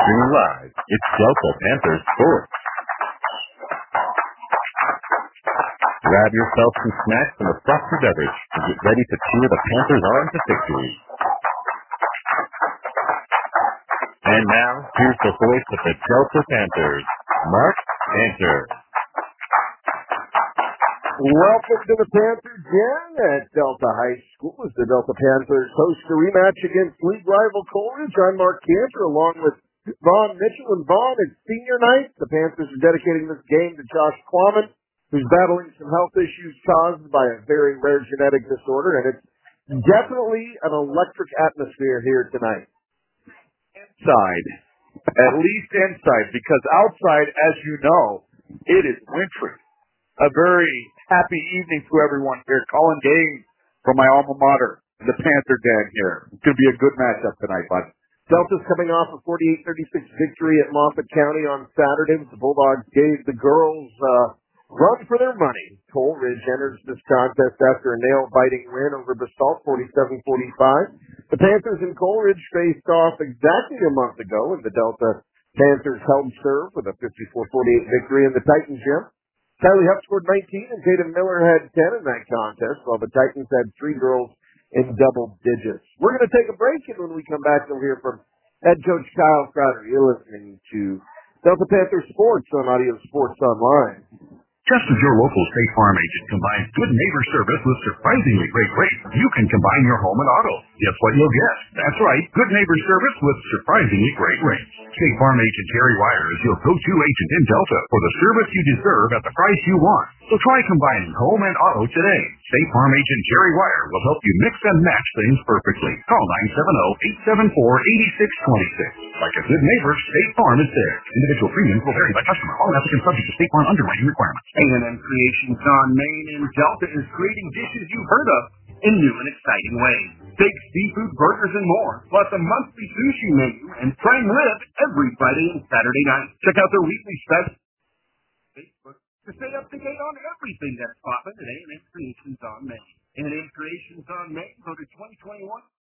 Streaming live, it's Delta Panthers Sports. Grab yourself some snacks and a frosty beverage and get ready to cheer the Panthers on to victory. And now, here's the voice of the Delta Panthers, Mark Cantor. Welcome to the Panther Den at Delta High School as the Delta Panthers host a rematch against league rival Coleridge. I'm Mark Cantor along with Vaughn Mitchell. And Vaughn, it's senior night. The Panthers are dedicating this game to Josh Quammen, who's battling some health issues caused by a very rare genetic disorder. And it's definitely an electric atmosphere here tonight. Inside, at least inside, because outside, as you know, it is wintry. A very happy evening to everyone here. Colin Gaines from my alma mater, the Panther Den here. It's going to be a good matchup tonight, bud. Delta's coming off a 48-36 victory at Moffat County on Saturday. The Bulldogs gave the girls run for their money. Coleridge enters this contest after a nail-biting win over Basalt, 47-45. The Panthers and Coleridge faced off exactly a month ago, and the Delta Panthers held serve with a 54-48 victory in the Titan gym. Kylie Huff scored 19 and Tatum Miller had 10 in that contest, while the Titans had 3 girls in double digits. We're going to take a break, and when we come back, you'll hear from head coach Kyle Crowder. You're listening to Delta Panther Sports on Audio Sports Online. Just as your local State Farm agent combines good neighbor service with surprisingly great rates, you can combine your home and auto. Guess what you'll get? That's right, good neighbor service with surprisingly great rates. State Farm agent Jerry Wire is your go-to agent in Delta for the service you deserve at the price you want. So try combining home and auto today. State Farm agent Jerry Wire will help you mix and match things perfectly. Call 970-874-8626. Like a good neighbor, State Farm is there. Individual premiums will vary by customer. All applicants subject to State Farm underwriting requirements. A&M Creations on Main in Delta is creating dishes you've heard of in new and exciting ways. Steak, seafood, burgers, and more, plus a monthly sushi menu and prime rib every Friday and Saturday night. Check out their weekly special Facebook to stay up to date on everything that's popping at A&M Creations on Main. A&M Creations on Main, go to 2021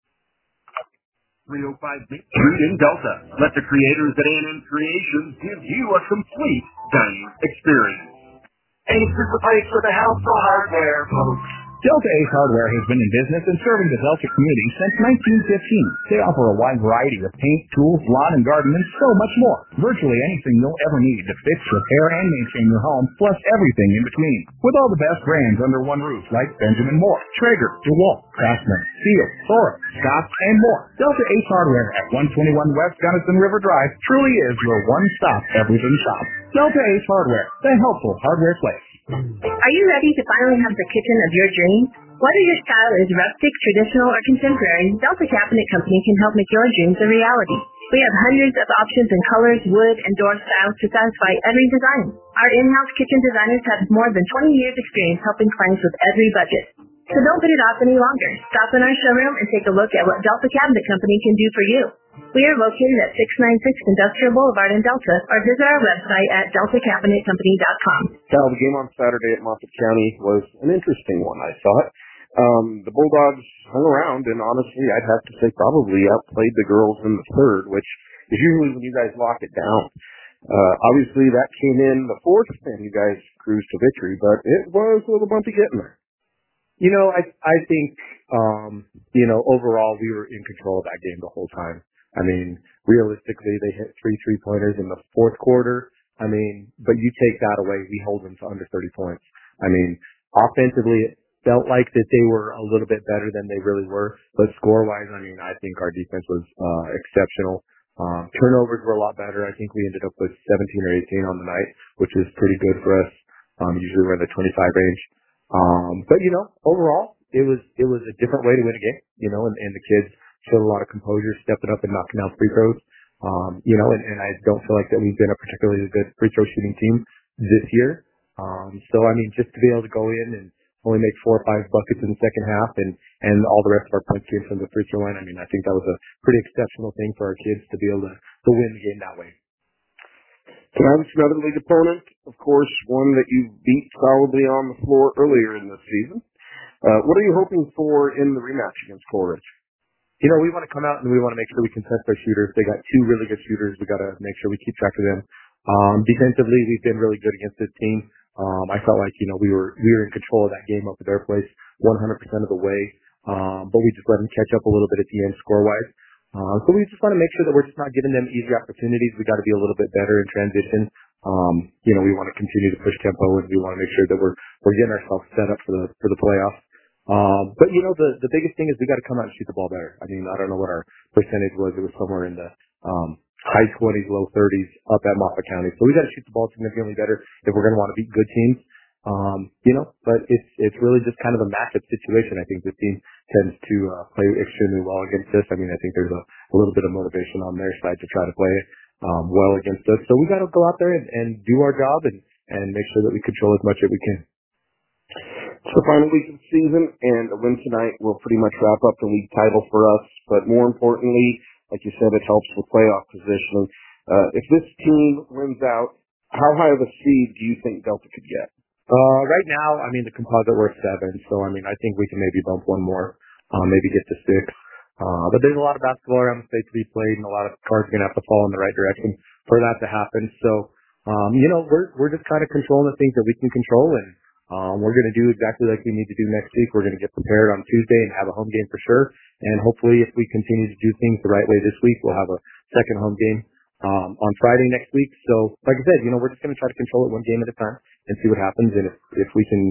305 Main Street in Delta. Let the creators at A&M Creations give you a complete dining experience. Ace is the place for the house for hardware, folks. Delta Ace Hardware has been in business and serving the Delta community since 1915. They offer a wide variety of paint, tools, lawn and garden, and so much more. Virtually anything you'll ever need to fix, repair, and maintain your home, plus everything in between. With all the best brands under one roof, like Benjamin Moore, Traeger, DeWalt, Craftsman, Seal, Thora, Scott, and more. Delta Ace Hardware at 121 West Gunnison River Drive truly is your one-stop everything shop. Delta Ace Hardware, the helpful hardware place. Are you ready to finally have the kitchen of your dreams? Whether your style is rustic, traditional, or contemporary, Delta Cabinet Company can help make your dreams a reality. We have hundreds of options in colors, wood, and door styles to satisfy every design. Our in-house kitchen designers have more than 20 years experience helping clients with every budget. So don't put it off any longer. Stop in our showroom and take a look at what Delta Cabinet Company can do for you. We are located at 696 Industrial Boulevard in Delta, or visit our website at deltacabinetcompany.com. Kyle, the game on Saturday at Moffat County was an interesting one, I thought. The Bulldogs hung around, and honestly, I'd have to say probably outplayed the girls in the third, which is usually when you guys lock it down. Obviously, that came in the fourth, and you guys cruised to victory, but it was a little bumpy getting there. You know, I think, overall we were in control of that game the whole time. I mean, realistically, they hit 3 3-pointers in the fourth quarter. I mean, but you take that away, we hold them to under 30 points. I mean, offensively, it felt like that they were a little bit better than they really were, but score-wise, I mean, I think our defense was exceptional. Turnovers were a lot better. I think we ended up with 17 or 18 on the night, which is pretty good for us. Usually we're in the 25 range. But overall, it was a different way to win a game, and the kids showed a lot of composure, stepping up and knocking down free throws. And I don't feel like that we've been a particularly good free throw shooting team this year. So I mean, just to be able to go in and only make 4 or 5 buckets in the second half and all the rest of our points came from the free throw line. I mean, I think that was a pretty exceptional thing for our kids to be able to win the game that way. Tonight, another league opponent, of course, one that you beat solidly on the floor earlier in the season. What are you hoping for in the rematch against Coleridge? we want to come out and we want to make sure we contest our shooters. They got two really good shooters. We got to make sure we keep track of them. Defensively, we've been really good against this team. I felt like, we were in control of that game up at their place 100% of the way. But we just let them catch up a little bit at the end score-wise. So we just want to make sure that we're just not giving them easy opportunities. We got to be a little bit better in transition. We want to continue to push tempo, and we want to make sure that we're getting ourselves set up for the playoffs. But the biggest thing is we got to come out and shoot the ball better. I mean, I don't know what our percentage was. It was somewhere in the high 20s, low 30s up at Moffat County. So we got to shoot the ball significantly better if we're going to want to beat good teams. But it's really just kind of a matchup situation. I think this team tends to play extremely well against us. I mean, I think there's a little bit of motivation on their side to try to play well against us. So we got to go out there and do our job and make sure that we control as much as we can. It's the final week of the season, and a win tonight will pretty much wrap up the league title for us. But more importantly, like you said, it helps with playoff positioning. If this team wins out, how high of a seed do you think Delta could get? Right now, I mean, the composite we're at 7, so I mean, I think we can maybe bump one more, maybe get to 6. But there's a lot of basketball around the state to be played, and a lot of cards are going to have to fall in the right direction for that to happen. So, we're just kind of controlling the things that we can control, and we're going to do exactly like we need to do next week. We're going to get prepared on Tuesday and have a home game for sure. And hopefully, if we continue to do things the right way this week, we'll have a second home game on Friday next week. So, like I said, we're just going to try to control it one game at a time and see what happens. And if we can,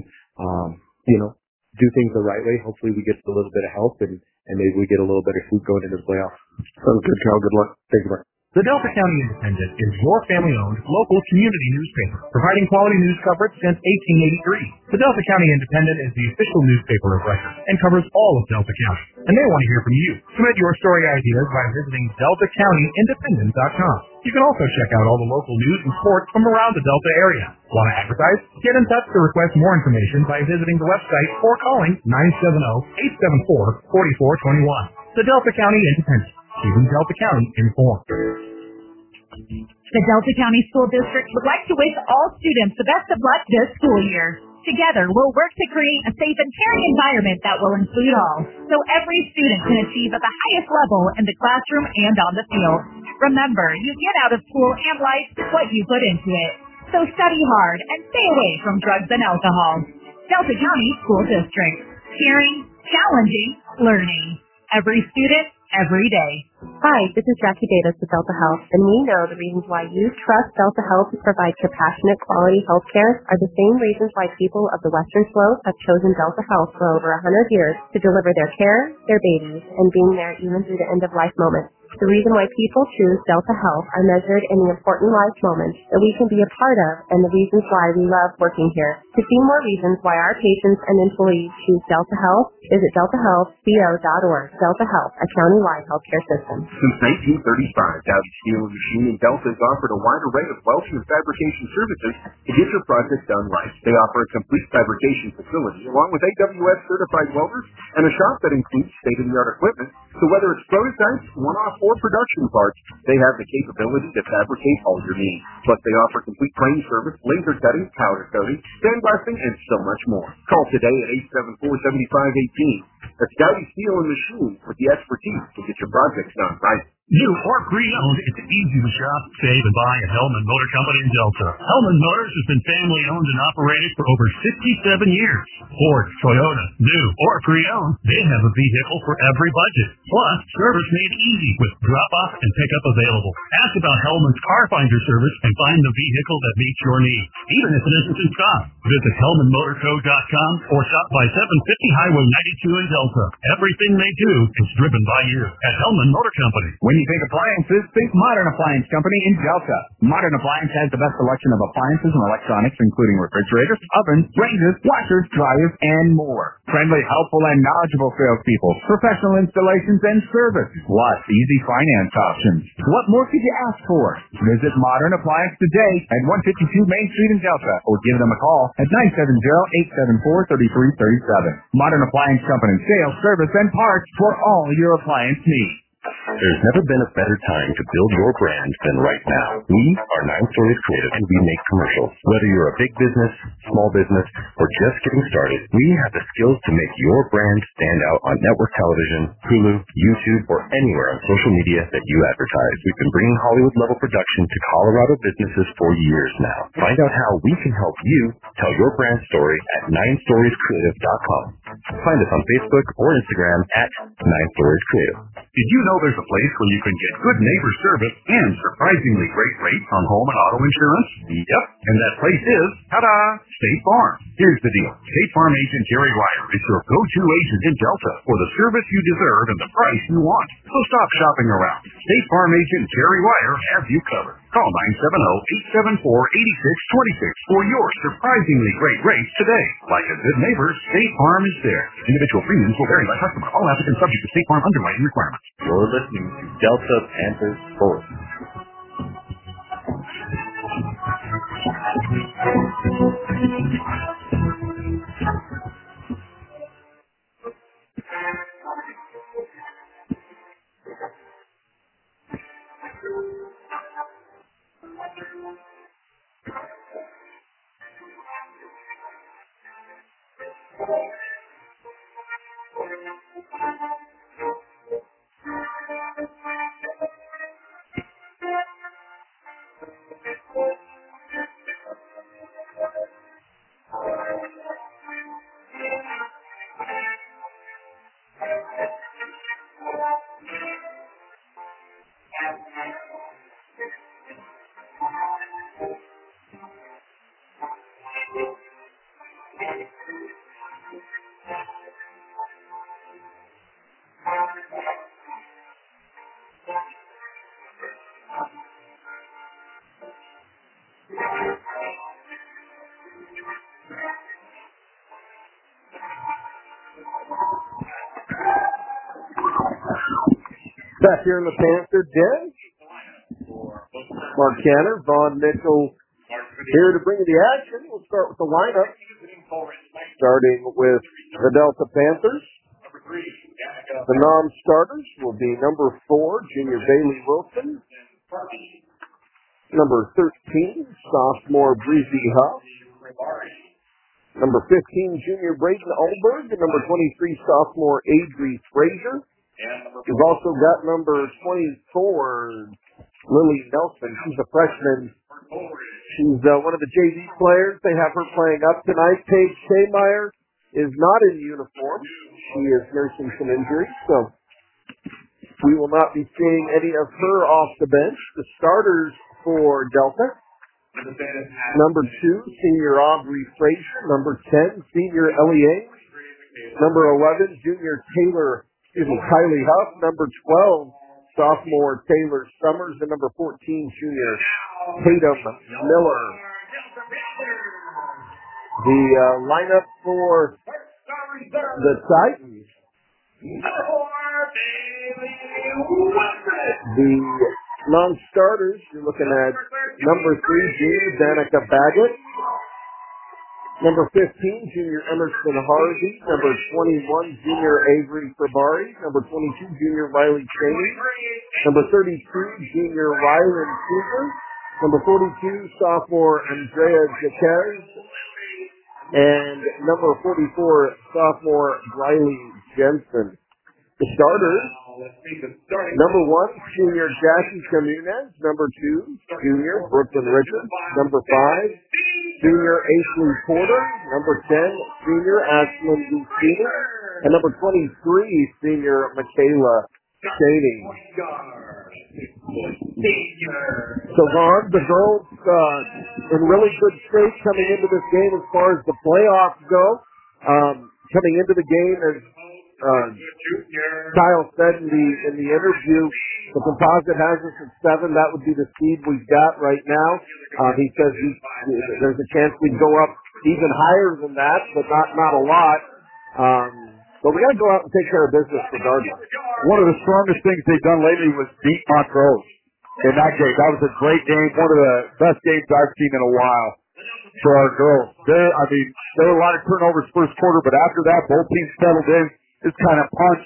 do things the right way, hopefully we get a little bit of help and maybe we get a little better food going into the playoffs. Sounds good, Cal. Good luck. Thank you, Mark. The Delta County Independent is your family-owned, local community newspaper, providing quality news coverage since 1883. The Delta County Independent is the official newspaper of record and covers all of Delta County. And they want to hear from you. Submit your story ideas by visiting DeltaCountyIndependent.com. You can also check out all the local news and sports from around the Delta area. Want to advertise? Get in touch to request more information by visiting the website or calling 970-874-4421. The Delta County Independent, keeping Delta County informed. The Delta County School District would like to wish all students the best of luck this school year. Together, we'll work to create a safe and caring environment that will include all, so every student can achieve at the highest level in the classroom and on the field. Remember, you get out of school and life what you put into it. So study hard and stay away from drugs and alcohol. Delta County School District. Caring, challenging, learning. Every student, every day. Hi, this is Jackie Davis with Delta Health, and we know the reasons why you trust Delta Health to provide compassionate, quality health care are the same reasons why people of the Western Slope have chosen Delta Health for over 100 years to deliver their care, their babies, and being there even through the end-of-life moments. The reason why people choose Delta Health are measured in the important life moments that we can be a part of and the reasons why we love working here. To see more reasons why our patients and employees choose Delta Health, visit deltahealthco.org. Delta Health, a county-wide healthcare system. Since 1935, Dowdy Steel and Machine in Delta has offered a wide array of welding and fabrication services to get your project done right. They offer a complete fabrication facility along with AWS certified welders and a shop that includes state-of-the-art equipment. So whether it's prototypes, one-off, or production parts, they have the capability to fabricate all your needs. Plus, they offer complete crane service, laser cutting, powder coating, sandblasting, and so much more. Call today at 874-7518. That's Dowdy Steel and Machine with the expertise to get your projects done right. New or pre-owned, it's easy to shop, save, and buy at Hellman Motor Company in Delta. Hellman Motors has been family-owned and operated for over 67 years. Ford, Toyota, new or pre-owned, they have a vehicle for every budget. Plus, service made easy with drop-off and pickup available. Ask about Hellman's Car Finder service and find the vehicle that meets your needs, even if it isn't in stock. Visit HellmanMotorCo.com or shop by 750 Highway 92 in Delta. Everything they do is driven by you at Hellman Motor Company. When you think appliances, think Modern Appliance Company in Delta. Modern Appliance has the best selection of appliances and electronics, including refrigerators, ovens, ranges, washers, dryers, and more. Friendly, helpful, and knowledgeable salespeople, professional installations and service, plus easy finance options. What more could you ask for? Visit Modern Appliance today at 152 Main Street in Delta, or give them a call at 970-874-3337. Modern Appliance Company, sales, service, and parts for all your appliance needs. There's never been a better time to build your brand than right now. We are 9 Stories Creative, and we make commercials. Whether you're a big business, small business, or just getting started, we have the skills to make your brand stand out on network television, Hulu, YouTube, or anywhere on social media that you advertise. We've been bringing Hollywood-level production to Colorado businesses for years now. Find out how we can help you tell your brand story at 9storiescreative.com. Find us on Facebook or Instagram at 9 Stories Creative. Did you know there's a place where you can get good neighbor service and surprisingly great rates on home and auto insurance? Yep, and that place is, ta-da, State Farm. Here's the deal. State Farm agent Jerry Ryer is your go-to agent in Delta for the service you deserve and the price you want. So stop shopping around. State Farm agent Jerry Ryer has you covered. Call 970-874-8626 for your surprisingly great rates today. Like a good neighbor, State Farm is there. Individual premiums will vary by customer. All applicants subject to State Farm underwriting requirements. You're listening to Delta Panthers Sports. Back here in the Panther Den, Mark Canner, Vaughn Mitchell here to bring you the action. We'll start with the lineup, starting with the Delta Panthers. The non-starters will be number 4, junior Bailey Wilson, number 13, sophomore Breezy Huff, number 15, junior Braden Alberg, and number 23, sophomore Adri Frazier. We've also got number 24, Lily Nelson. She's a freshman. She's one of the JV players. They have her playing up tonight. Paige Shaymeyer is not in uniform. She is nursing some injuries, so we will not be seeing any of her off the bench. The starters for Delta: number 2, senior Aubrey Frazier. Number 10, senior Ellie Ames. Number 11, junior Kylie Huff. Number 12, sophomore Taylor Summers. And number 14, junior Tatum Miller. The lineup for the Titans. The non-starters, you're looking at number 3, junior Danica Baggett. Number 15, junior Emerson Harvey. Number 21, junior Avery Frabari. Number 22, junior Riley Cheney. Number 32, junior Rylan Cooper. Number 42, sophomore Andrea Jaquez. And number 44, sophomore Riley Jensen. The starters: number 1, junior Jackie Camunez. Number 2, junior Brooklyn Richards. Number 5, junior Ashley Porter. Number 10, senior Ashlyn Lucina. And number 23, senior Michaela Cheney. So, Vaughn, the girls in really good shape coming into this game as far as the playoffs go. Coming into the game, as Kyle said in the interview, the composite has us at 7. That would be the seed we've got right now. He says there's a chance we'd go up even higher than that, but not a lot. But we got to go out and take care of business regardless. One of the strongest things they've done lately was beat Montrose in that game. That was a great game, one of the best games I've seen in a while for our girls. There were a lot of turnovers first quarter, but after that, both teams settled in, just kind of punched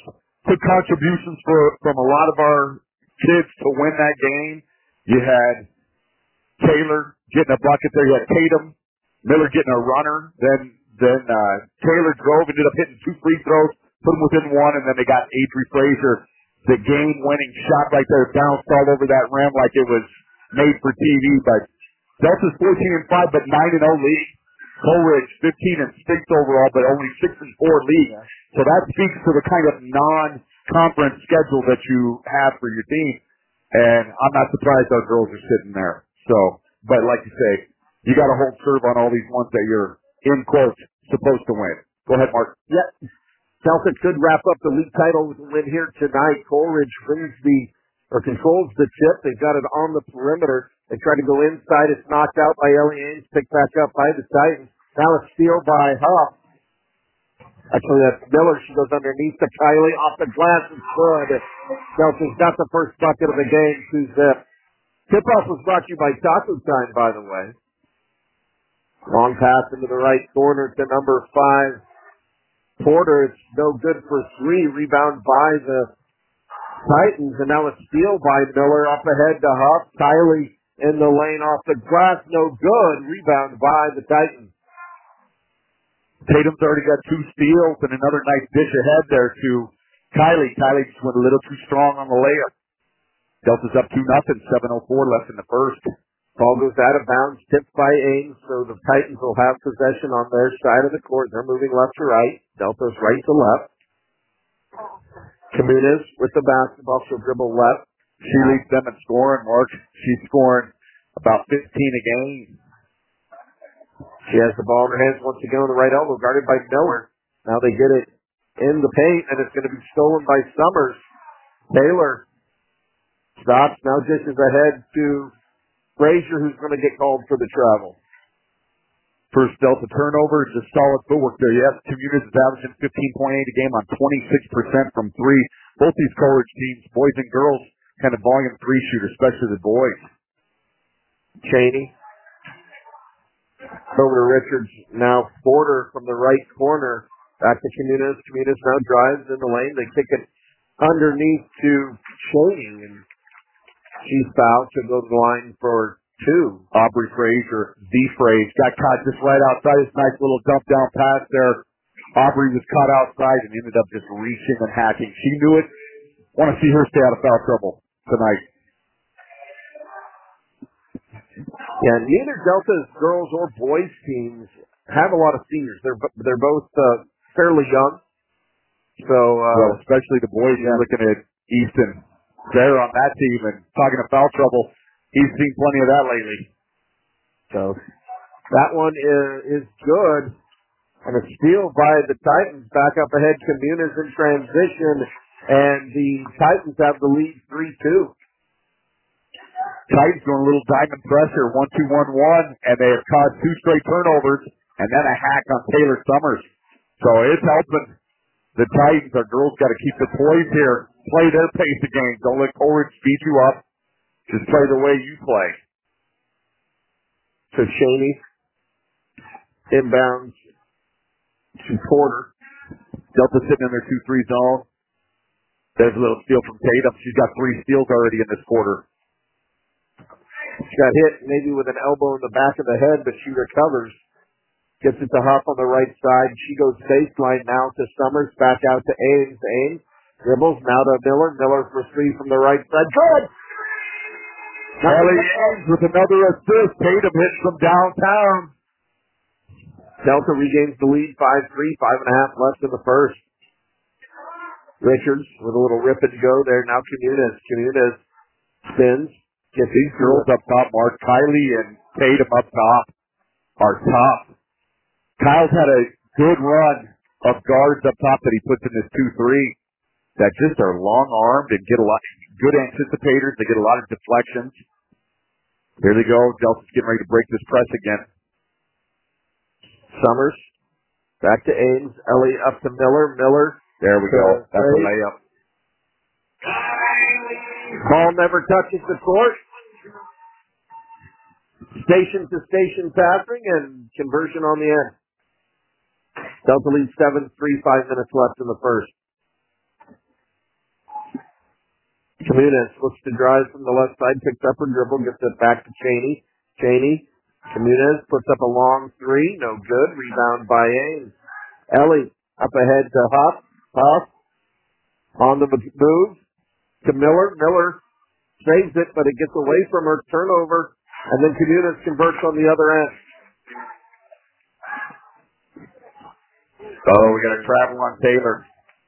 took contributions from a lot of our kids to win that game. You had Taylor getting a bucket there. You had Tatum, Miller getting a runner. Then Taylor drove, ended up hitting 2 free throws, put them within 1, and then they got Avery Frazier, the game-winning shot right there, bounced all over that rim like it was made for TV. But Delta's 14-5, but 9-0 league. Coleridge 15-6 overall, but only 6-4 league. So that speaks to the kind of non-conference schedule that you have for your team. And I'm not surprised our girls are sitting there. So, but like you say, you got to hold serve on all these ones that you're, in quotes, supposed to win. Go ahead, Mark. Yeah. Celtics could wrap up the league title with a win here tonight. Coleridge controls the tip. They've got it on the perimeter. They try to go inside. It's knocked out by Ellie Ames. Picked back up by the Titans. Now a steal by Huff. Actually, that's Miller. She goes underneath to Kylie. Off the glass. It's good. Celtics got the first bucket of the game. 2-zip. Tip-off was brought to you by Taco Time, by the way. Long pass into the right corner to number 5. Porter, it's no good for 3. Rebound by the Titans, and now a steal by Miller up ahead to Huff. Kylie in the lane off the glass, no good. Rebound by the Titans. Tatum's already got 2 steals and another nice dish ahead there to Kylie. Kylie just went a little too strong on the layup. Delta's up 2-0, 7:04 left in the first. Ball goes out of bounds, tipped by Ames, so the Titans will have possession on their side of the court. They're moving left to right. Delta's right to left. Comunas with the basketball. She'll dribble left. She leads them in scoring, Mark. She's scoring about 15 a game. She has the ball in her hands once again on the right elbow, guarded by Miller. Now they get it in the paint, and it's going to be stolen by Summers. Taylor stops, now dishes ahead to Frazier, who's going to get called for the travel. First Delta turnover, just solid footwork there. Yes, Comunas is averaging 15.8 a game on 26% from 3. Both these college teams, boys and girls, kind of volume 3 shooters, especially the boys. Cheney. Over to Richards. Now Porter from the right corner. Back to Comunas. Comunas now drives in the lane. They kick it underneath to Cheney, and she's fouled to go to the line for 2. Aubrey Frazier, the Frazier, got caught just right outside. This nice little dump down pass there. Aubrey was caught outside and ended up just reaching and hacking. She knew it. Want to see her stay out of foul trouble tonight. Yeah, neither Delta's girls or boys teams have a lot of seniors. They're both fairly young. So, well, especially the boys. You're looking at Easton there on that team, and talking of foul trouble, he's seen plenty of that lately. So that one is good. And a steal by the Titans. Back up ahead, Comunas in transition, and the Titans have the lead 3-2. Titans doing a little diamond pressure, 1-2-1-1, and they have caused 2 straight turnovers, and then a hack on Taylor Summers. So it's helping the Titans. Our girls got to keep the poise here, play their pace of game. Don't let Coleridge beat you up. Just play the way you play. So Cheney inbounds to Porter. Delta sitting in their 2-3 zone. There's a little steal from Tatum. She's got 3 steals already in this quarter. She got hit maybe with an elbow in the back of the head, but she recovers. Gets it to Huff on the right side. She goes baseline now to Summers. Back out to Ames. Ames dribbles now to Miller. Miller for 3 from the right side. Good! Ellie Ames with another assist. Tatum hits from downtown. Delta regains the lead 5-3. 5.5 left in the first. Richards with a little rip and go there. Now Comunas. Comunas spins. Get these girls up top, Mark. Kylie and Tatum up top are top. Kyle's had a good run of guards up top that he puts in this 2-3 that just are long-armed and get a lot good anticipators. They get a lot of deflections. Here they go. Delta's getting ready to break this press again. Summers back to Ames. Ellie up to Miller. Miller. There we go. That's a layup. Ball never touches the court. Station-to-station passing and conversion on the end. Delta leads 7-3, 5 minutes left in the first. Camunas looks to drive from the left side, picks up her dribble, gets it back to Cheney. Camunas puts up a long three, no good. Rebound by Ames. Ellie up ahead to Huff. On the move to Miller. Miller saves it, but it gets away from her. Turnover, and then Camunas converts on the other end. Oh, we got a travel on Taylor.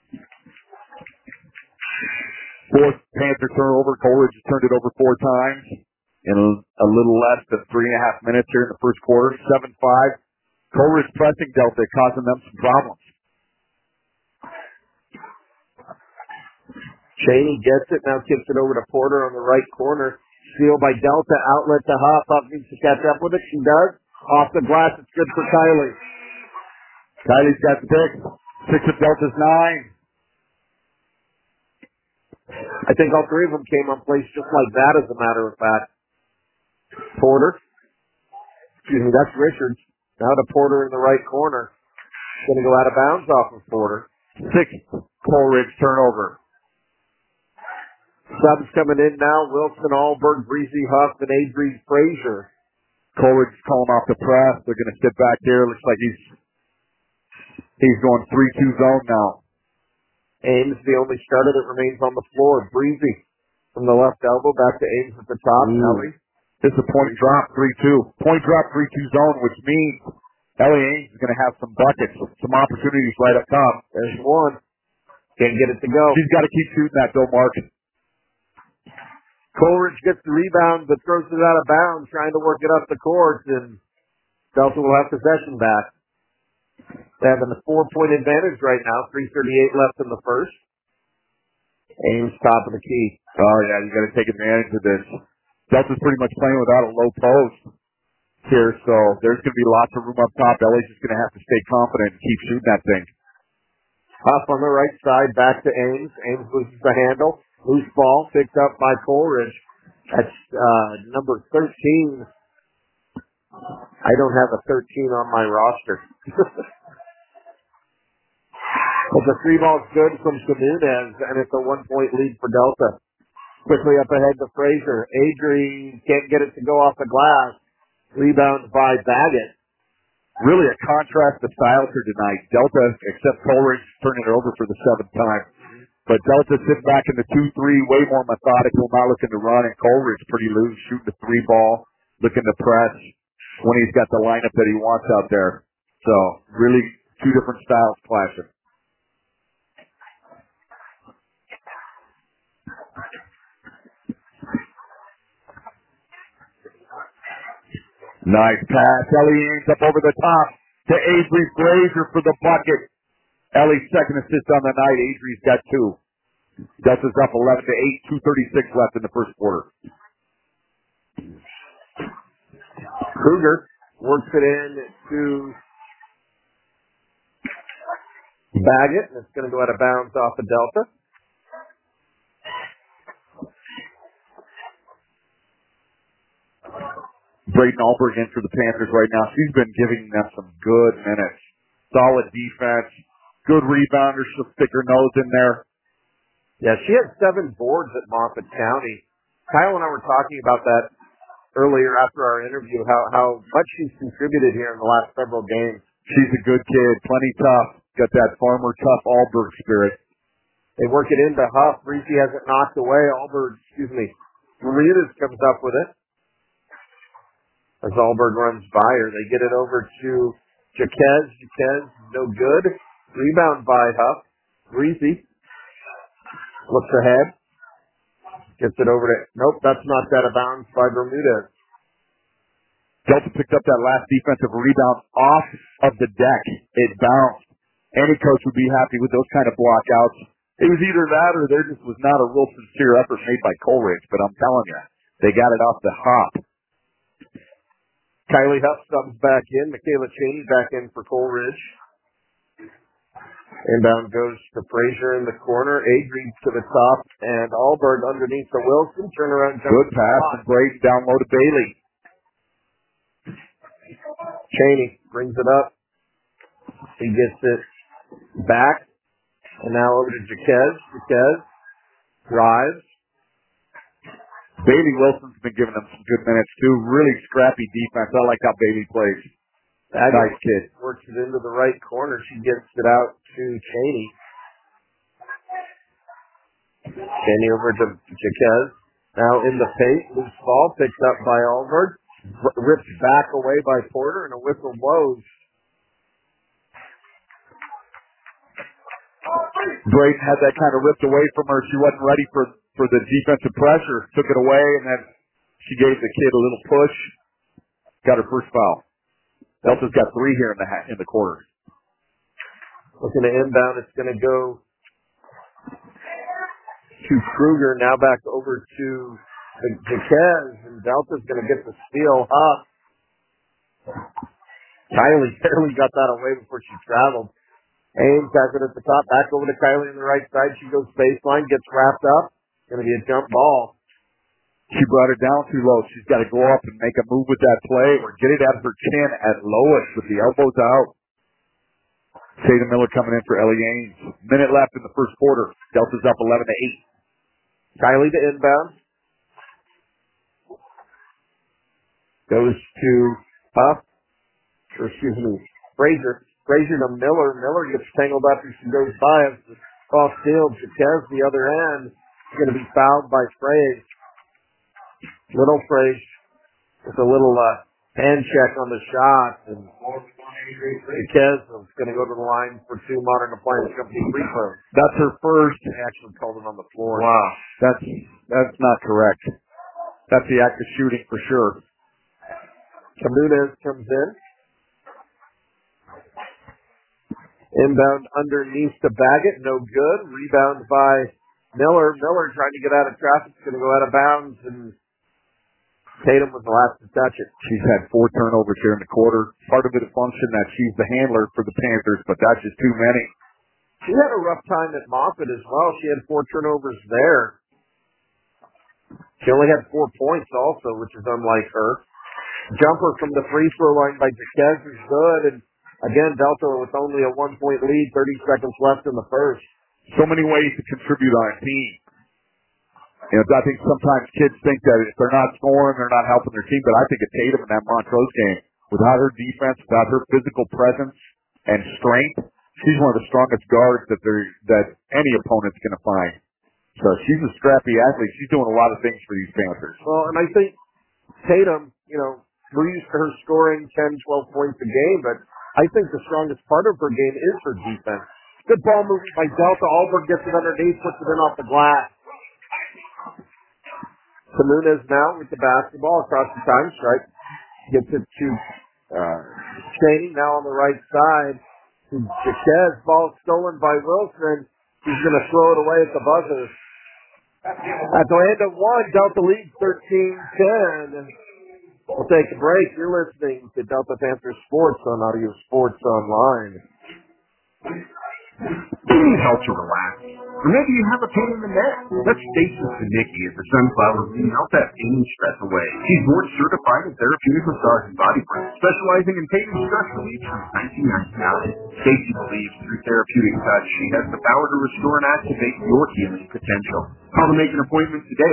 Fourth Panther turnover. Coleridge has turned it over 4 times in a little less than 3.5 minutes here in the first quarter. 7-5. Coleridge pressing Delta, causing them some problems. Cheney gets it, now kicks it over to Porter on the right corner. Steal by Delta, outlet to Huff. Huff needs to catch up with it. She does. Off the glass, it's good for Kylie. Kylie's got 6. 6 of Delta's 9. I think all 3 of them came on place just like that, as a matter of fact. Porter. Excuse me, that's Richards. Now to Porter in the right corner. Going to go out of bounds off of Porter. 6th Coleridge turnover. Subs coming in now. Wilson, Allberg, Breezy, Huff, and Adrian Frazier. Coleridge calling off the press. They're going to sit back there. Looks like he's going 3-2 zone now. Ames, the only starter that remains on the floor. Breezy from the left elbow, back to Ames at the top. Ellie. This is a point drop, 3-2. Point drop, 3-2 zone, which means Ellie Ames is going to have some buckets, some opportunities right up top. There's one. Can't get it to go. She's got to keep shooting that, though, Mark. Coleridge gets the rebound, but throws it out of bounds, trying to work it up the court, and Delta will have possession back. They have a 4-point advantage right now. 3:38 left in the first. Ames top of the key. Oh, yeah, you got to take advantage of this. Delta's pretty much playing without a low post here, so there's going to be lots of room up top. Ellie's just going to have to stay confident and keep shooting that thing. Huff on the right side, back to Ames. Ames loses the handle. Loose ball picked up by Coleridge. That's number 13. I don't have a 13 on my roster. But the 3 ball's good from Camunas, and it's a 1-point lead for Delta. Quickly up ahead to Frazier. Adri can't get it to go off the glass. Rebound by Baggett. Really a contrast to styles here tonight. Delta, except Coleridge, turning it over for the 7th time. But Delta sitting back in the 2-3, way more methodical, not looking to run, and Coleridge pretty loose, shooting the 3 ball, looking to press when he's got the lineup that he wants out there. So, really 2 different styles clashing. Nice pass. Ellie Ames up over the top to Avery Frazier for the bucket. Ellie's second assist on the night. Adri's got 2. Delta's up 11-8, 2:36 left in the first quarter. Kruger works it in to Baggett, and it's going to go out of bounds off of Delta. Brayden Allberg in for the Panthers right now. She's been giving them some good minutes. Solid defense. Good rebounder. She'll stick her nose in there. Yeah, she had 7 boards at Moffat County. Kyle and I were talking about that earlier after our interview, how much she's contributed here in the last several games. She's a good kid. Plenty tough. Got that farmer tough Allberg spirit. They work it into Huff. Breezy has it knocked away. Marinas comes up with it. As Allberg runs by her, they get it over to Jaquez. Jaquez, no good. Rebound by Huff. Breezy looks ahead. Gets it over to... Nope, that's knocked out of bounds by Bermudez. Delta picked up that last defensive rebound off of the deck. It bounced. Any coach would be happy with those kind of blockouts. It was either that or there just was not a real sincere effort made by Coleridge, but I'm telling you, they got it off the hop. Kylie Huff subs back in. Michaela Cheney back in for Coleridge. Inbound goes to Frazier in the corner. Adri to the top. And Allberg underneath for Wilson. Turnaround jump. Good pass from Brayden down low to Bailey. Cheney brings it up. He gets it back. And now over to Jaquez. Jaquez drives. Bailey Wilson's been giving them some good minutes, too. Really scrappy defense. I like how Bailey plays. Nice kid. Works it into the right corner. She gets it out to Cheney. Cheney over to Jaquez. Now in the paint. Loose ball picked up by Allberg. Ripped back away by Porter, and a whistle blows. Brayden had that kind of ripped away from her. She wasn't ready for the defensive pressure. Took it away, and then she gave the kid a little push. Got her first foul. Delta's got 3 here in the quarter. Looking to inbound, it's going to go to Kruger. Now back over to Jaquez, and Delta's going to get the steal up. Kylie barely got that away before she traveled. Ames has it at the top, back over to Kylie on the right side. She goes baseline, gets wrapped up. Going to be a jump ball. She brought it down too low. She's got to go up and make a move with that play or get it out of her chin at lowest with the elbows out. Tatum Miller coming in for Ellie Ames. Minute left in the first quarter. Delta's up 11-8. Kylie to inbound. Goes to Huff. Frazier. Frazier to Miller. Miller gets tangled up as she goes by. Off field. Jaquez, the other end, is going to be fouled by Frazier. Little Frazier with a little hand check on the shot. And Jaquez is going to go to the line for 2 Modern Appliance Company free throws. That's her first. They actually called it on the floor. Wow. That's not correct. That's the act of shooting for sure. Camunes comes in. Inbound underneath to Baggett. No good. Rebound by Miller. Miller trying to get out of traffic. It's going to go out of bounds. And Tatum was the last to touch it. She's had 4 turnovers here in the quarter. Part of it a function that she's the handler for the Panthers, but that's just too many. She had a rough time at Moffett as well. She had 4 turnovers there. She only had 4 points also, which is unlike her. Jumper from the free throw line by Jaquez is good. And again, Delta with only a 1-point lead, 30 seconds left in the first. So many ways to contribute on a team. You know, I think sometimes kids think that if they're not scoring, they're not helping their team. But I think of Tatum in that Montrose game, without her defense, without her physical presence and strength, she's one of the strongest guards that any opponent's going to find. So she's a scrappy athlete. She's doing a lot of things for these Panthers. Well, and I think Tatum, you know, we're used to her scoring 10, 12 points a game, but I think the strongest part of her game is her defense. Good ball movement by Delta. Allberg gets it underneath, puts it in off the glass. Camunes now with the basketball across the time stripe. Gets it to Cheney now on the right side. Jaquez, ball stolen by Wilson. He's going to throw it away at the buzzer. At the end of 1, Delta leads 13-10. We'll take a break. You're listening to Delta Panther Sports on Audio Sports Online. Helps you relax. Or maybe you have a pain in the neck. Let Stacy Zanicki at the Sunflower Room help that pain and stress away. She's board certified in therapeutic massage and body work, specializing in pain and stress relief since 1999. Stacy believes through therapeutic touch, she has the power to restore and activate your healing potential. Call to make an appointment today,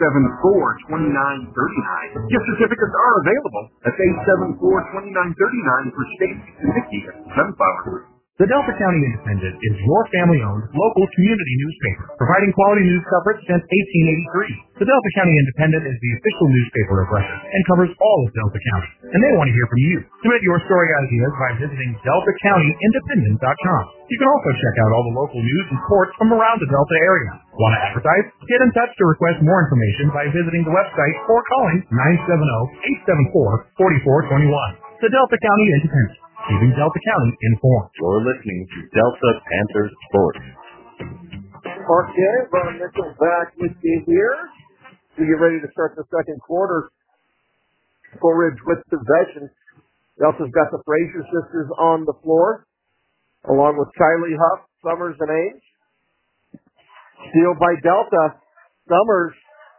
874-2939. Gift certificates are available. That's 874-2939 for Stacy Zanicki at the Sunflower Room. The Delta County Independent is your family-owned local community newspaper, providing quality news coverage since 1883. The Delta County Independent is the official newspaper of record and covers all of Delta County, and they want to hear from you. Submit your story ideas by visiting DeltaCountyIndependent.com. You can also check out all the local news and sports from around the Delta area. Want to advertise? Get in touch to request more information by visiting the website or calling 970-874-4421. The Delta County Independent, keeping Delta County informed. You're listening to Delta Panthers Sports. Okay, Ron Mitchell back with you here. We get ready to start the second quarter. Full Ridge with possession. Delta's got the Frazier sisters on the floor, along with Kylie Huff, Summers, and Ames. Steal by Delta. Summers.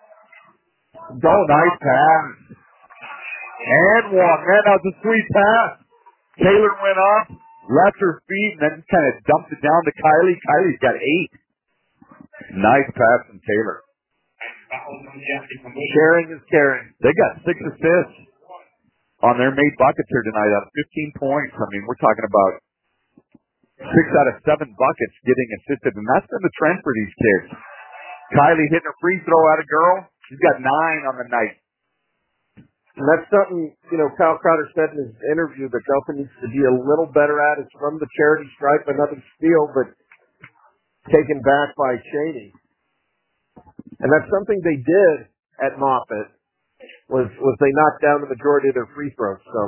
Nice pass. And one. Man, that was a sweet pass. Taylor went up, left her feet, and then kind of dumped it down to Kylie. Kylie's got 8. Nice pass from Taylor. Sharing is caring. They got 6 assists on their made buckets here tonight out of 15 points. I mean, we're talking about 6 out of 7 buckets getting assisted, and that's been the trend for these kids. Kylie hitting a free throw at a girl. She's got 9 on the night. And that's something, Kyle Crowder said in his interview that Delta needs to be a little better at. It's from the charity stripe, another steal, but taken back by Cheney. And that's something they did at Moffett, was they knocked down the majority of their free throws. So,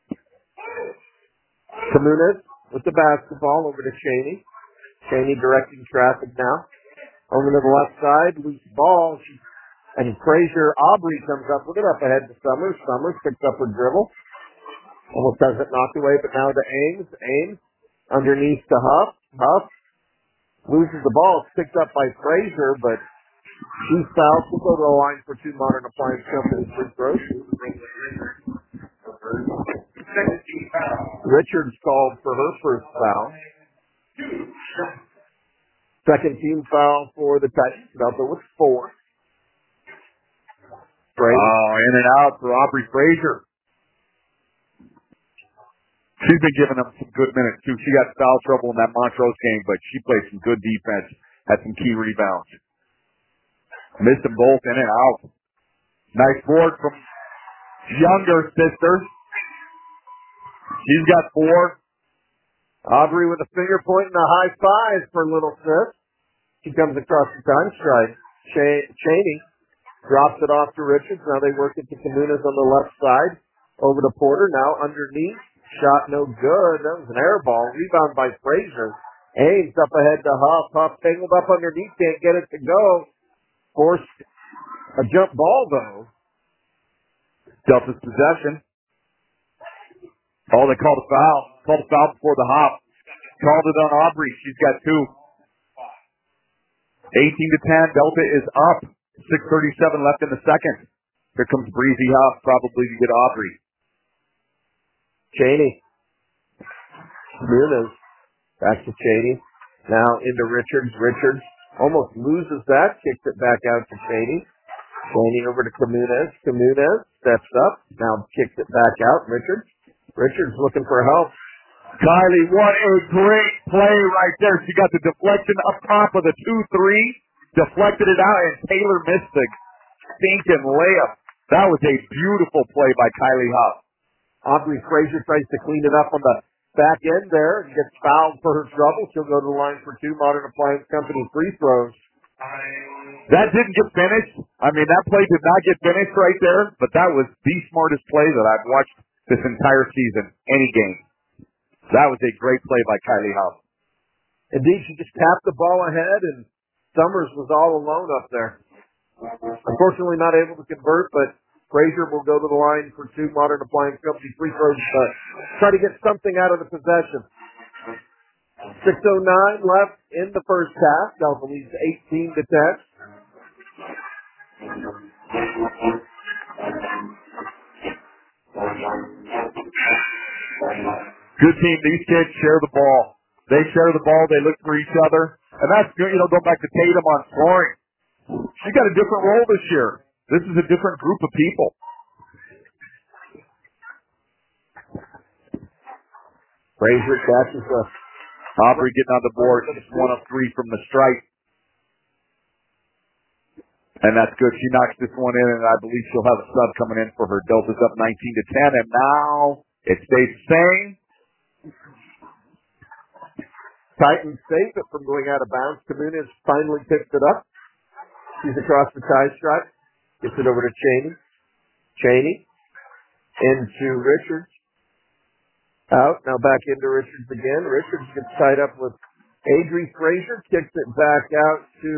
Camunas with the basketball over to Cheney. Cheney directing traffic now. Over to the left side, loose ball. And Frazier Aubrey comes up with it up ahead to Summers. Summers picks up her dribble. Almost has it knocked away, but now to Ames. Ames underneath to Huff. Huff loses the ball. It's picked up by Frazier, but she's fouled. We'll go to the line for 2 Modern Appliance Company free throws. Richards called for her first foul. Second team foul for the Titans. Delta with 4. In and out for Aubrey Frazier. She's been giving them some good minutes, too. She got foul trouble in that Montrose game, but she played some good defense, had some key rebounds. Missed them both in and out. Nice board from younger sister. She's got 4. Aubrey with a finger point and a high 5 for little sis. She comes across the time stride. Cheney drops it off to Richards. Now they work it to Camunas on the left side. Over to Porter. Now underneath. Shot no good. That was an air ball. Rebound by Frazier. Ames up ahead to Huff. Huff tangled up underneath. Can't get it to go. Forced a jump ball, though. Delta's possession. Oh, they called a foul. Called a foul before the hop. Called it on Aubrey. She's got 2. 18-10. Delta is up. 6:37 left in the second. Here comes Breezy Huff, probably to get Aubrey. Cheney. Munoz. Back to Cheney. Now into Richards. Richards almost loses that. Kicks it back out to Cheney. Cheney over to Camunas. Camunas steps up. Now kicks it back out. Richards looking for help. Kylie, what a great play right there. She got the deflection up top of the 2-3, deflected it out, and Taylor missed the stinking layup. That was a beautiful play by Kylie Huff. Aubrey Frazier tries to clean it up on the back end there and gets fouled for her trouble. She'll go to the line for 2 Modern Appliance Company free throws. That didn't get finished. I mean, that play did not get finished right there, but that was the smartest play that I've watched this entire season, any game. That was a great play by Kylie Huff. Indeed, she just tapped the ball ahead, and Summers was all alone up there. Unfortunately, not able to convert, but Frazier will go to the line for 2 Modern Appliance Company free throws. Try to get something out of the possession. 6:09 left in the first half. Delta leads 18-10. Good team. These kids share the ball. They share the ball. They look for each other. And that's, going back to Tatum on scoring. She got a different role this year. This is a different group of people. Frazier catches us. Aubrey getting on the board. She's 1 of 3 from the stripe. And that's good. She knocks this one in, and I believe she'll have a sub coming in for her. Delta's up 19-10, and now it stays the same. Titans save it from going out of bounds. Camunas finally picks it up. She's across the tie stripe. Gets it over to Cheney. Cheney into Richards. Out. Now back into Richards again. Richards gets tied up with Adri Frazier. Kicks it back out to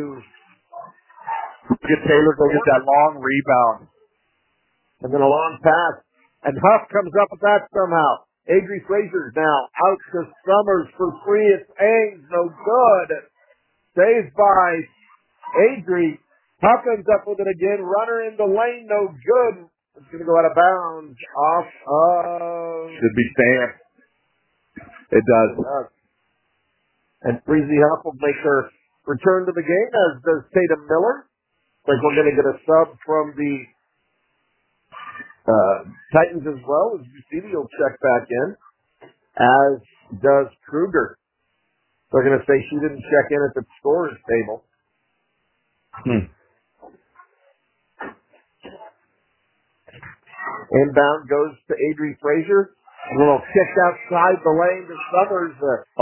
get Taylor. Go get that long rebound. And then a long pass. And Huff comes up with that somehow. Adri Frazier now out to Summers for 3. It's Ames. No good. Saved by Adri. Huff comes up with it again. Runner in the lane. No good. It's going to go out of bounds. Off of... Should be staying. It does. And Breezy Huff will make her return to the game, as does Tatum Miller. like we're going to get a sub from the Titans as well, as Bucini will check back in, as does Kruger. They're going to say she didn't check in at the scorer's table. Inbound goes to Adri Frazier. A little kick outside the lane to Summers.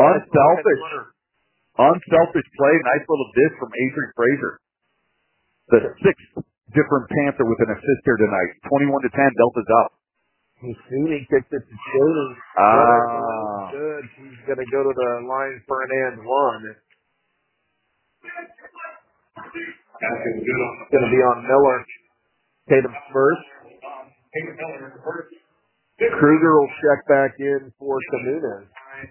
Unselfish play. Nice little dish from Adri Frazier. The sixth different Panther with an assist here tonight. 21-10, Delta's up. Bucini kicked it to Cheney. Good. He's going to go to the line for an and one. It's going to be on Miller. Tatum's first. Kruger will check back in for Camunes.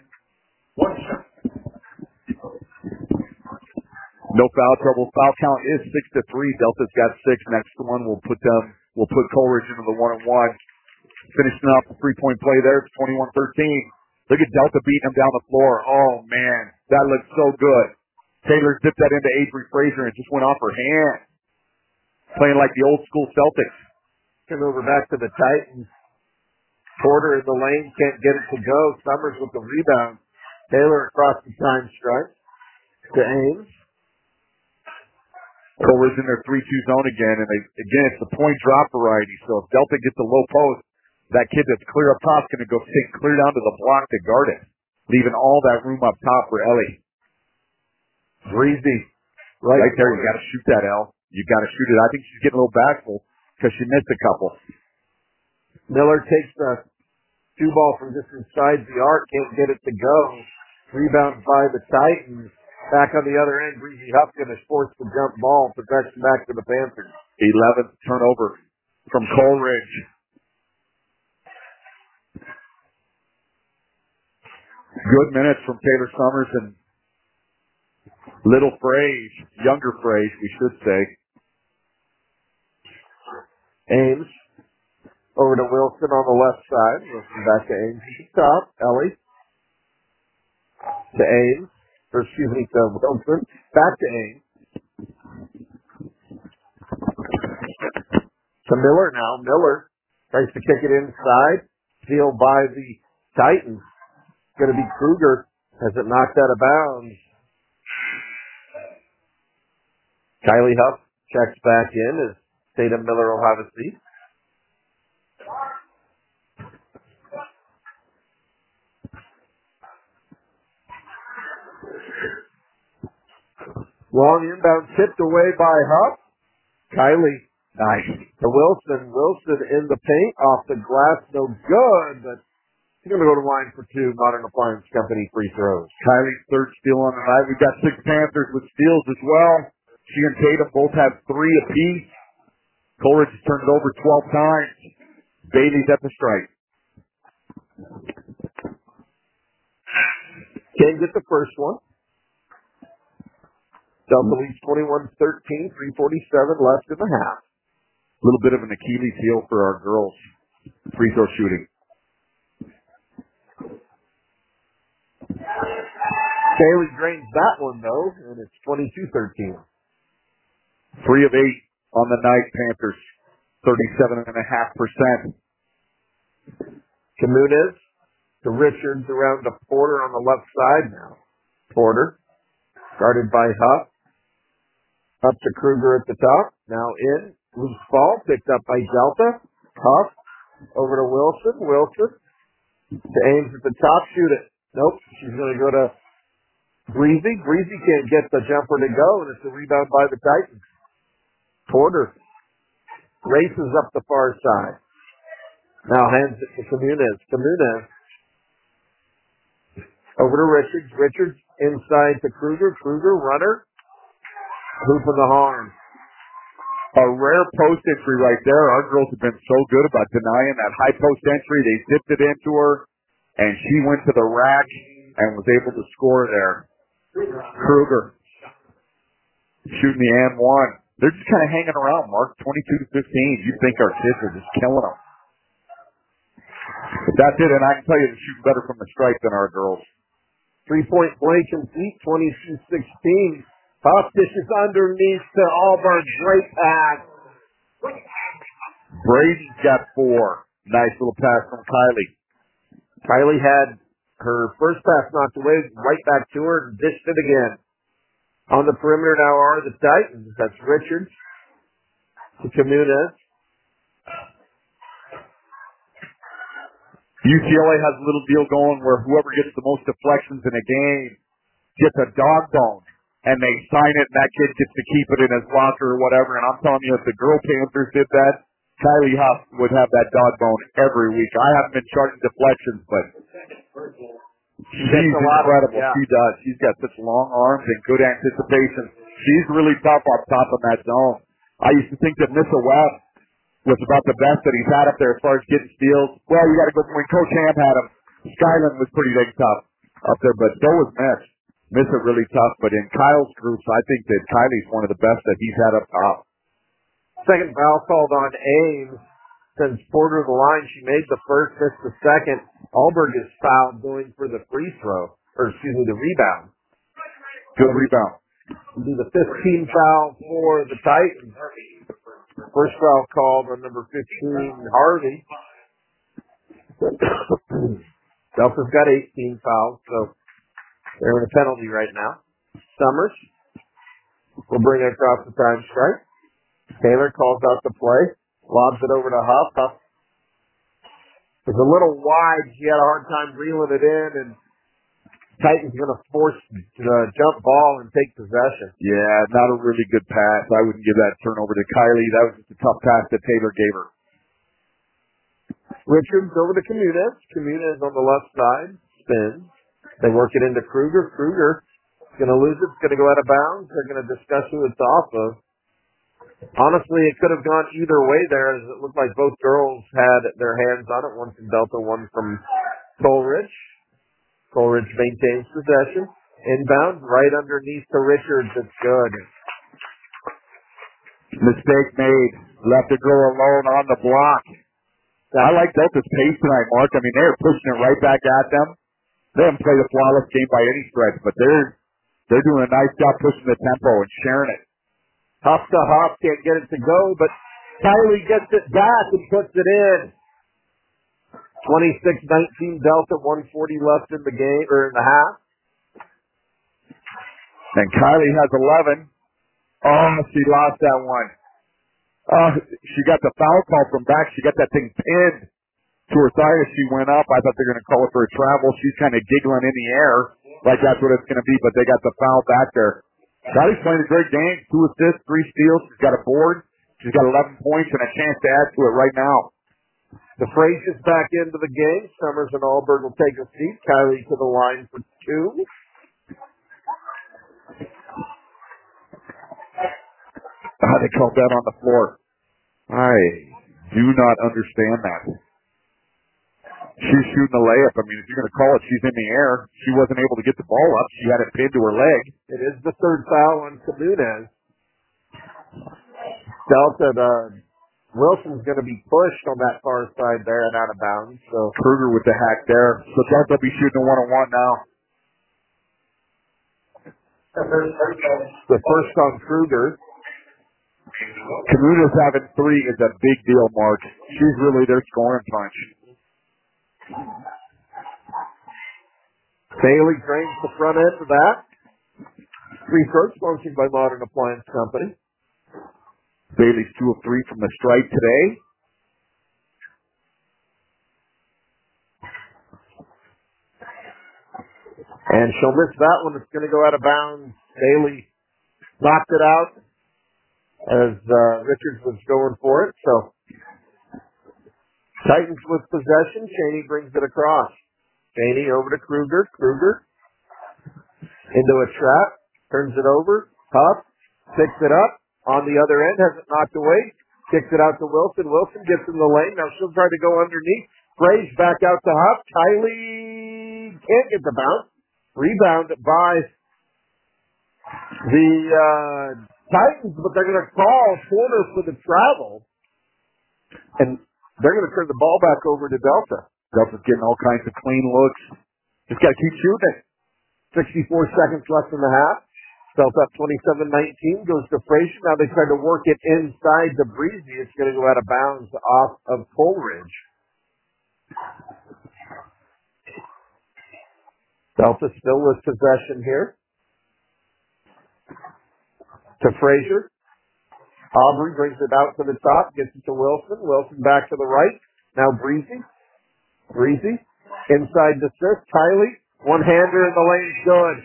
No foul trouble. Foul count is 6-3. Delta's got 6. Next one will put Coleridge into the 1-1. Finishing off the 3-point play there. It's 21-13. Look at Delta beating them down the floor. Oh man, that looks so good. Taylor dipped that into Adri Frazier and just went off her hand. Playing like the old school Celtics. Come over back to the Titans. Porter in the lane, can't get it to go. Summers with the rebound. Taylor across the time stripe to Ames. Coleridge in their 3-2 zone again, and it's the point drop variety. So if Delta gets a low post, that kid that's clear up top is going to go sink clear down to the block to guard it, leaving all that room up top for Ellie. Breezy. Right there, you got to shoot that, El. You got to shoot it. I think she's getting a little bashful because she missed a couple. Miller takes the 2 ball from just inside the arc, can't get it to go. Rebound by the Titans. Back on the other end, Breezy Hupkin is forced to jump ball. Possession back to the Panthers. 11th turnover from Coleridge. Good minutes from Taylor Summers and little Fraze, younger Fraze, we should say. Ames over to Wilson on the left side. Wilson back to Ames at the top. Ellie to Ames. To Wilson. Back to Ames. To Miller now. Miller tries to kick it inside. Steal by the Titans. Going to be Kruger. Has it knocked out of bounds? Kylie Huff checks back in as Tatum Miller will have a seat. Long inbound tipped away by Huff. Kylie. Nice. To Wilson. Wilson in the paint. Off the glass. No good, but he's going to go to line for 2 Modern Appliance Company free throws. Kylie's third steal on the night. We've got 6 Panthers with steals as well. She and Tatum both have 3 apiece. Coleridge has turned it over 12 times. Bailey's at the strike. Can't get the first one. Delta leads 21-13, 3:47 left in the half. A little bit of an Achilles heel for our girls' free throw shooting. Bailey drains that one, though, and it's 22-13. 3 of 8 on the night, Panthers. 37.5%. Camunes to Richards around to Porter on the left side now. Porter, guarded by Huff. Up to Kruger at the top. Now in. Loose ball picked up by Delta. Huff over to Wilson. Wilson to Ames at the top. Shoot it. Nope. She's going to go to Breezy. Breezy can't get the jumper to go, and it's a rebound by the Titans. Porter races up the far side. Now hands it to Camunes. Camunes over to Richards. Richards inside to Kruger. Kruger, runner. Hooping the horn. A rare post entry right there. Our girls have been so good about denying that high post entry. They zipped it into her, and she went to the rack and was able to score there. Kruger shooting the and one. They're just kind of hanging around, Mark. 22-15. You think our kids are just killing them. That's it, and I can tell you they're shooting better from the stripe than our girls. 3-point play complete, 22-16. Huff dishes underneath to Allberg. Great pass. Brady's got 4. Nice little pass from Kylie. Kylie had her first pass knocked away, right back to her, and dished it again. On the perimeter now are the Titans. That's Richards to Camunas. UCLA has a little deal going where whoever gets the most deflections in a game gets a dog bone, and they sign it, and that kid gets to keep it in his locker or whatever. And I'm telling you, if the girl Panthers did that, Kylie Huff would have that dog bone every week. I haven't been charting deflections, but she's incredible. She does. She's got such long arms and good anticipation. She's really tough up top in that zone. I used to think that Missa West was about the best that he's had up there as far as getting steals. Well, you got to go when Coach Ham had him. Skyland was pretty dang tough up there, but so was Miss. Missa really tough, but in Kyle's groups, I think that Kylie's one of the best that he's had up top. Second foul called on Ames. Sends Porter to the line. She made the first, missed the second. Allberg is fouled going for the free throw, or excuse me, the rebound. Good rebound. It'll be the 15th foul for the Titans. First foul called on number 15, Harvey. Delta's got 18 fouls, so they're in a penalty right now. Summers will bring it across the time strike. Taylor calls out the play, lobs it over to Huff. Huff was a little wide. She had a hard time reeling it in, and Titans going to force the jump ball and take possession. Yeah, not a really good pass. I wouldn't give that turnover to Kylie. That was just a tough pass that Taylor gave her. Richards over to Camunas. Camunas on the left side. Spins. They work it into Kruger. Kruger is going to lose it. It's going to go out of bounds. They're going to discuss who it's off of. Honestly, it could have gone either way there, as it looked like both girls had their hands on it. One from Delta, one from Coleridge. Coleridge maintains possession. Inbound, right underneath to Richards. It's good. Mistake made. Left the girl alone on the block. I like Delta's pace tonight, Mark. I mean, they're pushing it right back at them. They haven't played a flawless game by any stretch, but they're doing a nice job pushing the tempo and sharing it. Huff to Huff, can't get it to go, but Kylie gets it back and puts it in. 26-19 Delta, 140 left in the game, or in the half. And Kylie has 11. Oh, she lost that one. She got the foul call from back. She got that thing pinned to her thigh as she went up. I thought they were going to call it for a travel. She's kind of giggling in the air like that's what it's going to be, but they got the foul back there. Kylie's playing a great game. 2 assists, 3 steals. She's got a board. She's got 11 points and a chance to add to it right now. The Frazier's back into the game. Summers and Allberg will take a seat. Kylie to the line for 2. They called that on the floor. I do not understand that. She's shooting a layup. I mean, if you're going to call it, she's in the air. She wasn't able to get the ball up. She had it pinned to her leg. It is the third foul on Camunas. Delta, Wilson's going to be pushed on that far side there and out of bounds. So Kruger with the hack there. So Delta will be shooting a one-on-one now. The first on Kruger. Camunas having 3 is a big deal, Mark. She's really their scoring punch. Bailey drains the front end of that. Free throw sponsored by Modern Appliance Company. Bailey's 2 of 3 from the stripe today. And she'll miss that one. It's going to go out of bounds. Bailey knocked it out as Richards was going for it. So Titans with possession. Cheney brings it across. Cheney over to Kruger. Kruger into a trap. Turns it over. Huff picks it up. On the other end, has it knocked away. Kicks it out to Wilson. Wilson gets in the lane. Now she'll try to go underneath. Fraze back out to Huff. Kylie can't get the bounce. Rebound by the Titans, but they're going to call Porter for the travel. And they're going to turn the ball back over to Delta. Delta's getting all kinds of clean looks. Just got to keep shooting it. 64 seconds left in the half. Delta up 27-19, goes to Fraser. Now they try to work it inside to Breezy. It's going to go out of bounds off of Coleridge. Delta still with possession here. To Fraser. Aubrey brings it out to the top, gets it to Wilson. Wilson back to the right. Now Breezy. Breezy. Inside to Sis. Kylie. One-hander in the lane. Good.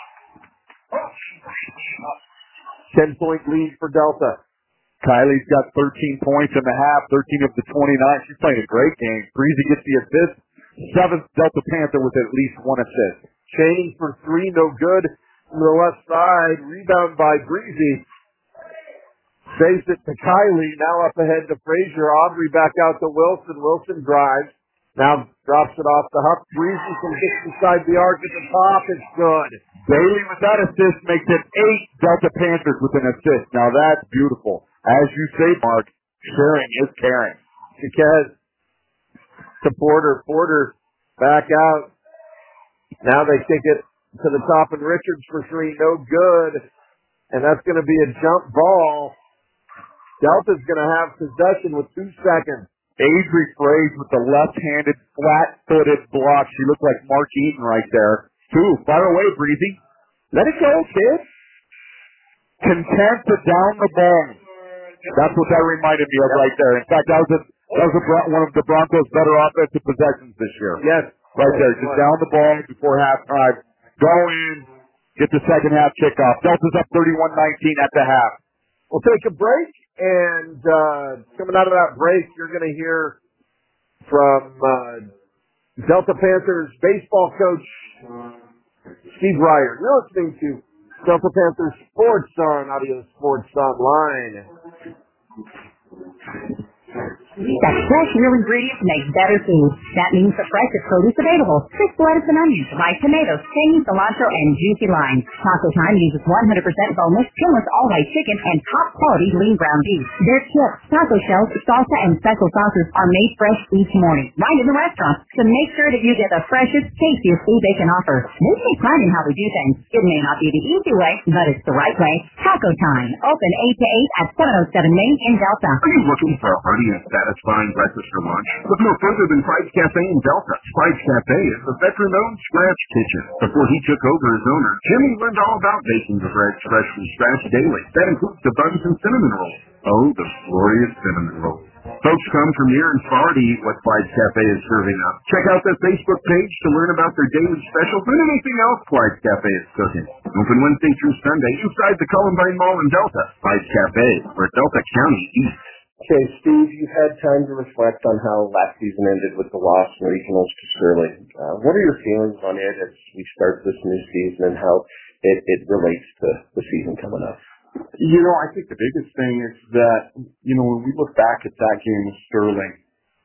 10-point lead for Delta. Kylie's got 13 points in the half, 13 of the 29. She's playing a great game. Breezy gets the assist. 7th Delta Panther with at least one assist. Chaney for three, no good. From the left side, rebound by Breezy. Saves it to Kylie, now up ahead to Fraser. Aubrey back out to Wilson. Wilson drives. Now drops it off to Huff. Breezy from just inside the arc at the top. It's good. Bailey with that assist makes it 8 Delta Panthers with an assist. Now that's beautiful. As you say, Mark, sharing is caring. Chiquez to Porter. Porter back out. Now they kick it to the top, and Richards for three. No good. And that's going to be a jump ball. Delta's going to have possession with 2 seconds. Avery Fraze with the left-handed, flat-footed block. She looked like Mark Eaton right there. 2. Fire away, Breezy. Let it go, kid. Content to down the ball. That's what that reminded me of right there. In fact, that was one of the Broncos' better offensive possessions this year. Yes. Right there. Just down the ball before halftime. Go in. Get the second half kickoff. Delta's up 31-19 at the half. We'll take a break, and coming out of that break, you're going to hear from Delta Panthers baseball coach Steve Ryer. You're listening to Delta Panthers Sports on Audio Sports Online. That fresh, real ingredients make better food. That means the freshest produce available. Crisp lettuce and onions, ripe tomatoes, tangy cilantro, and juicy limes. Taco Time uses 100% boneless, skinless, all-white chicken, and top-quality lean ground beef. Their chips, taco shells, salsa, and special sauces are made fresh each morning, right in the restaurant. So make sure that you get the freshest, tastiest food they can offer. They take pride in how we do things. It may not be the easy way, but it's the right way. Taco Time, open 8 to 8 at 707 Main in Delta. Are you looking for a hearty and satisfying breakfast for lunch? Look no further than Pride's Cafe in Delta. Pride's Cafe is a veteran-owned scratch kitchen. Before he took over as owner, Jimmy learned all about baking the bread fresh from scratch daily. That includes the buns and cinnamon rolls. Oh, the glorious cinnamon rolls. Folks come from near and far to eat what Clyde's Cafe is serving up. Check out their Facebook page to learn about their daily specials and anything else Clyde's Cafe is cooking. Open Wednesday through Sunday inside the Columbine Mall in Delta. Clyde's Cafe, where Delta County eats. Okay, Steve, you've had time to reflect on how last season ended with the loss in regionals to Sterling. What are your feelings on it as we start this new season and how it relates to the season coming up? You know, I think the biggest thing is that, you know, when we look back at that game with Sterling,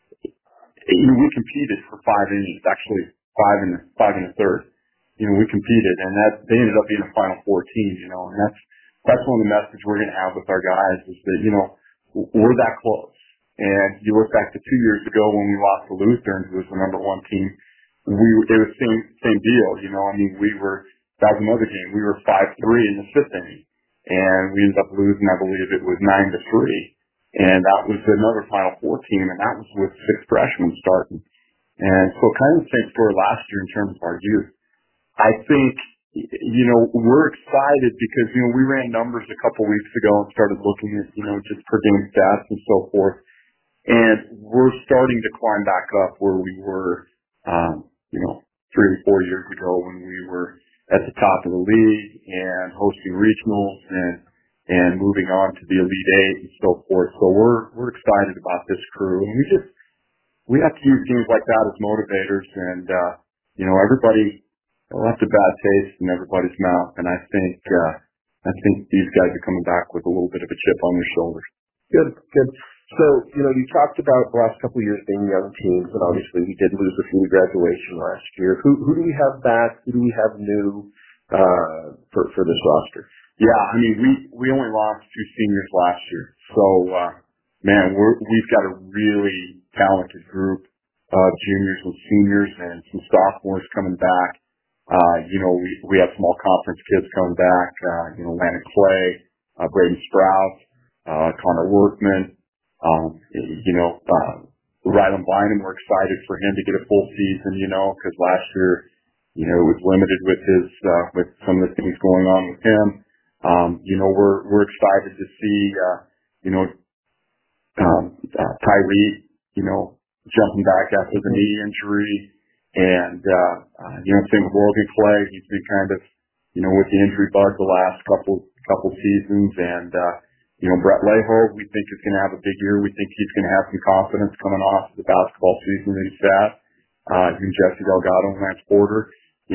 you know, we competed for 5 innings, actually five and a third. You know, we competed, and that they ended up being a Final Four team, you know, and that's one of the messages we're going to have with our guys is that, you know, we're that close. And you look back to 2 years ago when we lost to Lutheran, who was the number 1 team, it was same deal, you know, I mean, that was another game. We were 5-3 in the 5th inning. And we ended up losing, I believe it was 9-3. And that was another Final Four team, and that was with 6 freshmen starting. And so kind of the same story last year in terms of our youth. I think, you know, we're excited because, you know, we ran numbers a couple weeks ago and started looking at, you know, just per game stats and so forth. And we're starting to climb back up where we were, you know, 3 or 4 years ago when we were at the top of the league and hosting regionals and moving on to the Elite Eight and so forth. So we're excited about this crew, and we have to use games like that as motivators. And you know, everybody left a bad taste in everybody's mouth, and I think these guys are coming back with a little bit of a chip on their shoulders. Good. So, you know, you talked about the last couple of years being young teams, and obviously we did lose a few to graduation last year. Who do we have back? Who do we have new for this roster? Yeah, I mean, we only lost 2 seniors last year. So, man, we've got a really talented group of juniors and seniors and some sophomores coming back. We have small conference kids coming back, Landon Clay, Braden Sprout, Connor Workman, Rylan Bynum. We're excited for him to get a full season, because last year, it was limited with some of the things going on with him. We're excited to see, Tyree, jumping back after the knee injury. And, same with Morgan Clay. He's been kind of, with the injury bug the last couple seasons. And, Brett Leho, we think is going to have a big year. We think he's going to have some confidence coming off the basketball season that he's had. Even Jesse Delgado and Lance Porter,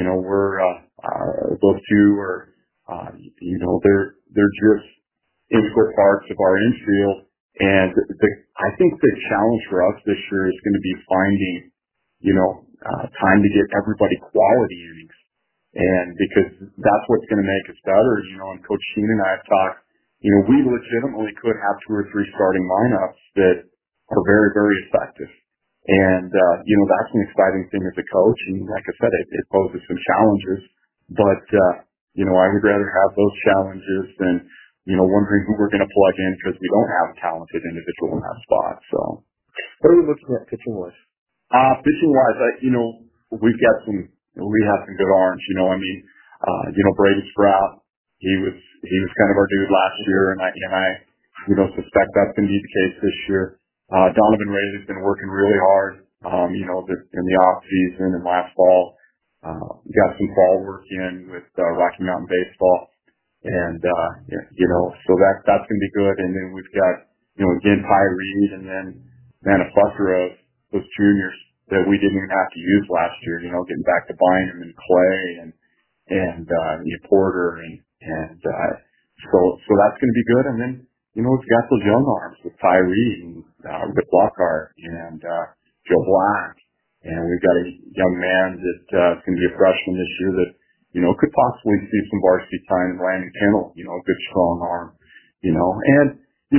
those two are, they're just integral parts of our infield. And I think the challenge for us this year is going to be finding, time to get everybody quality innings. And because that's what's going to make us better, and Coach Sheen and I have talked, we legitimately could have 2 or 3 starting lineups that are very, very effective. And, that's an exciting thing as a coach. And like I said, it poses some challenges, but, I would rather have those challenges than, wondering who we're going to plug in because we don't have a talented individual in that spot. So what are we looking at pitching wise? Pitching wise, we have some good arms, Brady Sprout, he was kind of our dude last year, and I suspect that's going to be the case this year. Donovan Ray has been working really hard, in the off season and last fall. Got some fall work in with Rocky Mountain Baseball, and so that's going to be good. And then we've got again Ty Reed, and then a plethora of those juniors that we didn't even have to use last year. Getting back to Bynum and Clay and Porter and so that's going to be good. And then we've got those young arms with Ty Reed and Rick Lockhart and Joe Black. And we've got a young man that is going to be a freshman this year that, could possibly see some varsity time in Landon Kennel, a good strong arm, And,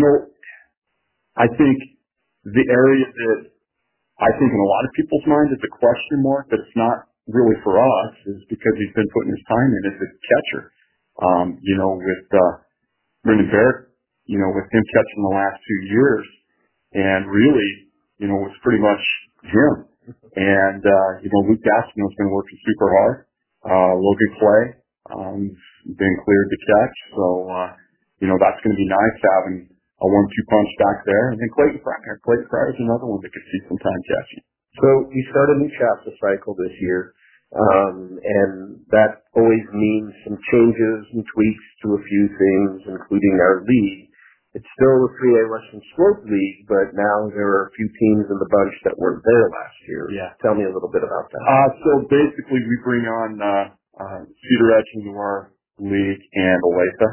I think the area that I think in a lot of people's minds is a question mark, but it's not really for us, is because he's been putting his time in as a catcher. With Brendan Barrett, with him catching the last 2 years, and really, was pretty much him. And, Luke Gastineau's been working super hard. Logan Clay, been cleared to catch. So, that's going to be nice having a 1-2 punch back there. And then Clayton Fryer. Clayton Fryer is another one that could see some time catching. So we start a new chapter cycle this year. And that always means some changes and tweaks to a few things, including our league. It's still a 3A Western Slope League, but now there are a few teams in the bunch that weren't there last year. Yeah. Tell me a little bit about that. So basically we bring on Cedar Edge into our league and Olathe.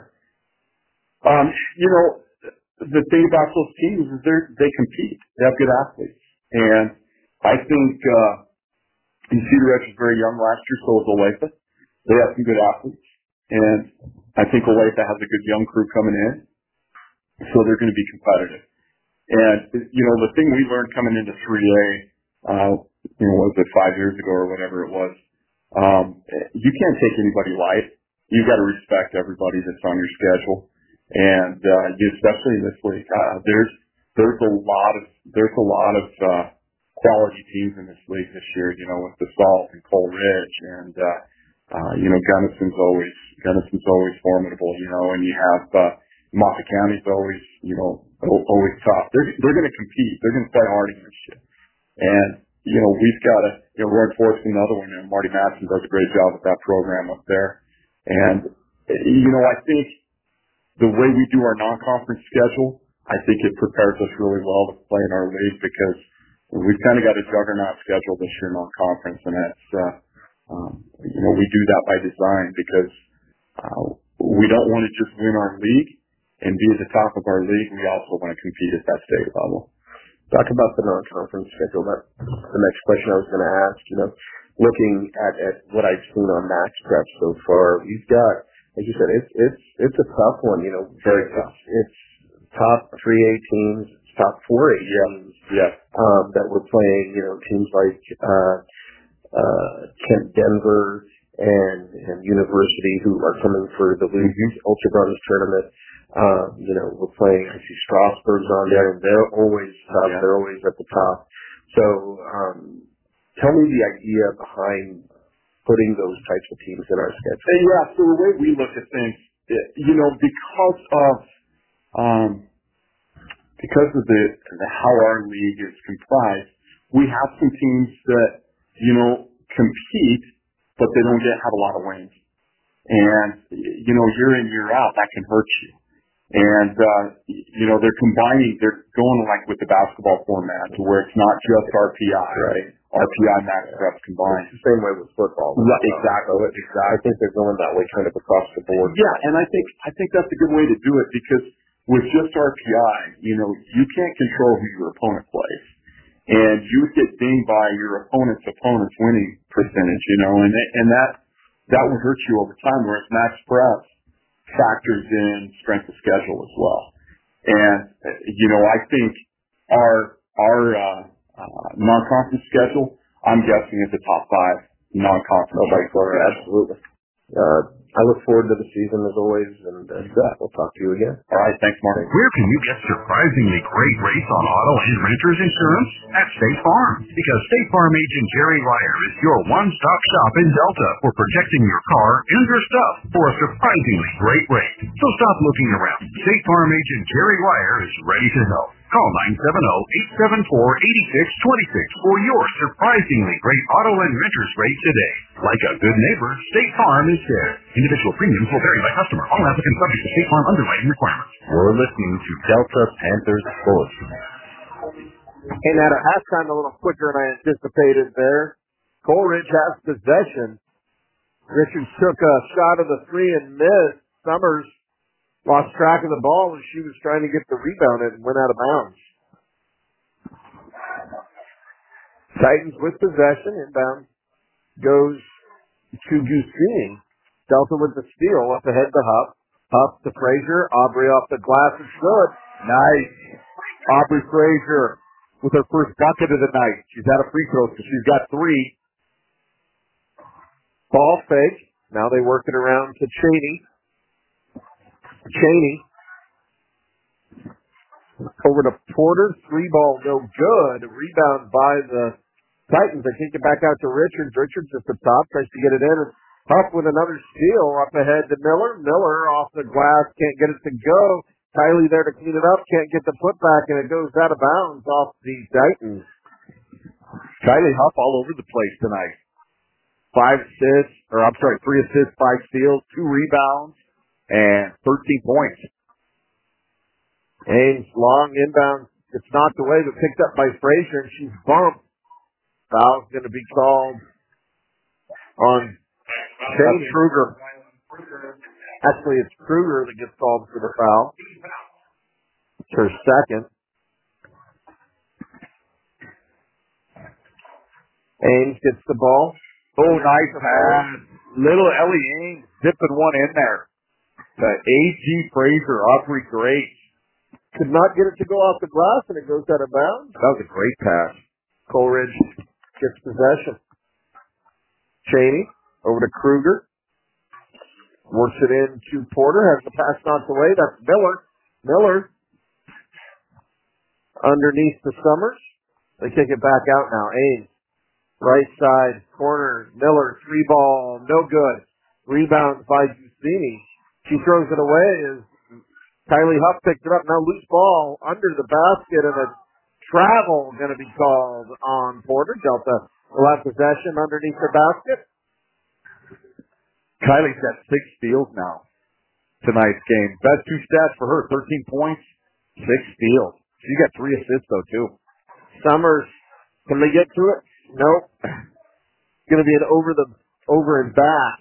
The thing about those teams is they compete. They have good athletes. And I think Cedar Edge was very young last year, so was Olathe. They have some good athletes. And I think Olathe has a good young crew coming in. So they're going to be competitive. And, the thing we learned coming into 3A, was it 5 years ago or whatever it was, you can't take anybody light. You've got to respect everybody that's on your schedule. And, especially in this league, there's a lot of quality teams in this league this year, with the Salt and Cole Ridge and, Gunnison's always formidable, and you have, Moffat County's always tough. They're going to compete. They're going to play hard against you. And, we've got to, we're enforcing another one. Marty Madsen does a great job with that program up there. And, I think the way we do our non-conference schedule, I think it prepares us really well to play in our league because we've kind of got a juggernaut schedule this year non-conference. And that's, we do that by design because, we don't want to just win our league and be at the top of our league. We also want to compete at that state level. Talk about the non-conference schedule. That's the next question I was going to ask. Looking at what I've seen on Max Prep so far, we've got, as you said, it's a tough one. Very tough. It's top 3A teams, top 4A teams. Yeah. That we're playing. Teams like Kent Denver and University, who are coming for the League Ultra Brothers tournament. We're playing, I see Strasburg's on there, and they're always tough. They're always at the top. So, tell me the idea behind putting those types of teams in our schedule. Yeah, so the way we look at things, because of the how our league is comprised, we have some teams that, compete, but they don't have a lot of wins. And, year in, year out, that can hurt you. And, they're going like with the basketball format to where it's not just RPI, right? RPI max reps combined. It's the same way with football. Right, exactly. I think they're going that way kind of across the board. Yeah, and I think that's a good way to do it because with just RPI, you can't control who your opponent plays. And you get dinged by your opponent's winning percentage, and that would hurt you over time, whereas max prep factors in strength of schedule as well. And, I think our non-conference schedule, I'm guessing is the top 5 non-conference. Absolutely. I look forward to the season as always, and we'll talk to you again. All right, thanks, Mark. Where can you get surprisingly great rates on auto and renter's insurance? At State Farm. Because State Farm agent Jerry Ryer is your one-stop shop in Delta for protecting your car and your stuff for a surprisingly great rate. So stop looking around. State Farm agent Jerry Ryer is ready to help. Call 970-874-8626 for your surprisingly great auto and renter's rate today. Like a good neighbor, State Farm is there. Individual premiums will vary by customer. All applicants subject to State Farm underwriting requirements. We're listening to Delta Panthers Bulletin. Came out at halftime a little quicker than I anticipated there. Coleridge has possession. Richards took a shot of the three and missed. Summers lost track of the ball as she was trying to get the rebound and went out of bounds. Titans with possession. Inbound goes to Gusini. Delta with the steal up ahead to Huff. Huff to Frazier. Aubrey off the glass is good. Nice. Aubrey Frazier with her first bucket of the night. She's had a free throw, so she's got 3. Ball fake. Now they work it around to Cheney. Over to Porter. 3-ball no good. Rebound by the Titans. They kick it back out to Richards. Richards at the top. Tries to get it in. Huff with another steal up ahead to Miller. Miller off the glass. Can't get it to go. Kylie there to clean it up. Can't get the putback, and it goes out of bounds off the Titans. Kylie Huff all over the place tonight. 3 assists, 5 steals, 2 rebounds, and 13 points. Ames, long inbound. It's knocked away, but picked up by Frazier, and she's bumped. Foul's going to be called on Kruger. Actually, it's Kruger that gets called for the foul. It's her second. Ames gets the ball. Oh, nice pass. Little Ellie Ames zipping one in there. The A.G. Frazier, Aubrey Grace. Could not get it to go off the glass, and it goes out of bounds. That was a great pass. Coleridge gets possession. Cheney over to Kruger. Works it in to Porter. Has the pass knocked away. That's Miller. Miller underneath the Summers. They kick it back out now. Ames. Right side corner. Miller. 3-ball. No good. Rebound by Giussini. She throws it away as Kylie Huff picked it up. Now loose ball under the basket, and a travel going to be called on Porter. Delta will have possession underneath the basket. Kylie's got 6 steals now tonight's game. Best 2 stats for her, 13 points, 6 steals. She got 3 assists, though, too. Summers, can they get to it? Nope. It's going to be an over and back.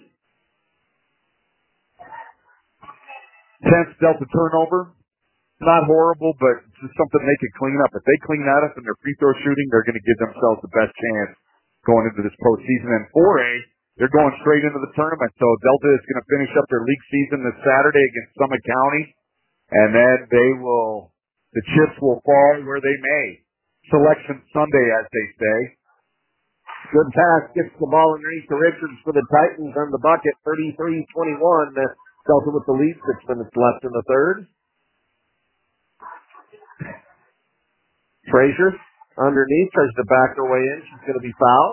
10th Delta turnover. Not horrible, but just something they can clean up. If they clean that up in their free throw shooting, they're going to give themselves the best chance going into this postseason. And 4A, they're going straight into the tournament. So Delta is going to finish up their league season this Saturday against Summit County. And then the chips will fall where they may. Selection Sunday, as they say. Good pass, gets the ball underneath to Richards for the Titans on the bucket, 33-21. Delta with the lead, 6 minutes left in the third. Frazier underneath, tries to back her way in. She's going to be fouled.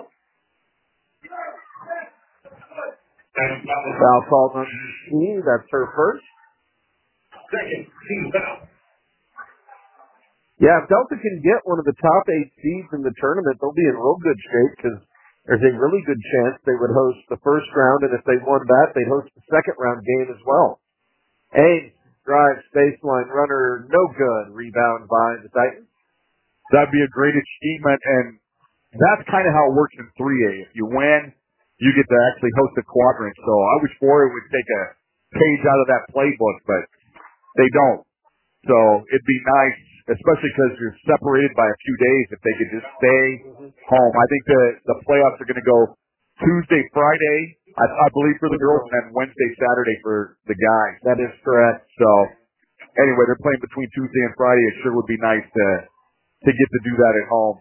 Foul called on Jean. That's her first. Second, team foul. Yeah, if Delta can get one of the top 8 seeds in the tournament, they'll be in real good shape because there's a really good chance they would host the first round, and if they won that, they'd host the second round game as well. Ames drives baseline runner, no good. Rebound by the Titans. That'd be a great achievement, and that's kind of how it works in 3A. If you win, you get to actually host a quadrant. So I wish Florida would take a page out of that playbook, but they don't. So it'd be nice, especially because you're separated by a few days, if they could just stay home. I think the playoffs are going to go Tuesday, Friday, I believe for the girls, and then Wednesday, Saturday for the guys. That is correct. So anyway, they're playing between Tuesday and Friday. It sure would be nice to get to do that at home.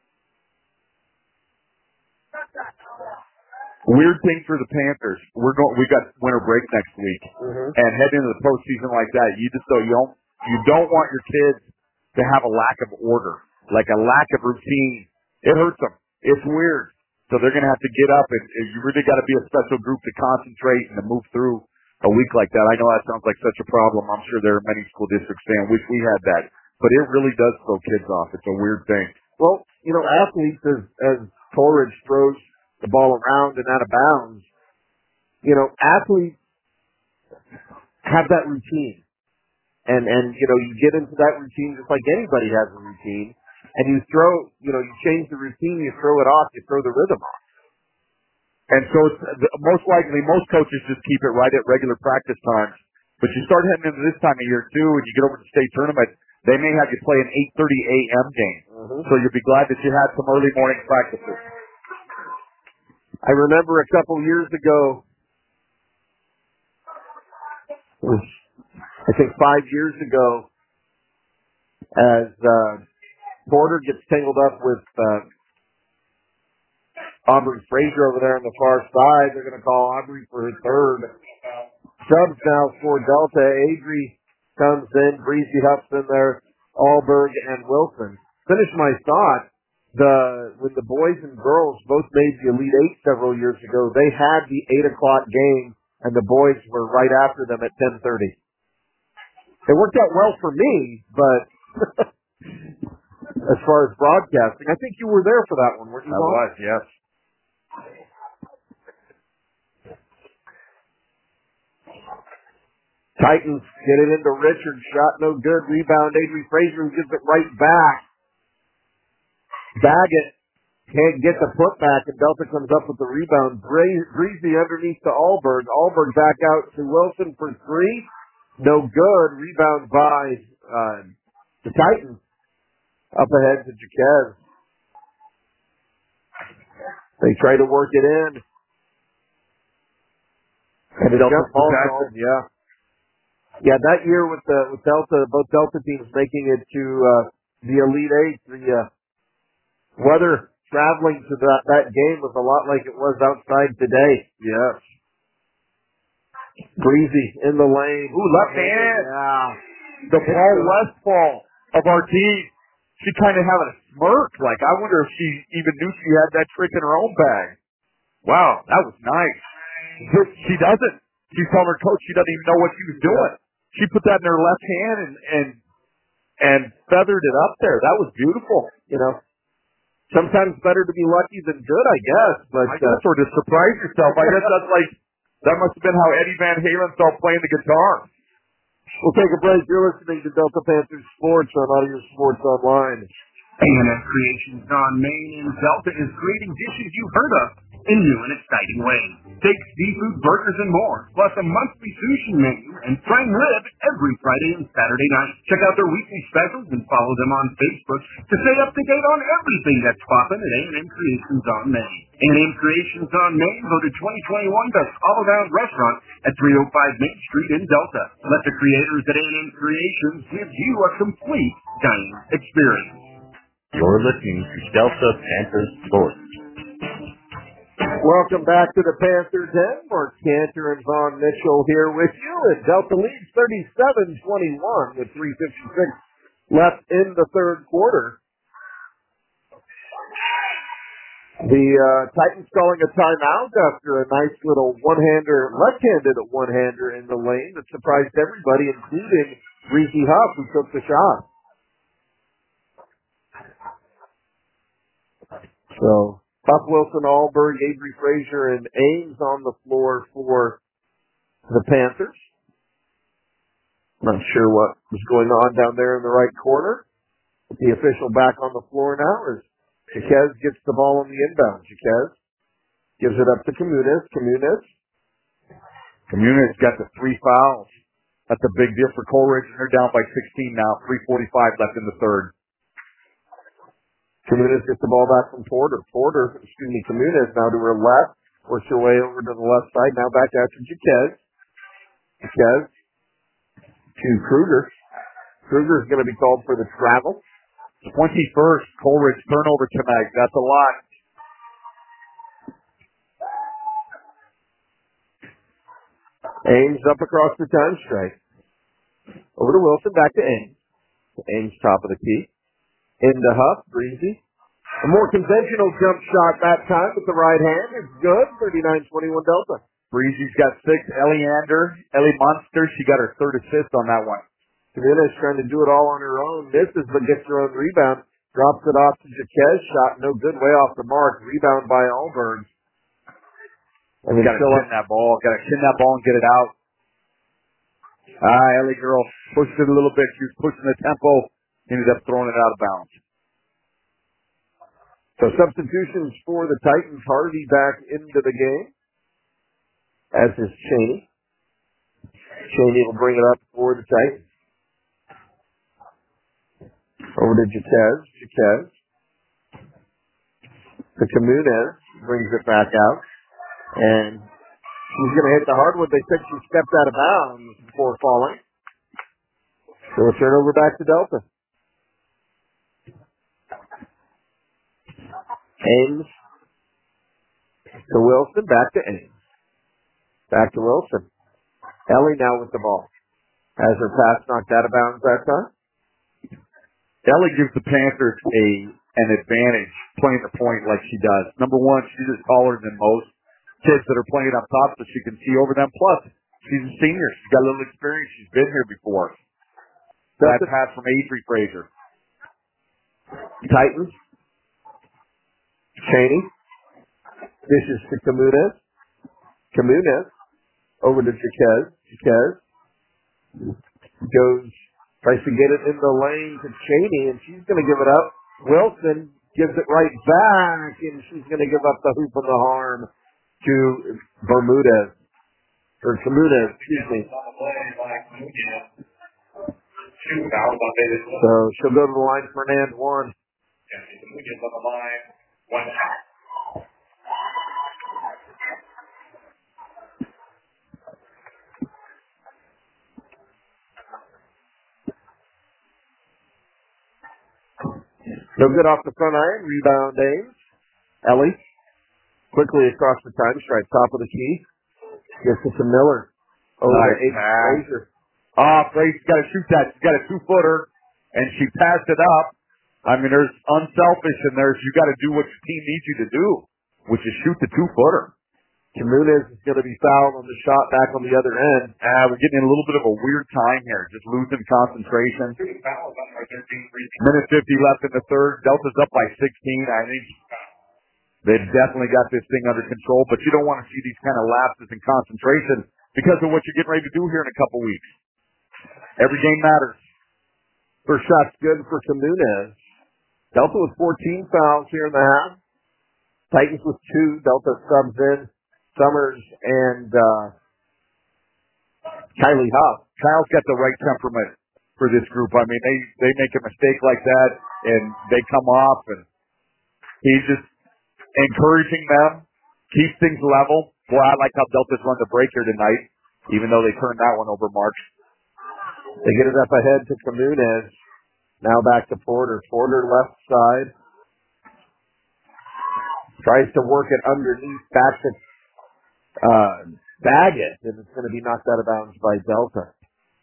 Weird thing for the Panthers. We got winter break next week, and heading into the postseason like that, you don't want your kids to have a lack of order, like a lack of routine. It hurts them. It's weird. So they're going to have to get up, and you really got to be a special group to concentrate and to move through a week like that. I know that sounds like such a problem. I'm sure there are many school districts saying, wish we had that. But it really does throw kids off. It's a weird thing. Well, athletes, as Coleridge throws the ball around and out of bounds, athletes have that routine. And you get into that routine just like anybody has a routine. And you you change the routine, you throw it off, you throw the rhythm off. And so most likely, most coaches just keep it right at regular practice times. But you start heading into this time of year, too, and you get over to state tournament, they may have you play an 8:30 a.m. game. So you'll be glad that you had some early morning practices. I remember a couple years ago, I think 5 years ago, as Porter gets tangled up with Aubrey Frazier over there on the far side. They're going to call Aubrey for her third. Subs now for Delta. Adri comes in. Breezy Huff's in there. Alberg and Wilson. Finish my thought. When the boys and girls both made the Elite Eight several years ago, they had the 8 o'clock game, and the boys were right after them at 10:30. It worked out well for me, but as far as broadcasting, I think you were there for that one, weren't you? I was, yes. Titans get it into Richards. Shot no good. Rebound. Adri Frazier gives it right back. Baggett can't get the putback, and Delta comes up with the rebound. Breezy underneath to Alberg. Alberg back out to Wilson for 3. No good. Rebound by the Titans. Up ahead to Jaquez. They try to work it in. And Delta falls. Yeah. Yeah, that year with Delta, both Delta teams making it to the Elite Eight, the weather traveling to that game was a lot like it was outside today. Yes. Breezy in the lane. Ooh, left hand. Yeah. The Paul Westfall of our team. She kind of had a smirk. Like, I wonder if she even knew she had that trick in her own bag. Wow, that was nice. She doesn't. She's telling her coach she doesn't even know what she was doing. She put that in her left hand and feathered it up there. That was beautiful. Sometimes better to be lucky than good, I guess. But I guess, or to surprise yourself. I guess that must have been how Eddie Van Halen felt playing the guitar. We'll take a break. You're listening to Delta Panthers Sports on Audio Sports Online. A&M Creations on Main in Delta is creating dishes you've heard of in new and exciting ways. Steak, seafood, burgers, and more, plus a monthly sushi menu and prime rib every Friday and Saturday night. Check out their weekly specials and follow them on Facebook to stay up to date on everything that's popping at A&M Creations on Main. A&M Creations on Main voted 2021 Best All-Around Restaurant at 305 Main Street in Delta. Let the creators at A&M Creations give you a complete dining experience. You're listening to Delta Panthers Sports. Welcome back to the Panthers Den. Mark Cantor and Vaughn Mitchell here with you. And Delta leads 37-21 with 3:56 left in the third quarter. The Titans calling a timeout after a nice little left-handed one-hander in the lane that surprised everybody, including Breezy Huff, who took the shot. So, Huff, Wilson, Alberg, Avery Frazier, and Ames on the floor for the Panthers. Not sure what was going on down there in the right corner. The official back on the floor now as Jaquez gets the ball on the inbound. Jaquez gives it up to Comunes. Comunes got the 3 fouls. That's a big deal for Coleridge, and they're down by 16 now. 3:45 left in the third. Comunes gets the ball back from Porter. Comunes now to her left. Works her way over to the left side. Now back out to Jaquez. Jaquez to Kruger. Kruger's going to be called for the travel. 21st Coleridge turnover tonight. That's a lot. Ames up across the time strike. Over to Wilson, back to Ames. Ames top of the key. Into Huff, Breezy. A more conventional jump shot that time with the right hand. It's good. 39-21 Delta. Breezy's got 6. Ellie Monster, she got her third assist on that one. Comunes trying to do it all on her own. Misses, but gets her own rebound. Drops it off to Jaquez. Shot no good, way off the mark. Rebound by Alberg. And we got to chin that ball. Got to chin that ball and get it out. Ellie girl pushed it a little bit. She was pushing the tempo. Ended up throwing it out of bounds. So substitutions for the Titans. Harvey back into the game, as is Cheney. Cheney will bring it up for the Titans. Over to Jaquez. To Comunes. Brings it back out. And she's going to hit the hardwood. They said she stepped out of bounds before falling. So we'll turn over back to Delta. Ames to Wilson. Back to Ames. Back to Wilson. Ellie now with the ball. Has her pass knocked out of bounds that time. Ellie gives the Panthers an advantage playing the point like she does. Number one, she's just taller than most kids that are playing up top, so she can see over them. Plus, she's a senior. She's got a little experience. She's been here before. That pass from Avery Frazier. Titans. Cheney. Dishes to Comunes. Comunes. Over to Jaquez. Jaquez goes, tries to get it in the lane to Cheney, and she's going to give it up. Wilson gives it right back, and she's going to give up the hoop and the harm to Bermudez. Or Comunes, excuse me. So she'll go to the line for an and one. No good off the front iron. Rebound Ames. Ellie. Quickly across the time stripe. Top of the key. Gets it to Miller. Over to Frazier. Frazier's got to shoot that. She's got a 2-footer, and she passed it up. I mean, there's unselfish in there. You got to do what your team needs you to do, which is shoot the 2-footer. Comunes is going to be fouled on the shot back on the other end. We're getting in a little bit of a weird time here, just losing concentration. Minute 50 left in the third. Delta's up by 16. I think they've definitely got this thing under control, but you don't want to see these kind of lapses in concentration because of what you're getting ready to do here in a couple weeks. Every game matters. First shot's good for Comunes. Delta with 14 fouls here in the half. Titans with 2. Delta subs in. Summers and Kylie Huff. Kyle's got the right temperament for this group. I mean, they make a mistake like that, and they come off, and he's just encouraging them, keep things level. Boy, I like how Delta's run the break here tonight, even though they turned that one over March. They get it up ahead to Comunes. Now back to Porter. Porter left side. Tries to work it underneath, back to Baggett, and it's going to be knocked out of bounds by Delta.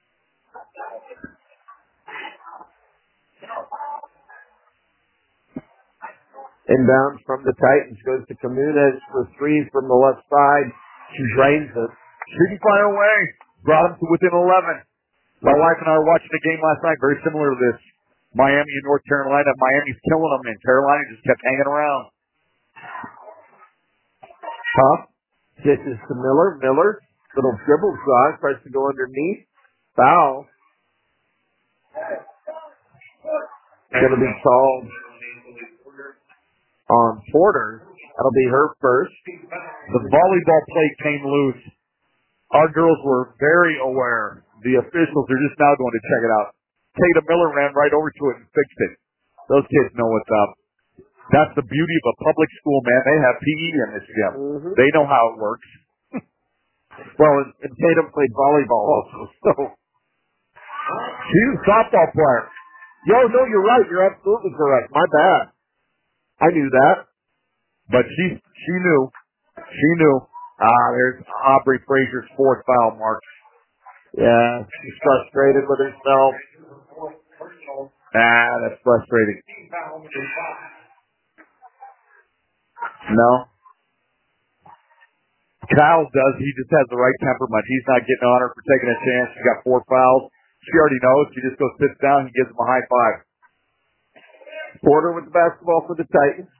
Inbound from the Titans goes to Camunes for three from the left side. She drains it. Shooting fire away. Brought him to within 11. My wife and I were watching a game last night very similar to this. Miami and North Carolina. Miami's killing them, and Carolina just kept hanging around. Tough. Pitches to Miller. Miller, little dribble shot, tries to go underneath. Foul. Going to be called on Porter. That'll be her first. The volleyball plate came loose. Our girls were very aware. The officials are just now going to check it out. Tatum Miller ran right over to it and fixed it. Those kids know what's up. That's the beauty of a public school, man. They have PE in this gym. Mm-hmm. They know how it works. Well, and Tatum played volleyball also, so. She's a softball player. No, you're right. You're absolutely correct. My bad. I knew that. But she knew. She knew. There's Aubrey Frazier's fourth foul mark. Yeah, she's frustrated with herself. That's frustrating. No. Kyle does. He just has the right temperament. He's not getting on her for taking a chance. She's got 4 fouls. She already knows. She just goes, sits down, and gives him a high five. Porter with the basketball for the Titans.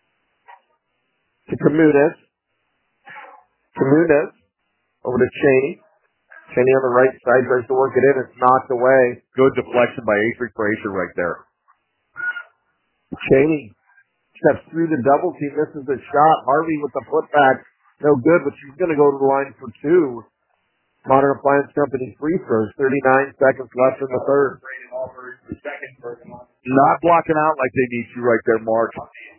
To Camunes. Camunes over to Cheney. Cheney on the right side tries to work it in. It's knocked away. Good deflection by Avery Frazier right there. Cheney steps through the double team. Misses the shot. Harvey with the putback. No good, but she's going to go to the line for 2. Modern Appliance Company free throws. 39 seconds left in the third. Not blocking out like they need to right there, Mark.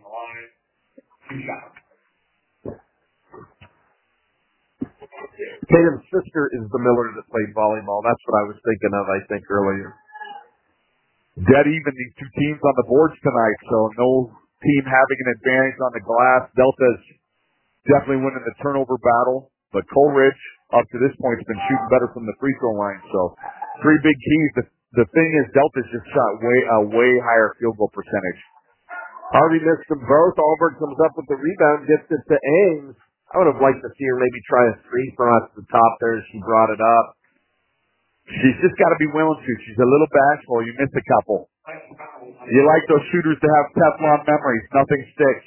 Tatum's sister is the Miller that played volleyball. That's what I was thinking of, I think, earlier. Dead even, these two teams on the boards tonight, so no team having an advantage on the glass. Delta's definitely winning the turnover battle, but Coleridge, up to this point, has been shooting better from the free throw line. So 3 big keys. The thing is, Delta's just shot a way higher field goal percentage. Harvey missed them both. Alberg comes up with the rebound, gets it to Ames. I would have liked to see her maybe try a 3 from off the top there as she brought it up. She's just got to be willing to. She's a little bashful. You missed a couple. You like those shooters to have Teflon memories. Nothing sticks.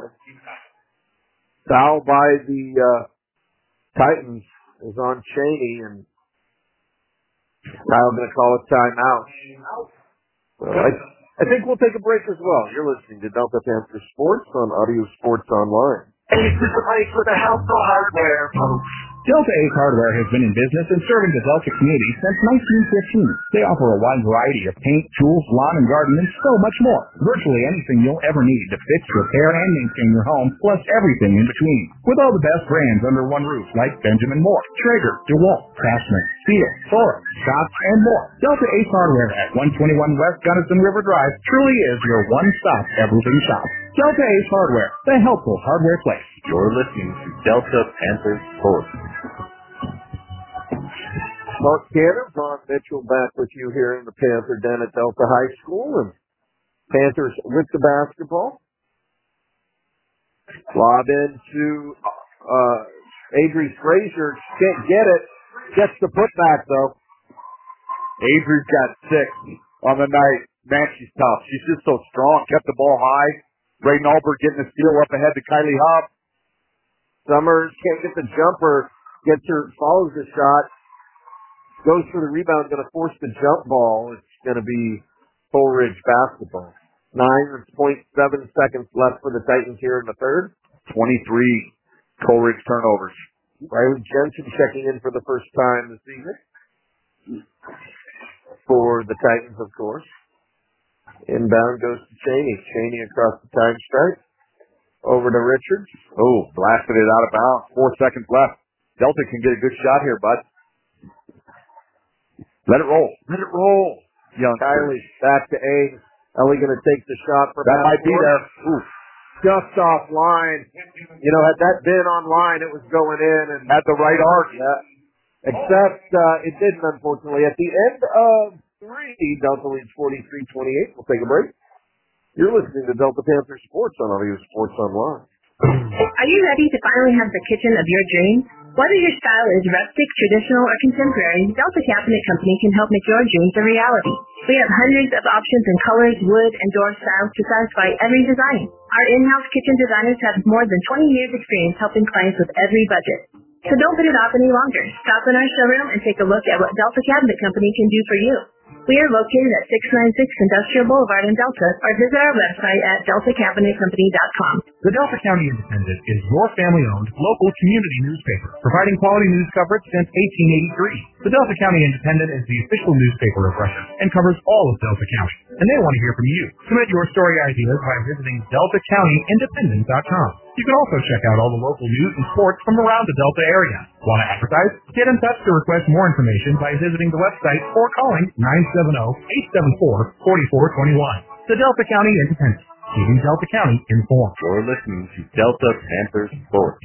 Foul by the Titans is on Cheney, and Kyle's going to call a timeout. So I think we'll take a break as well. You're listening to Delta Panther Sports on Audio Sports Online. Ace is the place for the helpful hardware, folks. Delta Ace Hardware has been in business and serving the Delta community since 1915. They offer a wide variety of paint, tools, lawn and garden, and so much more. Virtually anything you'll ever need to fix, repair, and maintain your home, plus everything in between. With all the best brands under one roof, like Benjamin Moore, Traeger, DeWalt, Craftsman, Steel, Thor, Scott, and more. Delta Ace Hardware at 121 West Gunnison River Drive truly is your one-stop everything shop. Delta Ace Hardware, the helpful hardware place. You're listening to Delta Panther Sports. Mark Cannon, Ron Mitchell back with you here in the Panther Den at Delta High School. And Panthers with the basketball. Lob into Avery Frazier. Can't get it. Gets the putback, though. Avery's got 6 on the night. Man, she's tough. She's just so strong. Kept the ball high. Brayden Albert getting the steal up ahead to Kylie Hobb. Summers can't get the jumper. Gets her, follows the shot. Goes for the rebound. Going to force the jump ball. It's going to be Coleridge basketball. 9.7 seconds left for the Titans here in the third. 23 Coleridge turnovers. Riley Jensen checking in for the first time this season. For the Titans, of course. Inbound goes to Cheney. Cheney across the time stripe. Over to Richards. Oh, blasted it out of bounds. 4 seconds left. Delta can get a good shot here, bud. Let it roll. Let it roll. Young Kylie back to Ames. Ellie going to take the shot from that might be there. Ooh. just offline. You know, had that been online, it was going in and Had the right arc. except it didn't, unfortunately. At the end of 3, Delta leads 43-28. We'll take a break. You're listening to Delta Panther Sports on Audio Sports Online. Are you ready to finally have the kitchen of your dreams? Whether your style is rustic, traditional, or contemporary, Delta Cabinet Company can help make your dreams a reality. We have hundreds of options in colors, wood, and door styles to satisfy every design. Our in-house kitchen designers have more than 20 years experience helping clients with every budget. So don't put it off any longer. Stop in our showroom and take a look at what Delta Cabinet Company can do for you. We are located at 696 Industrial Boulevard in Delta, or visit our website at deltacabinetcompany.com. The Delta County Independent is your family-owned local community newspaper, providing quality news coverage since 1883. The Delta County Independent is the official newspaper of record and covers all of Delta County, and they want to hear from you. Submit your story ideas by visiting deltacountyindependent.com. You can also check out all the local news and sports from around the Delta area. Want to advertise? Get in touch to request more information by visiting the website or calling 970-874-4421. The Delta County Independent, keeping Delta County informed. You're listening to Delta Panther Sports.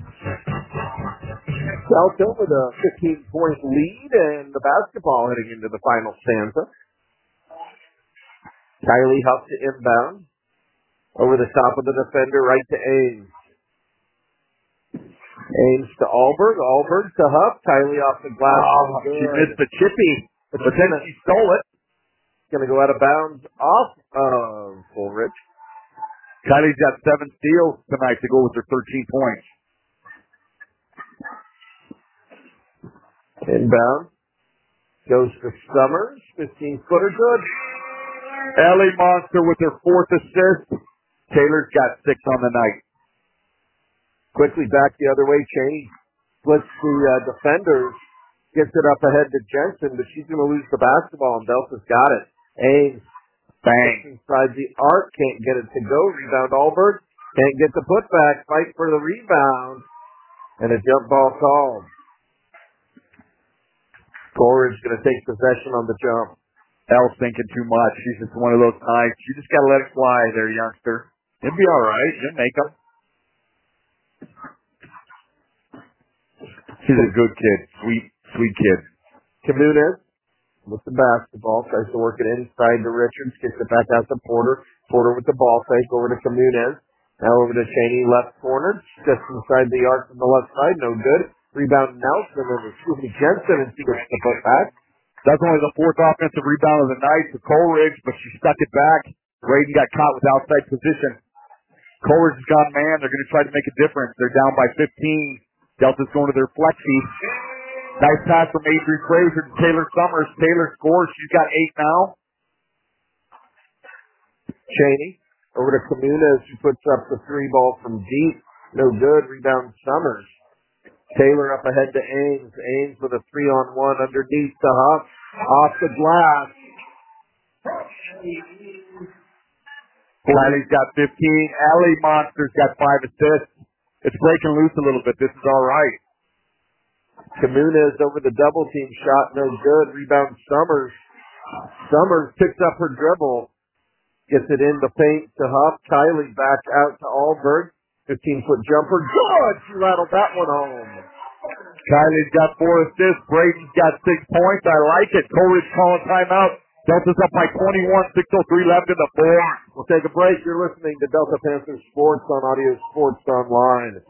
Delta with a 15-point lead and the basketball heading into the final stanza. Kylie Huff to inbound. Over the top of the defender, right to Ames. Ames to Alberg. Alberg to Huff. Kylie off the glass. Oh, she missed the chippy, but then she stole it. Going to go out of bounds off of Fullrich. Kylie's got 7 steals tonight to go with her 13 points. Inbound. Goes to Summers. 15-footer good. Ellie Monster with her 4th assist. Taylor's got 6 on the night. Quickly back the other way. Cheney splits the defenders. Gets it up ahead to Jensen, but she's going to lose the basketball, and Delta's got it. Ames. Bang. Inside the arc. Can't get it to go. Rebound Alberg. Can't get the putback. Fight for the rebound. And a jump ball called. Coleridge going to take possession on the jump. Elle's thinking too much. She's just one of those nights. You just got to let it fly there, youngster. It'll be all right. You'll make them. She's a good kid. Sweet kid. Camunez with the basketball. Tries to work it inside to Richards. Gets it back out to Porter. Porter with the ball fake over to Camunez. Now over to Cheney, left corner. Just inside the arc from the left side. No good. Rebound Nelson. Jensen, and she gets the put back. That's only the 4th offensive rebound of the night for Coleridge, but she stuck it back. Braden got caught with outside position. Coleridge has gone man. They're going to try to make a difference. They're down by 15. Delta's going to their flexi. Nice pass from Adrian Fraser to Taylor Summers. Taylor scores. She's got 8 now. Cheney over to Camunez, who puts up the 3 ball from deep. No good. Rebound Summers. Taylor up ahead to Ames. Ames with a 3-on-1 underneath to Huff. Off the glass. Flatty's got 15. Ellie Monster's got 5 assists. It's breaking loose a little bit. This is all right. Camunez over the double team shot. No good. Rebound Summers. Summers picks up her dribble. Gets it in the paint to Huff. Kylie back out to Alberg. 15-foot jumper. Good! She rattled that one home. Kylie's got 4 assists. Braden's got 6 points. I like it. Coleridge calling timeout. Delta's up by 21. 6:03 left in the 4th. We'll take a break. You're listening to Delta Panther Sports on Audio Sports Online.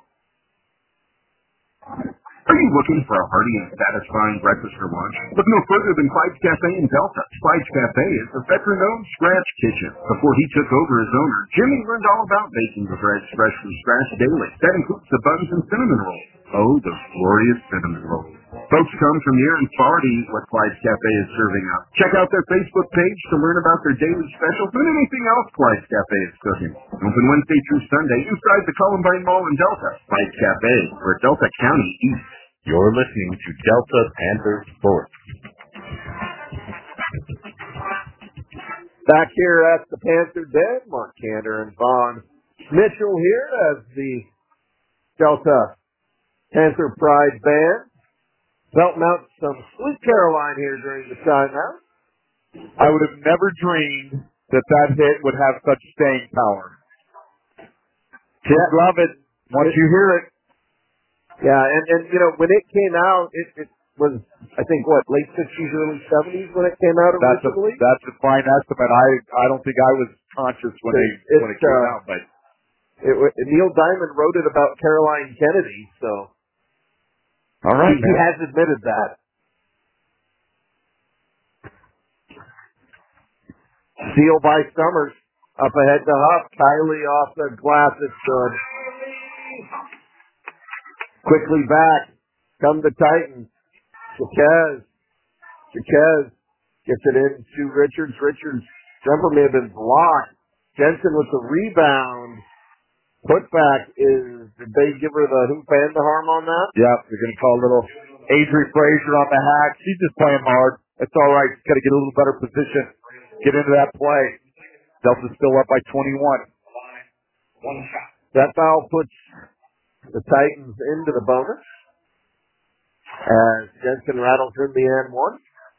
Are you looking for a hearty and satisfying breakfast or lunch? Look no further than Clyde's Cafe in Delta. Clyde's Cafe is a veteran-owned scratch kitchen. Before he took over as owner, Jimmy learned all about baking the bread fresh from scratch daily. That includes the buns and cinnamon rolls. Oh, those glorious cinnamon rolls. Folks come from near and far to eat what Clyde's Cafe is serving up. Check out their Facebook page to learn about their daily specials and anything else Clyde's Cafe is cooking. Open Wednesday through Sunday inside the Columbine Mall in Delta. Clyde's Cafe, where Delta County eats. You're listening to Delta Panther Sports. Back here at the Panther Den, Mark Kander and Vaughn Mitchell here as the Delta Panther Pride Band. Belting out some Sweet Caroline here during the timeout. I would have never dreamed that hit would have such staying power. Kids love it once you hear it. Yeah, and when it came out, it was, I think, late 60s, early 70s when it came out originally? That's a fine estimate. I don't think I was conscious when it came out, but Neil Diamond wrote it about Caroline Kennedy, so all right, he has admitted that. Steal by Summers. Up ahead to Huff. Kylie off the glass. It's good. Quickly back. Come the Titans. Jaquez gets it in to Richards. Richards' jumper may have been blocked. Jensen with the rebound. Putback did they give her the hoop and the harm on that? Yeah, they're going to call a little Adri Frazier on the hack. She's just playing hard. It's all right. She's got to get a little better position. Get into that play. Delta's still up by 21. That foul puts the Titans into the bonus. As Jensen rattles in the and one.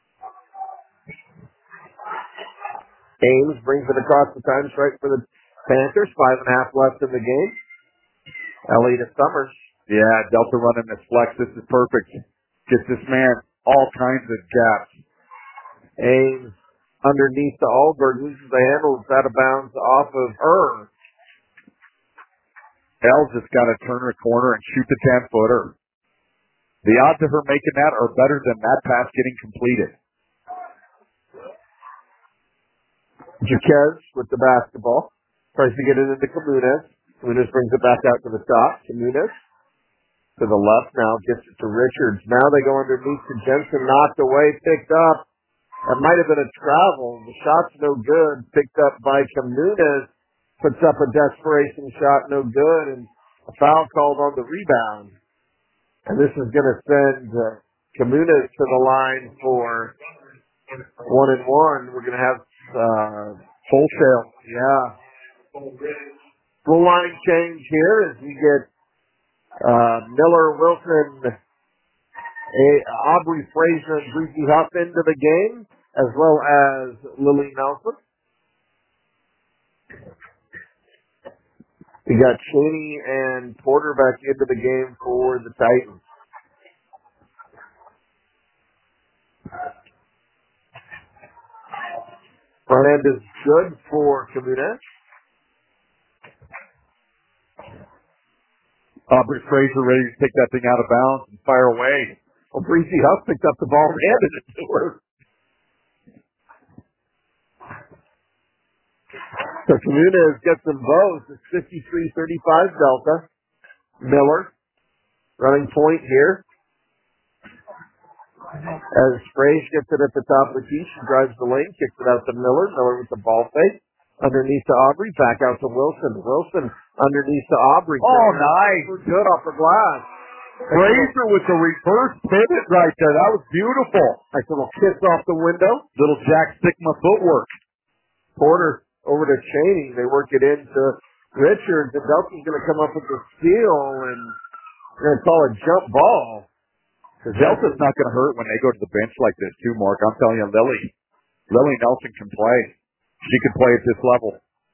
Ames brings it across the time strike for the Panthers. 5.5 left in the game. Ellie to Summers. Yeah, Delta running this flex. This is perfect. Gets this man all kinds of gaps. Ames underneath the Alberg. Loses the handle. It's out of bounds off of her. Elle's just got to turn her corner and shoot the 10-footer. The odds of her making that are better than that pass getting completed. Jaquez with the basketball. Tries to get it into Camunas. Camunas brings it back out to the top. Camunas to the left now. Gets it to Richards. Now they go underneath to Jensen. Knocked away. Picked up. That might have been a travel. The shot's no good. Picked up by Camunas. Puts up a desperation shot. No good. And a foul called on the rebound. And this is going to send Camunas to the line for 1-and-1. We're going to have wholesale. Yeah. Full line change here as we get Miller, Wilson, Aubrey Frazier, and Breezy Huff into the game, as well as Lily Nelson. We got Cheney and Porter back into the game for the Titans. Front end is good for Camunas. Aubrey Frazier ready to take that thing out of bounds and fire away. Well, Breezy Huff picked up the ball and handed it to her. So Camunas gets them both. It's 53-35 Delta. Miller running point here. As Frazier gets it at the top of the key, she drives the lane, kicks it out to Miller. Miller with the ball fake. Underneath to Aubrey, back out to Wilson. Wilson underneath to Aubrey. Oh, nice. Good off the glass. Frazier with the reverse pivot right there. That was beautiful. Nice little kiss off the window. Little Jack Sigma footwork. Porter over to Cheney. They work it into Richards. And Delta's going to come up with the steal, and they're going to call a jump ball. Delta's not going to hurt when they go to the bench like this, too, Mark. I'm telling you, Lily Nelson can play. She can play at this level.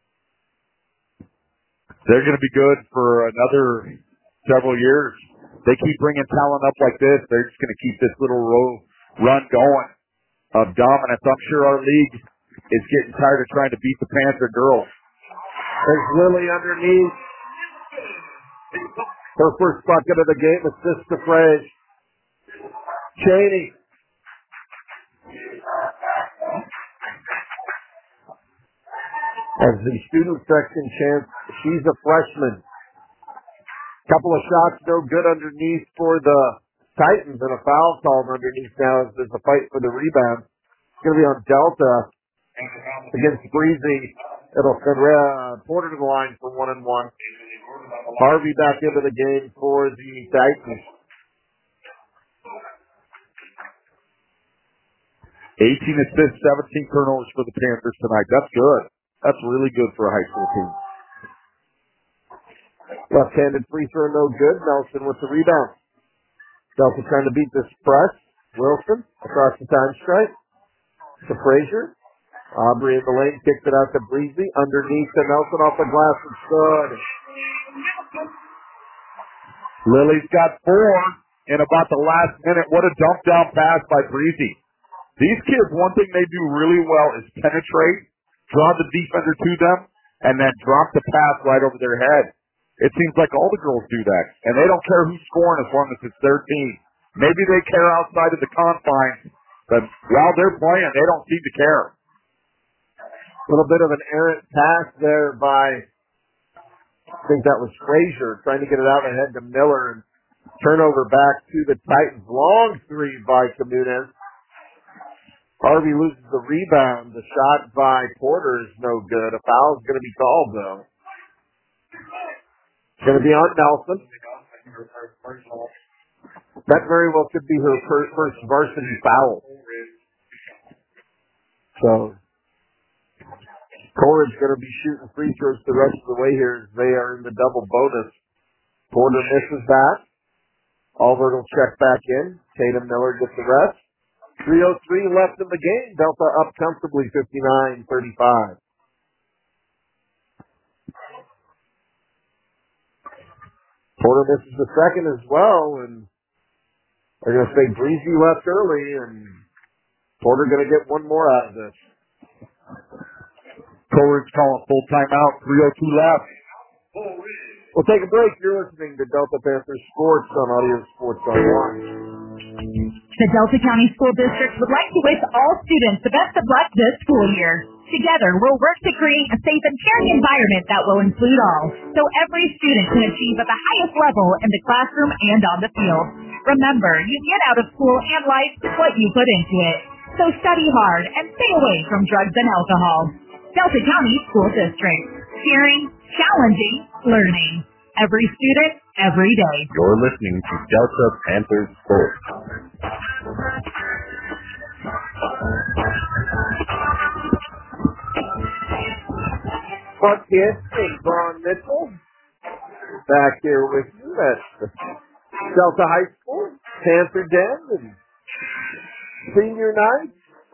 They're going to be good for another several years. They keep bringing talent up like this. They're just going to keep this little run going of dominance. I'm sure our league is getting tired of trying to beat the Panther girls. There's Lily underneath. Her first bucket of the game, assist to Frazier. Cheney. As the student section chants, she's a freshman. Couple of shots, no good underneath for the Titans, and a foul called underneath now as there's a fight for the rebound. It's going to be on Delta against Breezy. It'll send Porter to the line for 1-and-1. Harvey back into the game for the Titans. 18 assists, 17 turnovers for the Panthers tonight. That's good. That's really good for a high school team. Left-handed free throw, no good. Nelson with the rebound. Delta trying to beat this press. Wilson across the time stripe to Frazier. Aubrey in the lane kicks it out to Breezy. Underneath to Nelson off the glass. It's good. Lily's got 4 in about the last minute. What a dump down pass by Breezy. These kids, one thing they do really well is penetrate, draw the defender to them, and then drop the pass right over their head. It seems like all the girls do that, and they don't care who's scoring as long as it's their team. Maybe they care outside of the confines, but while they're playing, they don't seem to care. A little bit of an errant pass there by, I think that was Frazier, trying to get it out ahead to Miller, and turnover back to the Titans. Long 3 by Camunes. Harvey loses the rebound. The shot by Porter is no good. A foul's going to be called, though. It's going to be on Nelson. That very well could be her first varsity foul. So, Coleridge's going to be shooting free throws the rest of the way here as they are in the double bonus. Porter misses that. Albert will check back in. Tatum Miller gets the rest. 3:03 left in the game. Delta up comfortably 59-35. Porter misses the second as well, and they're going to say Breezy left early, and Porter going to get one more out of this. Coleridge calling full timeout. 3:02 left. We'll take a break. You're listening to Delta Panthers Sports on Audio Sports Online. The Delta County School District would like to wish all students the best of luck this school year. Together, we'll work to create a safe and caring environment that will include all, so every student can achieve at the highest level in the classroom and on the field. Remember, you get out of school and life what you put into it. So study hard and stay away from drugs and alcohol. Delta County School District. Caring, challenging, learning. Every student, every day. You're listening to Delta Panthers Sports. Buck Kidd and Vaughn Mitchell back here with you at Delta High School, Panther Den, and senior night.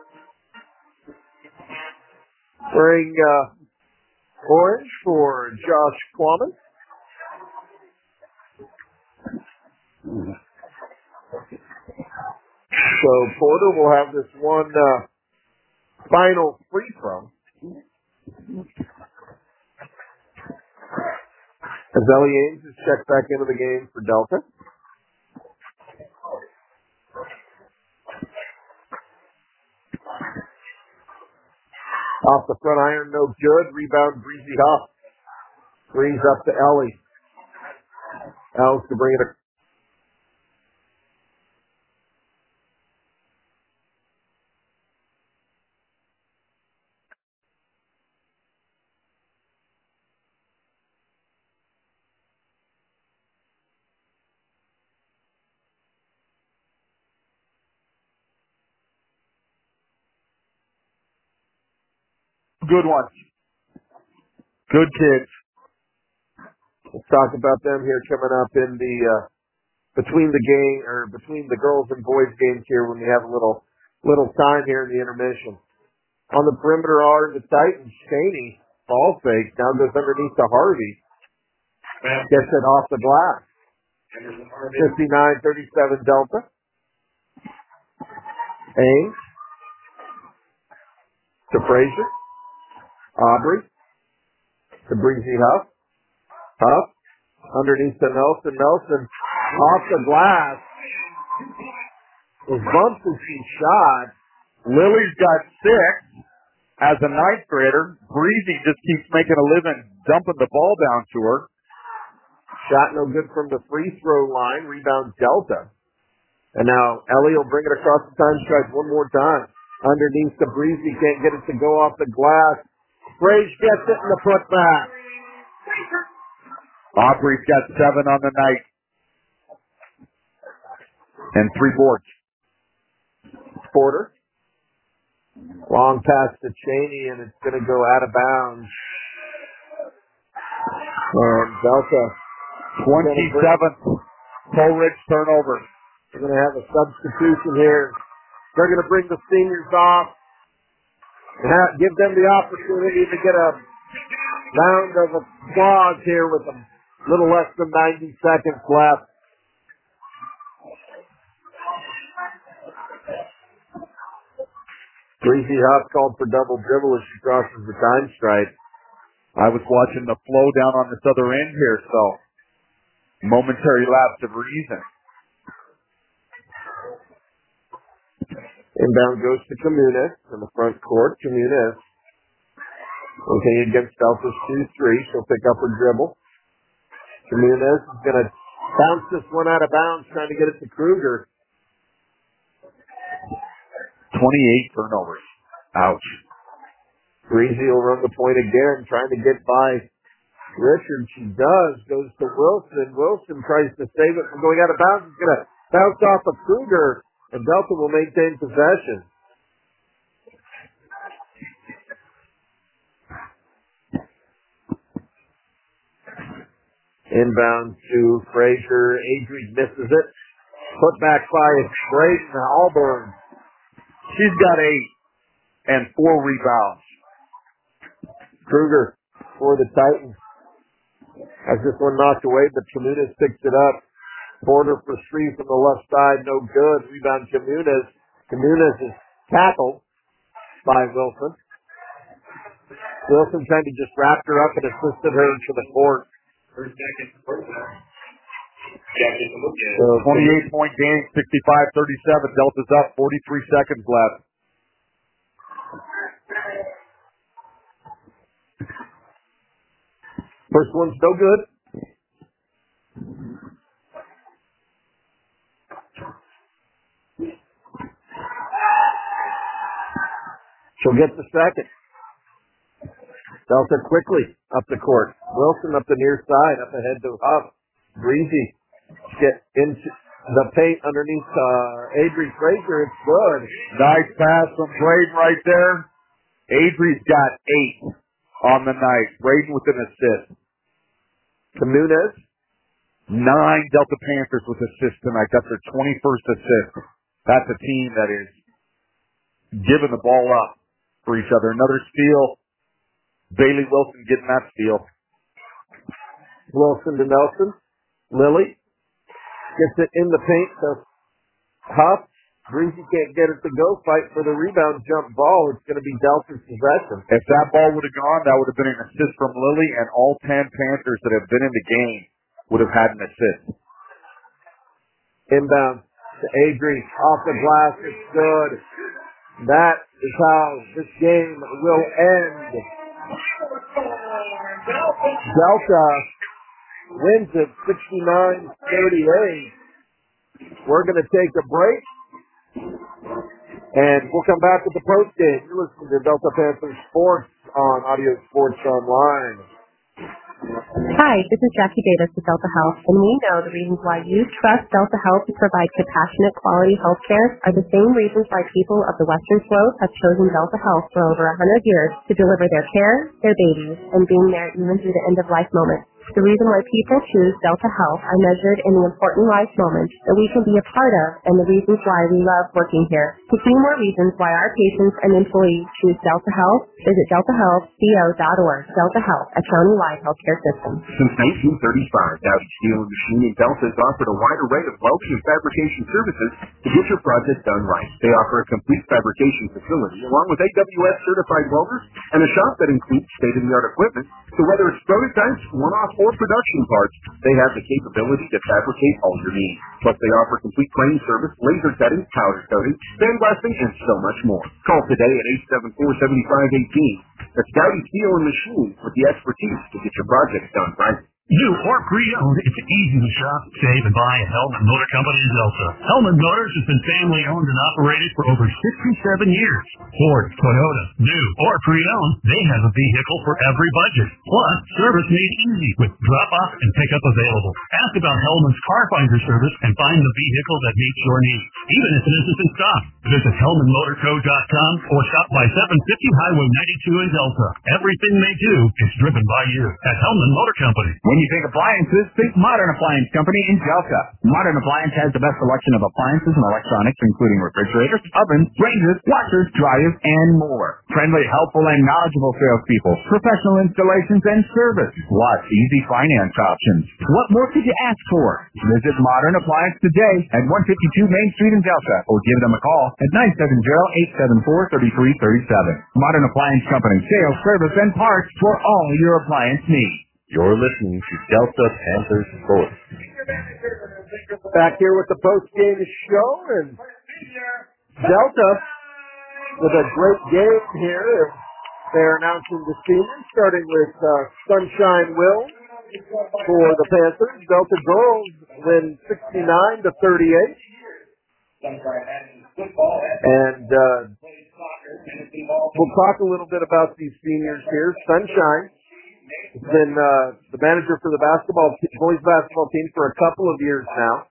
Wearing orange for Josh Quammen. So Porter will have this one final free throw. As Ellie Ames is checked back into the game for Delta. Off the front iron, no good. Rebound, Breezy Huff. Brings up to Ellie. Ellis to bring it up. Good one. Good kids. We'll talk about them here coming up in the between the girls and boys games here when we have a little time here in the intermission. On the perimeter are the Titans. Shaney, ball fake, now goes underneath to Harvey. Gets it off the glass. 59-37 Delta. Ames to Frazier. Aubrey to Breezy Huff. Huff underneath to Nelson. Nelson off the glass. Was bumped as he shot. Lily's got 6 as a ninth grader. Breezy just keeps making a living dumping the ball down to her. Shot no good from the free throw line. Rebound Delta. And now Ellie will bring it across the time stretch one more time. Underneath to Breezy. Can't get it to go off the glass. Frazier gets it in the putback. Aubrey's got 7 on the night. And 3 boards. Porter. Long pass to Cheney, and it's going to go out of bounds. And Delta. 27th. Coleridge turnover. We're going to have a substitution here. They're going to bring the seniors off. Give them the opportunity to get a round of applause here with a little less than 90 seconds left. Breezy Huff called for double dribble as she crosses the time stripe. I was watching the flow down on this other end here, so momentary lapse of reason. Inbound goes to Comunes in the front court. Comunes looking against Delta's 2-3. She'll pick up her dribble. Comunes is going to bounce this one out of bounds, trying to get it to Kruger. 28 turnovers. Ouch. Breezy will run the point again, trying to get by Richard. She does. Goes to Wilson. Wilson tries to save it from going out of bounds. It's going to bounce off of Kruger, and Delta will maintain possession. Inbound to Frazier. Adries misses it. Put back by Brayton Alburn. She's got 8 and 4 rebounds. Kruger for the Titans. Has this one knocked away, but Comunes picks it up. Border for 3 from the left side, no good. Rebound Comunes. Comunes is tackled by Wilson. Wilson kind of just wrapped her up and assisted her into the court. 28-point game, 65-37. Delta's up, 43 seconds left. First one's no good. She'll get the second. Delta quickly up the court. Wilson up the near side, up ahead to Huff. Breezy get into the paint underneath Adries Frazier. It's good. Nice pass from Braden right there. Adries got 8 on the night. Braden with an assist. Comunes. 9 Delta Panthers with assists tonight. That's their 21st assist. That's a team that is giving the ball up for each other. Another steal. Bailey Wilson getting that steal. Wilson to Nelson. Lily gets it in the paint to Huff. Breezy can't get it to go. Fight for the rebound, jump ball. It's going to be Delta's possession. If that ball would have gone, that would have been an assist from Lily, and all 10 Panthers that have been in the game would have had an assist. Inbound to Adries. Off the glass. It's good. That is how this game will end. Delta wins it 69-38. We're going to take a break, and we'll come back with the post game. You're listening to Delta Panthers Sports on Audio Sports Online. Hi, this is Jackie Davis with Delta Health, and we know the reasons why you trust Delta Health to provide compassionate, quality health care are the same reasons why people of the Western Slope have chosen Delta Health for over 100 years to deliver their care, their babies, and being there even through the end-of-life moments. The reason why people choose Delta Health are measured in the important life moments that we can be a part of and the reasons why we love working here. To see more reasons why our patients and employees choose Delta Health, visit deltahealthco.org. Delta Health, a county-wide healthcare system. Since 1935, Dowdy Steel and Machining Delta has offered a wide array of welding and fabrication services to get your project done right. They offer a complete fabrication facility along with AWS certified welders and a shop that includes state-of-the-art equipment. So whether it's prototypes, one-off or production parts, they have the capability to fabricate all your needs. Plus, they offer complete crane service, laser cutting, powder coating, sandblasting, and so much more. Call today at 874-7518. That's Dowdy Steel and Machine with the expertise to get your project done right. New or pre-owned, it's easy to shop, save, and buy at Hellman Motor Company in Delta. Hellman Motors has been family-owned and operated for over 67 years. Ford, Toyota, new or pre-owned, they have a vehicle for every budget. Plus, service made easy with drop-off and pickup available. Ask about Hellman's Car Finder service and find the vehicle that meets your needs, even if it isn't in stock. Visit HellmanMotorCo.com or stop by 750 Highway 92 in Delta. Everything they do is driven by you at Hellman Motor Company. When you think appliances, think Modern Appliance Company in Delta. Modern Appliance has the best selection of appliances and electronics, including refrigerators, ovens, ranges, washers, dryers, and more. Friendly, helpful, and knowledgeable salespeople, professional installations and service, plus easy finance options. What more could you ask for? Visit Modern Appliance today at 152 Main Street in Delta, or give them a call at 970-874-3337. Modern Appliance Company, sales, service, and parts for all your appliance needs. You're listening to Delta Panthers Sports. Back here with the post-game show, and Delta with a great game here. They're announcing the seniors, starting with Sunshine Will for the Panthers. Delta girls win 69-38. And we'll talk a little bit about these seniors here. Sunshine has been the manager for the boys basketball team for a couple of years now.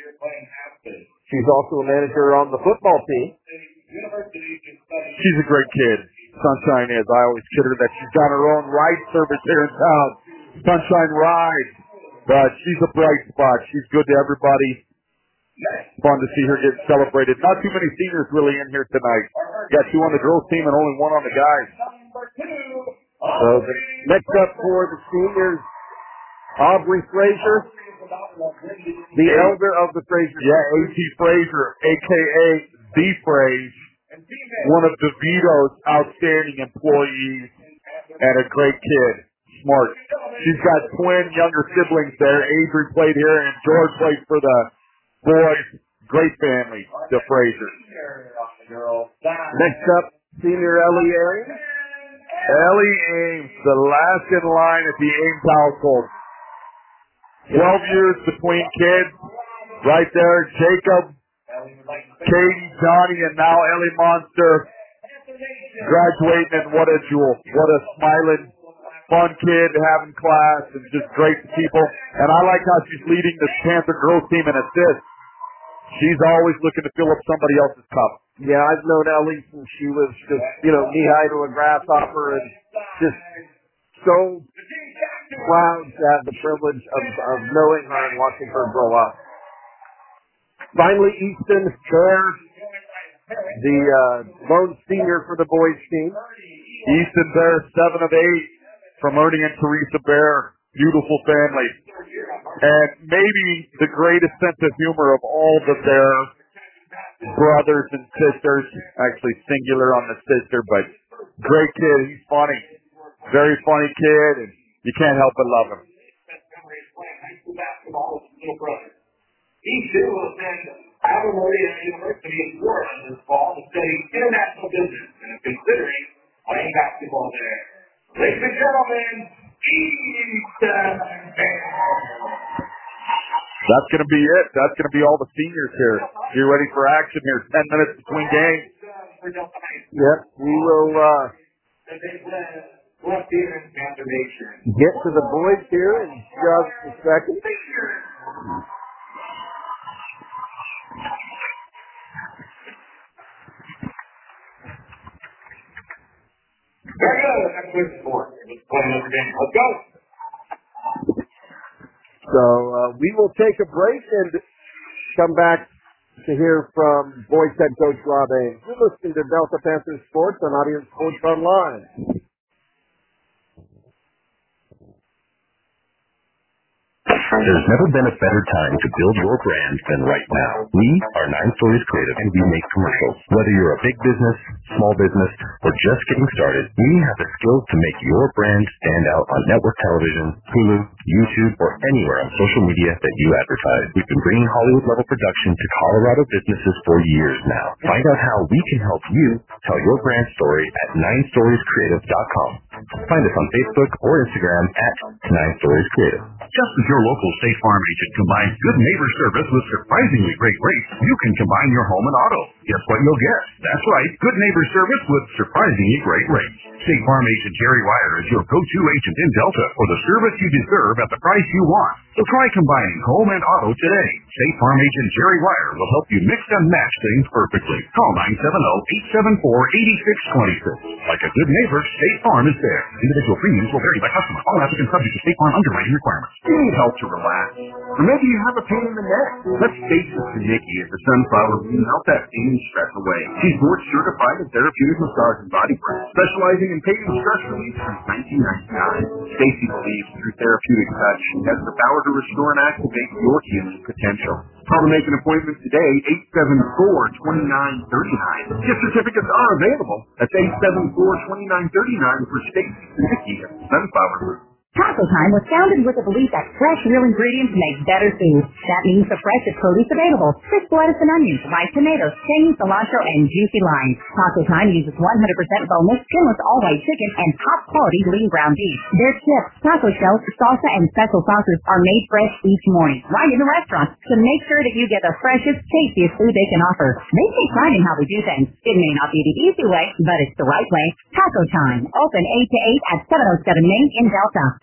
She's also a manager on the football team. She's a great kid. Sunshine is. I always kid her that she's got her own ride service here in town. Sunshine Ride. But she's a bright spot. She's good to everybody. Fun to see her get celebrated. Not too many seniors really in here tonight. Got two on the girls team and only one on the guys. So next up for the seniors, Aubrey Frazier, the elder of the Frazier. Yeah, A.T. Frazier, a.k.a. The Fraze, one of DeVito's outstanding employees and a great kid. Smart. She's got twin younger siblings there. Adrian played here and George played for the boys. Great family, the Fraziers. Next up, senior Ellie Ames. Ellie Ames, the last in line at the Ames household. 12 years between kids. Right there, Jacob, Katie, Johnny, and now Ellie Monster graduating, and what a jewel. What a smiling, fun kid having class and just great people. And I like how she's leading the Panther girls team in assists. She's always looking to fill up somebody else's cup. Yeah, I've known Ellie since she was just, knee-high to a grasshopper, and just so proud to have the privilege of knowing her and watching her grow up. Finally, Easton Bear, the lone senior for the boys team. Easton Bear, 7 of 8 from Ernie and Teresa Bear. Beautiful family. And maybe the greatest sense of humor of all of their brothers and sisters. Actually, singular on the sister, but great kid. He's funny. Very funny kid, and you can't help but love him. He too will attend Ave Maria University in Florida this fall to study international business and is considering playing basketball there. Ladies and gentlemen, Easton Bear. That's going to be it. That's going to be all the seniors here. Get ready for action here. 10 minutes between games. Yep, we will get to the boys here in just a second. Very good. That's good sport. Let's play another game. Let's go. So we will take a break and come back to hear from boys head coach Rob Ames. You're listening to Delta Panthers Sports on Audience Sports Online. There's never been a better time to build your brand than right now. We are 9 Stories Creative, and we make commercials. Whether you're a big business, small business, or just getting started, we have the skills to make your brand stand out on network television, Hulu, YouTube, or anywhere on social media that you advertise. We've been bringing Hollywood-level production to Colorado businesses for years now. Find out how we can help you tell your brand story at 9storiescreative.com. Find us on Facebook or Instagram at 9 Stories Creative. Just as your local State Farm agent combines good neighbor service with surprisingly great rates, you can combine your home and auto. Guess what you'll get? That's right, good neighbor service with surprisingly great rates. State Farm agent Jerry Wire is your go-to agent in Delta for the service you deserve at the price you want. So try combining home and auto today. State Farm agent Jerry Wire will help you mix and match things perfectly. Call 970-874-8626. Like a good neighbor, State Farm is there. Individual premiums will vary by customer. All applicants subject to State Farm underwriting requirements. You need help to relax. Or maybe you have a pain in the neck. Let's face it to Nikki at the Sunflower Room help that pain and stress away. She's board certified in therapeutic massage and body press, specializing in pain and stress relief since 1999. Stacy believes through therapeutic touch she has the power to restore and activate your healing potential. Call to make an appointment today, 874-2939. Gift certificates are available. That's 874-2939 for Stacy and Nikki at the Sunflower Room. Taco Time was founded with the belief that fresh, real ingredients make better food. That means the freshest produce available. Crisp lettuce and onions, ripe tomatoes, tangy cilantro, and juicy limes. Taco Time uses 100% boneless, skinless, all-white chicken, and top-quality lean ground beef. Their chips, taco shells, salsa, and special sauces are made fresh each morning, right in the restaurant, to make sure that you get the freshest, tastiest food they can offer. They take pride in how we do things. It may not be the easy way, but it's the right way. Taco Time, open 8 to 8 at 707 Main in Delta.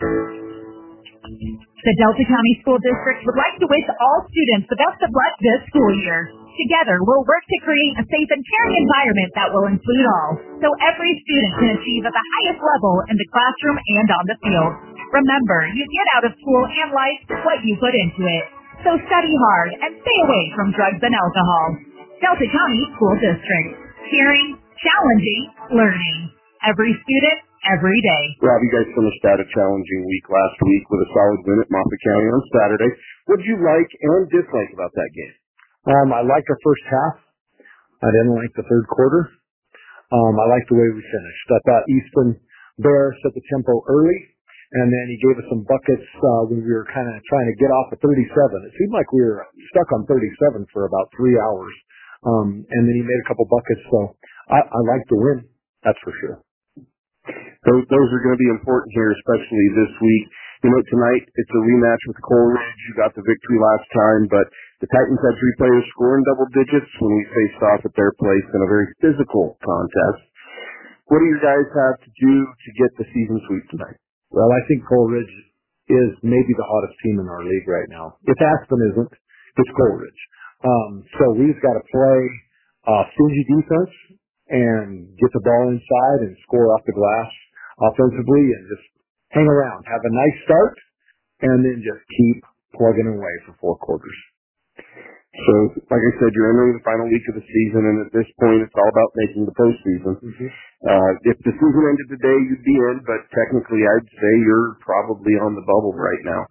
The Delta County School District would like to wish all students the best of luck this school year. Together, we'll work to create a safe and caring environment that will include all, so every student can achieve at the highest level in the classroom and on the field. Remember, you get out of school and life what you put into it. So study hard and stay away from drugs and alcohol. Delta County School District. Caring, challenging, learning. Every student, every day. Rob, you guys finished out a challenging week last week with a solid win at Moffat County on Saturday. What did you like and dislike about that game? I liked the first half. I didn't like the third quarter. I liked the way we finished. I thought Easton Bear set the tempo early, and then he gave us some buckets when we were kind of trying to get off of 37. It seemed like we were stuck on 37 for about 3 hours. And then he made a couple buckets, so I liked the win, that's for sure. Those are going to be important here, especially this week. You know, tonight it's a rematch with Coleridge. You got the victory last time, but the Titans had 3 players scoring double digits when we faced off at their place in a very physical contest. What do you guys have to do to get the season sweep tonight? Well, I think Coleridge is maybe the hottest team in our league right now. If Aspen isn't, it's Coleridge. So we've got to play stingy defense and get the ball inside and score off the glass offensively and just hang around, have a nice start, and then just keep plugging away for 4 quarters. So, like I said, you're entering the final week of the season, and at this point, it's all about making the postseason. Mm-hmm. If the season ended today, you'd be in, but technically, I'd say you're probably on the bubble right now.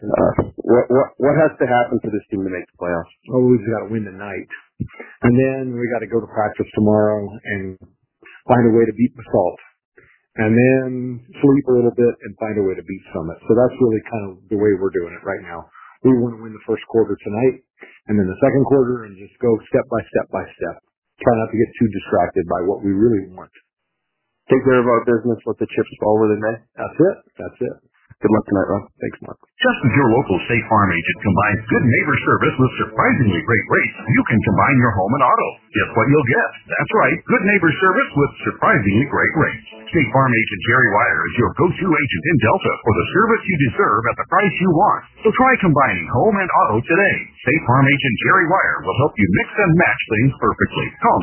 What has to happen for this team to make the playoffs? Oh, we've got to win tonight, and then we got to go to practice tomorrow and find a way to beat Basalt, and then sleep a little bit and find a way to beat Summit. So that's really kind of the way we're doing it right now. We want to win the first quarter tonight, and then the second quarter, and just go step by step by step. Try not to get too distracted by what we really want. Take care of our business, let the chips fall where they may. That's it. That's it. Good luck tonight, Rob. Thanks, Mark. Just as your local State Farm agent combines good neighbor service with surprisingly great rates, you can combine your home and auto. Guess what you'll get? That's right, good neighbor service with surprisingly great rates. State Farm agent Jerry Wire is your go-to agent in Delta for the service you deserve at the price you want. So try combining home and auto today. State Farm agent Jerry Wire will help you mix and match things perfectly. Call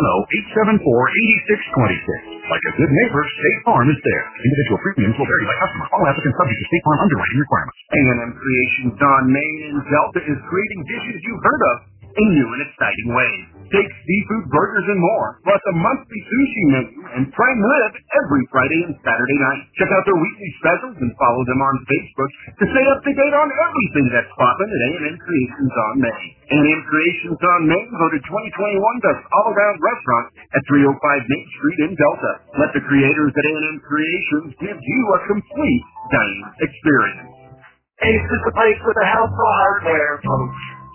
970-874-8626. Like a good neighbor, State Farm is there. Individual premiums will vary by customer. All applicants subject to State Farm underwriting requirements. A&M Creations on Main and Delta is creating dishes you've heard of in new and exciting ways. Steaks, seafood, burgers, and more, plus a monthly sushi menu and prime rib every Friday and Saturday night. Check out their weekly specials and follow them on Facebook to stay up to date on everything that's popping at A&M Creations on Main. A&M Creations on Main voted 2021 Best All-Around Restaurant at 305 Main Street in Delta. Let the creators at A&M Creations give you a complete dining experience. Ace is the place with the house for hardware, folks.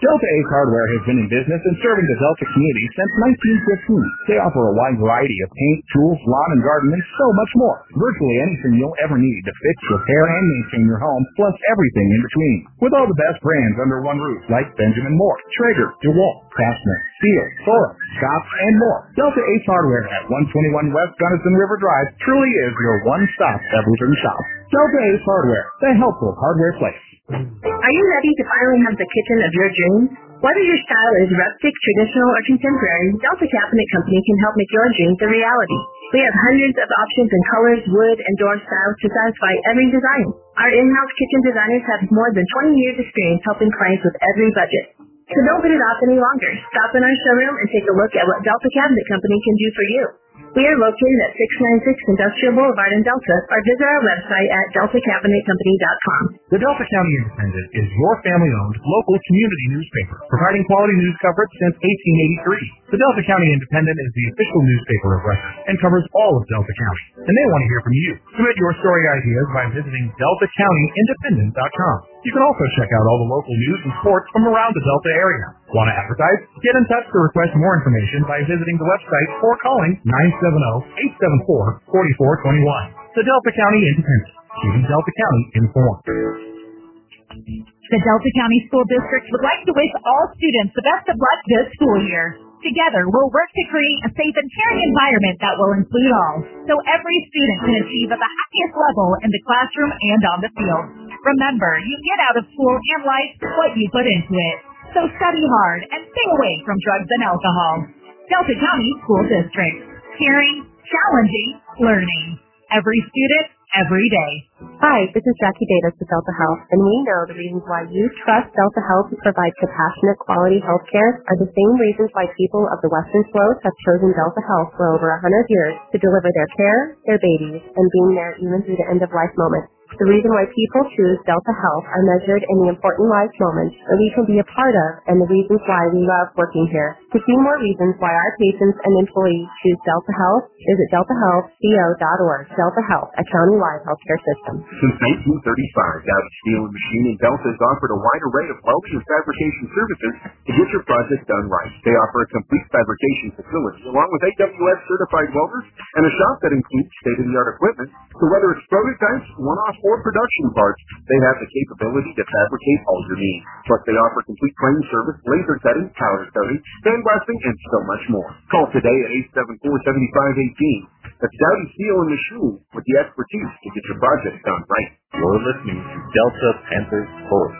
Delta Ace Hardware has been in business and serving the Delta community since 1915. They offer a wide variety of paint, tools, lawn and garden, and so much more. Virtually anything you'll ever need to fix, repair, and maintain your home, plus everything in between. With all the best brands under one roof, like Benjamin Moore, Traeger, DeWalt, Craftsman, Steel, Sora, Scotts, and more. Delta Ace Hardware at 121 West Gunnison River Drive truly is your one-stop everything shop. Delta Ace Hardware, the helpful hardware place. Are you ready to finally have the kitchen of your dreams? Whether your style is rustic, traditional, or contemporary, Delta Cabinet Company can help make your dreams a reality. We have hundreds of options in colors, wood, and door styles to satisfy every design. Our in-house kitchen designers have more than 20 years experience helping clients with every budget. So don't put it off any longer. Stop in our showroom and take a look at what Delta Cabinet Company can do for you. We are located at 696 Industrial Boulevard in Delta, or visit our website at deltacabinetcompany.com. The Delta County Independent is your family-owned local community newspaper, providing quality news coverage since 1883. The Delta County Independent is the official newspaper of record and covers all of Delta County, and they want to hear from you. Submit your story ideas by visiting deltacountyindependent.com. You can also check out all the local news and sports from around the Delta area. Want to advertise? Get in touch to request more information by visiting the website or calling 970-874-4421. The Delta County Independent, keeping Delta County informed. The Delta County School District would like to wish all students the best of luck this school year. Together, we'll work to create a safe and caring environment that will include all, so every student can achieve at the highest level in the classroom and on the field. Remember, you get out of school and life what you put into it. So study hard and stay away from drugs and alcohol. Delta County School District. Caring, challenging, learning. Every student, every day. Hi, this is Jackie Davis with Delta Health, and we know the reasons why you trust Delta Health to provide compassionate, quality health care are the same reasons why people of the Western Slope have chosen Delta Health for over 100 years to deliver their care, their babies, and being there even through the end-of-life moments. The reason why people choose Delta Health are measured in the important life moments that we can be a part of and the reasons why we love working here. To see more reasons why our patients and employees choose Delta Health, visit deltahealthco.org. Delta Health, a county-wide healthcare system. Since 1935, Dowdy Steel and Machine in Delta has offered a wide array of welding and fabrication services to get your project done right. They offer a complete fabrication facility along with AWS certified welders and a shop that includes state-of-the-art equipment. So whether it's prototypes, one-off or production parts, they have the capability to fabricate all your needs. Plus, they offer complete crane service, laser cutting, powder coating, sandblasting, and so much more. Call today at 874-7518. That's Dowdy Steel and Machine with the expertise to get your project done right. You're listening to Delta Panthers Sports.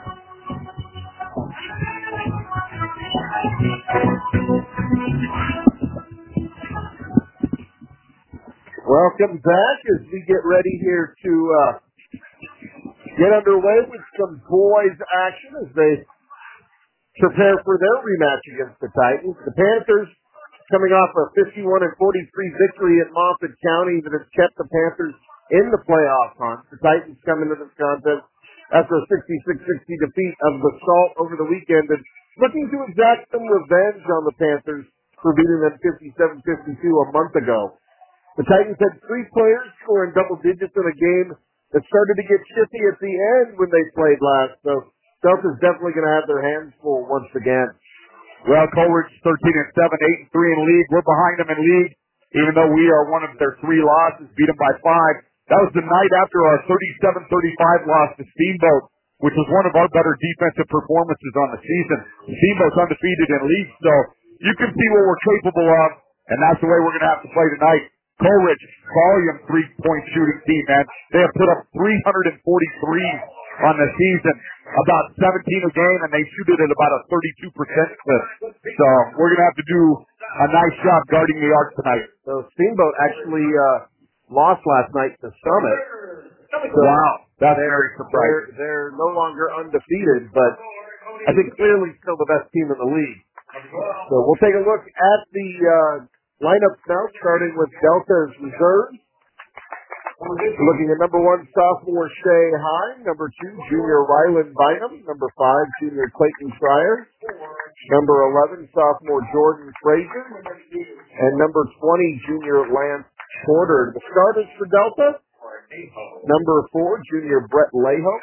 Welcome back as we get ready here to get underway with some boys action as they prepare for their rematch against the Titans. The Panthers coming off a 51-43 victory at Moffat County that has kept the Panthers in the playoff hunt. The Titans come into this contest after a 66-60 defeat of the Salt over the weekend and looking to exact some revenge on the Panthers for beating them 57-52 a month ago. The Titans had 3 players scoring double digits in a game that started to get shifty at the end when they played last. So Delta's definitely going to have their hands full once again. Well, Coleridge 13-7, 8-3 in league. We're behind them in league, even though we are one of their 3 losses, beat them by 5. That was the night after our 37-35 loss to Steamboat, which was one of our better defensive performances on the season. Steamboat's undefeated in league, so you can see what we're capable of, and that's the way we're going to have to play tonight. Coleridge, volume 3-point shooting team, man. They have put up 343 on the season, about 17 a game, and they shoot it at about a 32% clip. So we're going to have to do a nice job guarding the arc tonight. So Steamboat actually lost last night to Summit. So wow, that's very surprising. They're no longer undefeated, but I think clearly still the best team in the league. So we'll take a look at the lineup now, starting with Delta's reserves. Looking at number 1, sophomore Shay Hine. Number 2, junior Rylan Bynum. Number 5, junior Clayton Fryer. Number 11, sophomore Jordan Frazier. And number 20, junior Lance Porter. The starters for Delta: number 4, junior Brett Laho.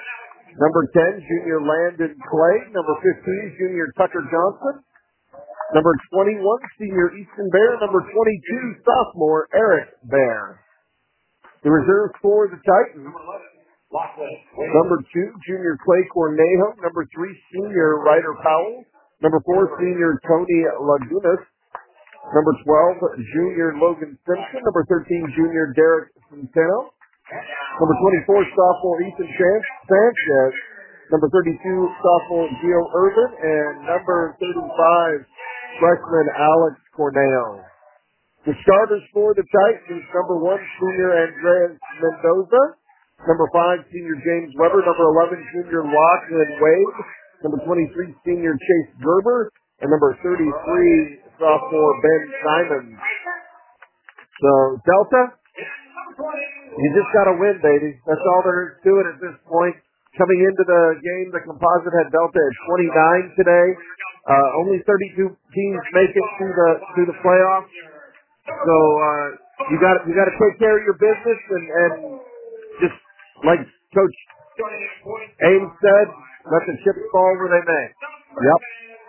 Number 10, junior Landon Clay. Number 15, junior Tucker Johnson. Number 21, senior Easton Bear. Number 22, sophomore Eric Bear. The reserves for the Titans. Number 2, junior Clay Cornejo. Number 3, senior Ryder Powell. Number 4, senior Tony Lagunas. Number 12, junior Logan Simpson. Number 13, junior Derek Centeno. Number 24, sophomore Ethan Sanchez. Number 32, sophomore Gio Urban. And number 35, freshman Alex Corneo. The starters for the Titans, number 1, senior Andres Mendoza. Number 5, senior James Weber. Number 11, junior Lachlan Wade. Number 23, senior Chase Gerber. And number 33, sophomore Ben Simons. So, Delta, you just got to win, baby. That's all there is to it at this point. Coming into the game, the composite had Delta at 29 today. Only 32 teams make it to the playoffs. So you got to take care of your business and just like Coach Ames said, let the chips fall where they may. Yep.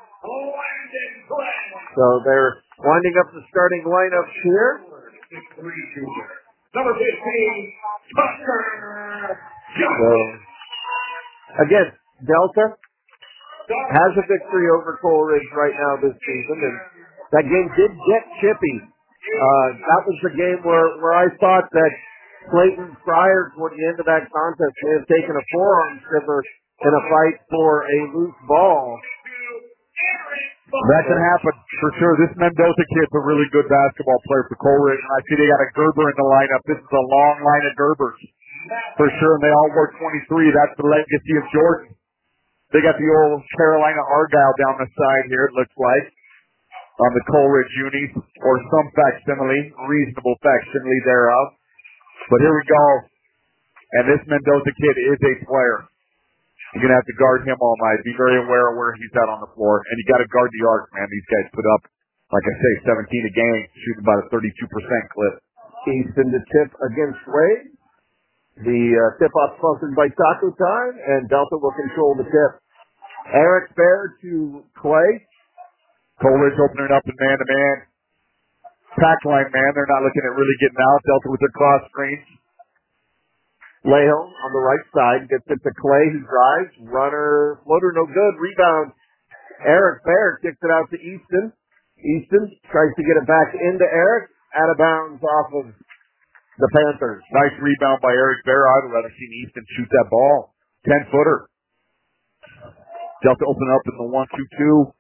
So they're winding up the starting lineups here. Number 15, Tucker. So again, Delta has a victory over Coleridge right now this season, and that game did get chippy. That was the game where I thought that Clayton Fryer, toward the end of that contest, may have taken a forearm shiver in a fight for a loose ball. That can happen for sure. This Mendoza kid's a really good basketball player for Coleridge. I see they got a Gerber in the lineup. This is a long line of Gerbers for sure, and they all work 23. That's the legacy of Jordan. They got the old Carolina Argyle down the side here, it looks like, on the Coleridge unis, or some facsimile, reasonable facsimile thereof. But here we go. And this Mendoza kid is a player. You're going to have to guard him all night. Be very aware of where he's at on the floor. And you got to guard the arc, man. These guys put up, like I say, 17 a game, shooting about a 32% clip. Easton to tip against Wade. The tip-off sponsored by Taco Time, and Delta will control the tip. Eric Bear to Clay. Coleridge opening up in man-to-man. Pack line, man. They're not looking at really getting out. Delta with their cross screens. Leho on the right side gets it to Clay, who drives. Runner, floater, no good. Rebound. Eric Bear kicks it out to Easton. Easton tries to get it back into Eric. Out of bounds off of the Panthers. Nice rebound by Eric Bear. I'd rather seen Easton shoot that ball. 10-footer. Delta open up in the 1-2-2.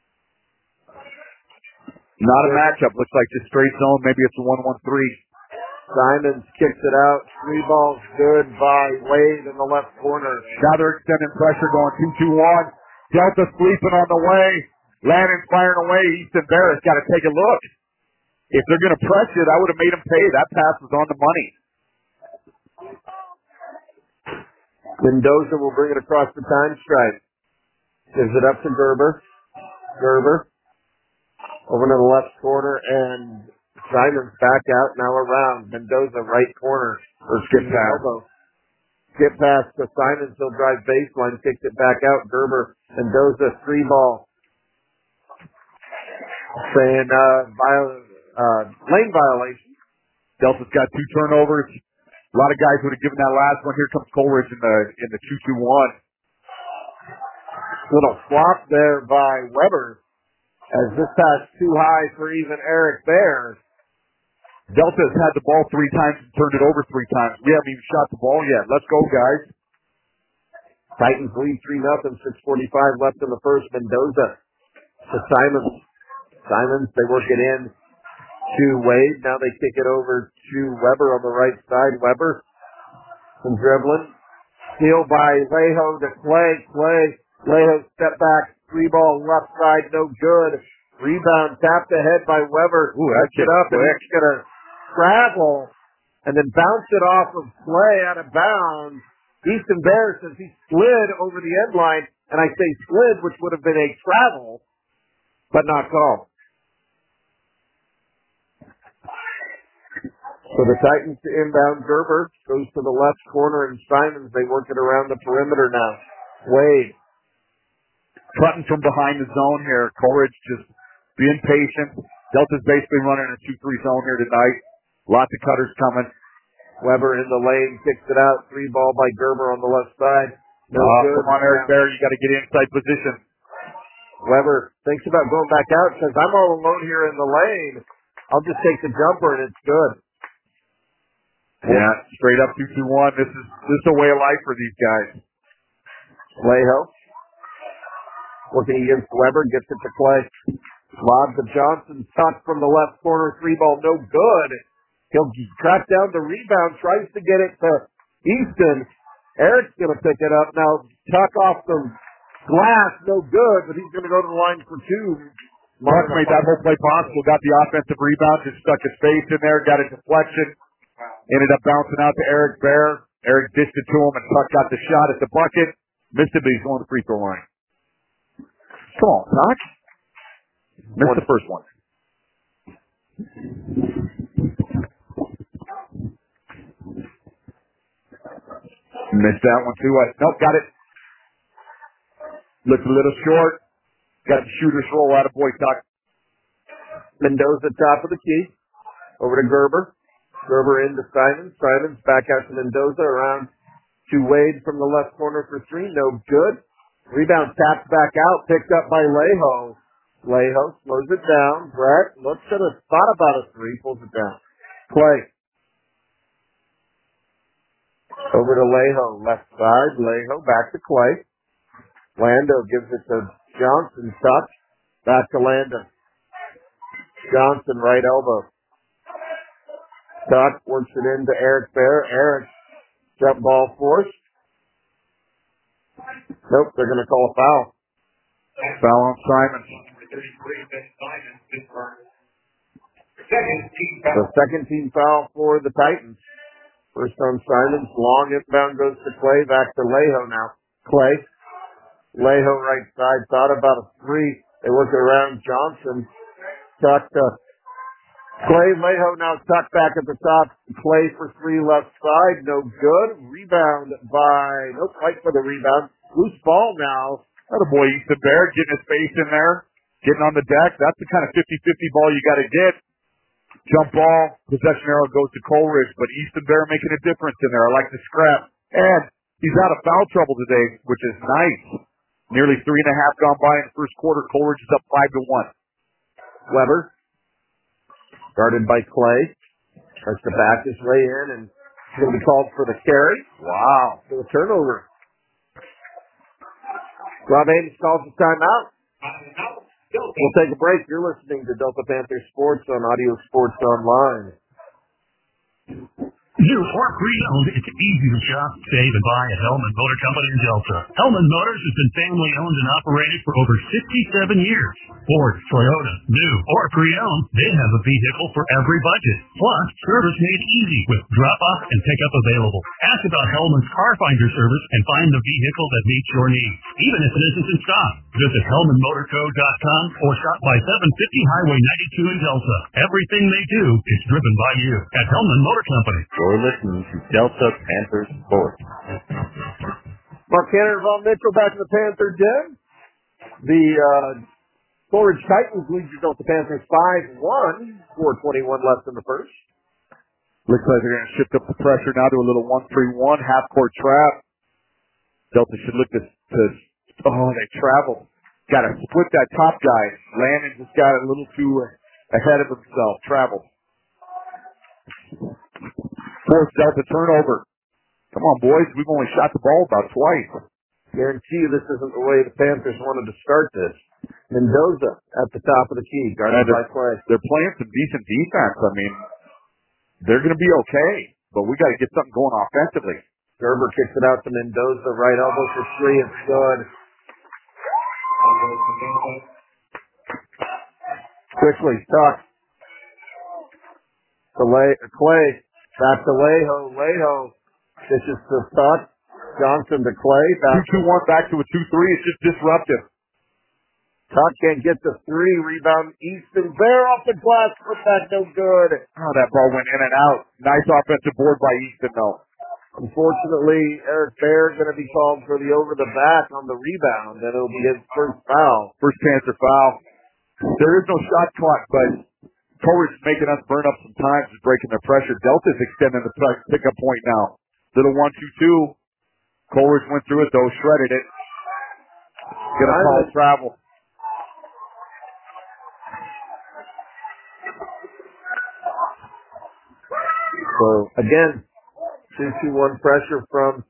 Not a matchup. Looks like just straight zone. Maybe it's a 1-1-3. Simons kicks it out. 3 balls good by Wade in the left corner. Now they're extending pressure going 2-2-1. Delta sleeping on the way. Landon firing away. Easton Barrett's got to take a look. If they're going to press it, I would have made him pay. That pass was on the money. Mendoza will bring it across the time stripe. Gives it up to Gerber. Gerber. Over to the left corner, and Simons back out, now around. Mendoza, right corner. Or skip pass. Skip pass to Simons. He'll drive baseline, kicks it back out. Gerber, Mendoza, 3 ball. Saying lane violation. Delta's got 2 turnovers. A lot of guys would have given that last one. Here comes Coleridge in the 2-2-1. Little flop there by Weber, as this pass too high for even Eric Bear. Delta's had the ball 3 times and turned it over 3 times. We haven't even shot the ball yet. Let's go, guys. Titans lead 3-0, 6:45 left in the first. Mendoza to Simons. Simons, they work it in to Wade. Now they kick it over to Weber on the right side. Weber, some dribbling. Steal by Leho to Clay. Leho step back. 3 ball left side, no good. Rebound tapped ahead by Weber. Ooh, that's it up, and he's going to travel and then bounce it off of Clay out of bounds. Easton Bear says he slid over the end line, and I say slid, which would have been a travel, but not called. So the Titans to inbound. Gerber goes to the left corner, and Simons, they work it around the perimeter now. Wade. Cutting from behind the zone here. Coleridge just being patient. Delta's basically running a 2-3 zone here tonight. Lots of cutters coming. Weber in the lane, kicks it out. 3 ball by Gerber on the left side. No good. Come on, Eric Bear. You got to get inside position. Weber thinks about going back out. Says, I'm all alone here in the lane. I'll just take the jumper, and it's good. Yeah, straight up 2-2-1. This is a way of life for these guys. Leho working against Weber, gets it to Clay. Lob to Johnson, tuck from the left corner, 3 ball, no good. He'll track down the rebound, tries to get it to Easton. Eric's going to pick it up. Now, tuck off the glass, no good, but he's going to go to the line for 2. Mark made that whole play possible, got the offensive rebound, just stuck his face in there, got a deflection, ended up bouncing out to Eric Bear. Eric dished it to him, and Tuck got the shot at the bucket. Missed it, but he's going to the free throw line. Come on, Tuck. Missed the first one. Missed that one too. Nope, got it. Looked a little short. Got the shooter's roll out of boy Tuck. Mendoza top of the key. Over to Gerber. Gerber into Simons. Simons back out to Mendoza. Around to Wade from the left corner for 3. No good. Rebound tapped back out. Picked up by Leho. Leho slows it down. Brett looks at a thought about a 3. Pulls it down. Clay. Over to Leho. Left side. Leho back to Clay. Lando gives it to Johnson. Tuck. Back to Lando. Johnson right elbow. Tuck works it into Eric Bear. Eric jump ball forced. Nope, they're going to call a foul. Foul on Simons. The second team foul for the Titans. First on Simons. Long inbound goes to Clay. Back to Leho now. Clay. Leho right side. Thought about a 3. They work it around Johnson. Tuck to Clay. Leho now tucked back at the top. Clay for 3 left side. No good. Rebound by, no fight for the rebound. Loose ball now. Attaboy, Easton Bear getting his face in there. Getting on the deck. That's the kind of 50-50 ball you got to get. Jump ball. Possession arrow goes to Coleridge, but Easton Bear making a difference in there. I like the scrap. And he's out of foul trouble today, which is nice. Nearly 3.5 gone by in the first quarter. Coleridge is up 5-1. Weber. Guarded by Clay. Tries to back his way in, and he's going to be called for the carry. Wow. For the turnover. Rob Ames calls the timeout. We'll take a break. You're listening to Delta Panther Sports on Audio Sports Online. New or pre-owned, it's easy to shop, save, and buy at Hellman Motor Company in Delta. Hellman Motors has been family-owned and operated for over 67 years. Ford, Toyota, new or pre-owned, they have a vehicle for every budget. Plus, service made easy with drop-off and pickup available. Ask about Hellman's Car Finder service and find the vehicle that meets your needs, even if it isn't in stock. Visit HellmanMotorCo.com or shop by 750 Highway 92 in Delta. Everything they do is driven by you at Hellman Motor Company. You're listening to Delta Panther Sports. Mark Cannon and Ron Mitchell back in the Panther Den. The Coleridge Titans lead the Delta Panthers 5-1. 4:21 left in the first. Looks like they're going to shift up the pressure now to a little 1-3-1 half-court trap. Delta should look to they traveled. Got to split that top guy. Landon just got a little too ahead of himself. Traveled. Fourth Delta turnover. Come on, boys. We've only shot the ball about twice. Guarantee you this isn't the way the Panthers wanted to start this. Mendoza at the top of the key, guarded by Clay. They're playing some decent defense. I mean, they're going to be okay, but we got to get something going offensively. Gerber kicks it out to Mendoza, right elbow for 3. It's good. Quickly, Tuck. Clay. Back to Leho. Leho. This is to Tuck. Johnson to Clay. 2-2-1 back to a 2-3. It's just disruptive. Tuck can't get the three. Rebound Easton. Bear off the glass. Put back no good. Oh, that ball went in and out. Nice offensive board by Easton, though. Unfortunately, Eric Bear going to be called for the over the back on the rebound, and it'll be his first foul. First Panther foul. There is no shot clock, but Coleridge is making us burn up some time, just breaking their pressure. Delta's extending the pickup point now. Little 1-2-2. Coleridge went through it, though, shredded it. Gonna call travel. So, again, 2-2-1 pressure from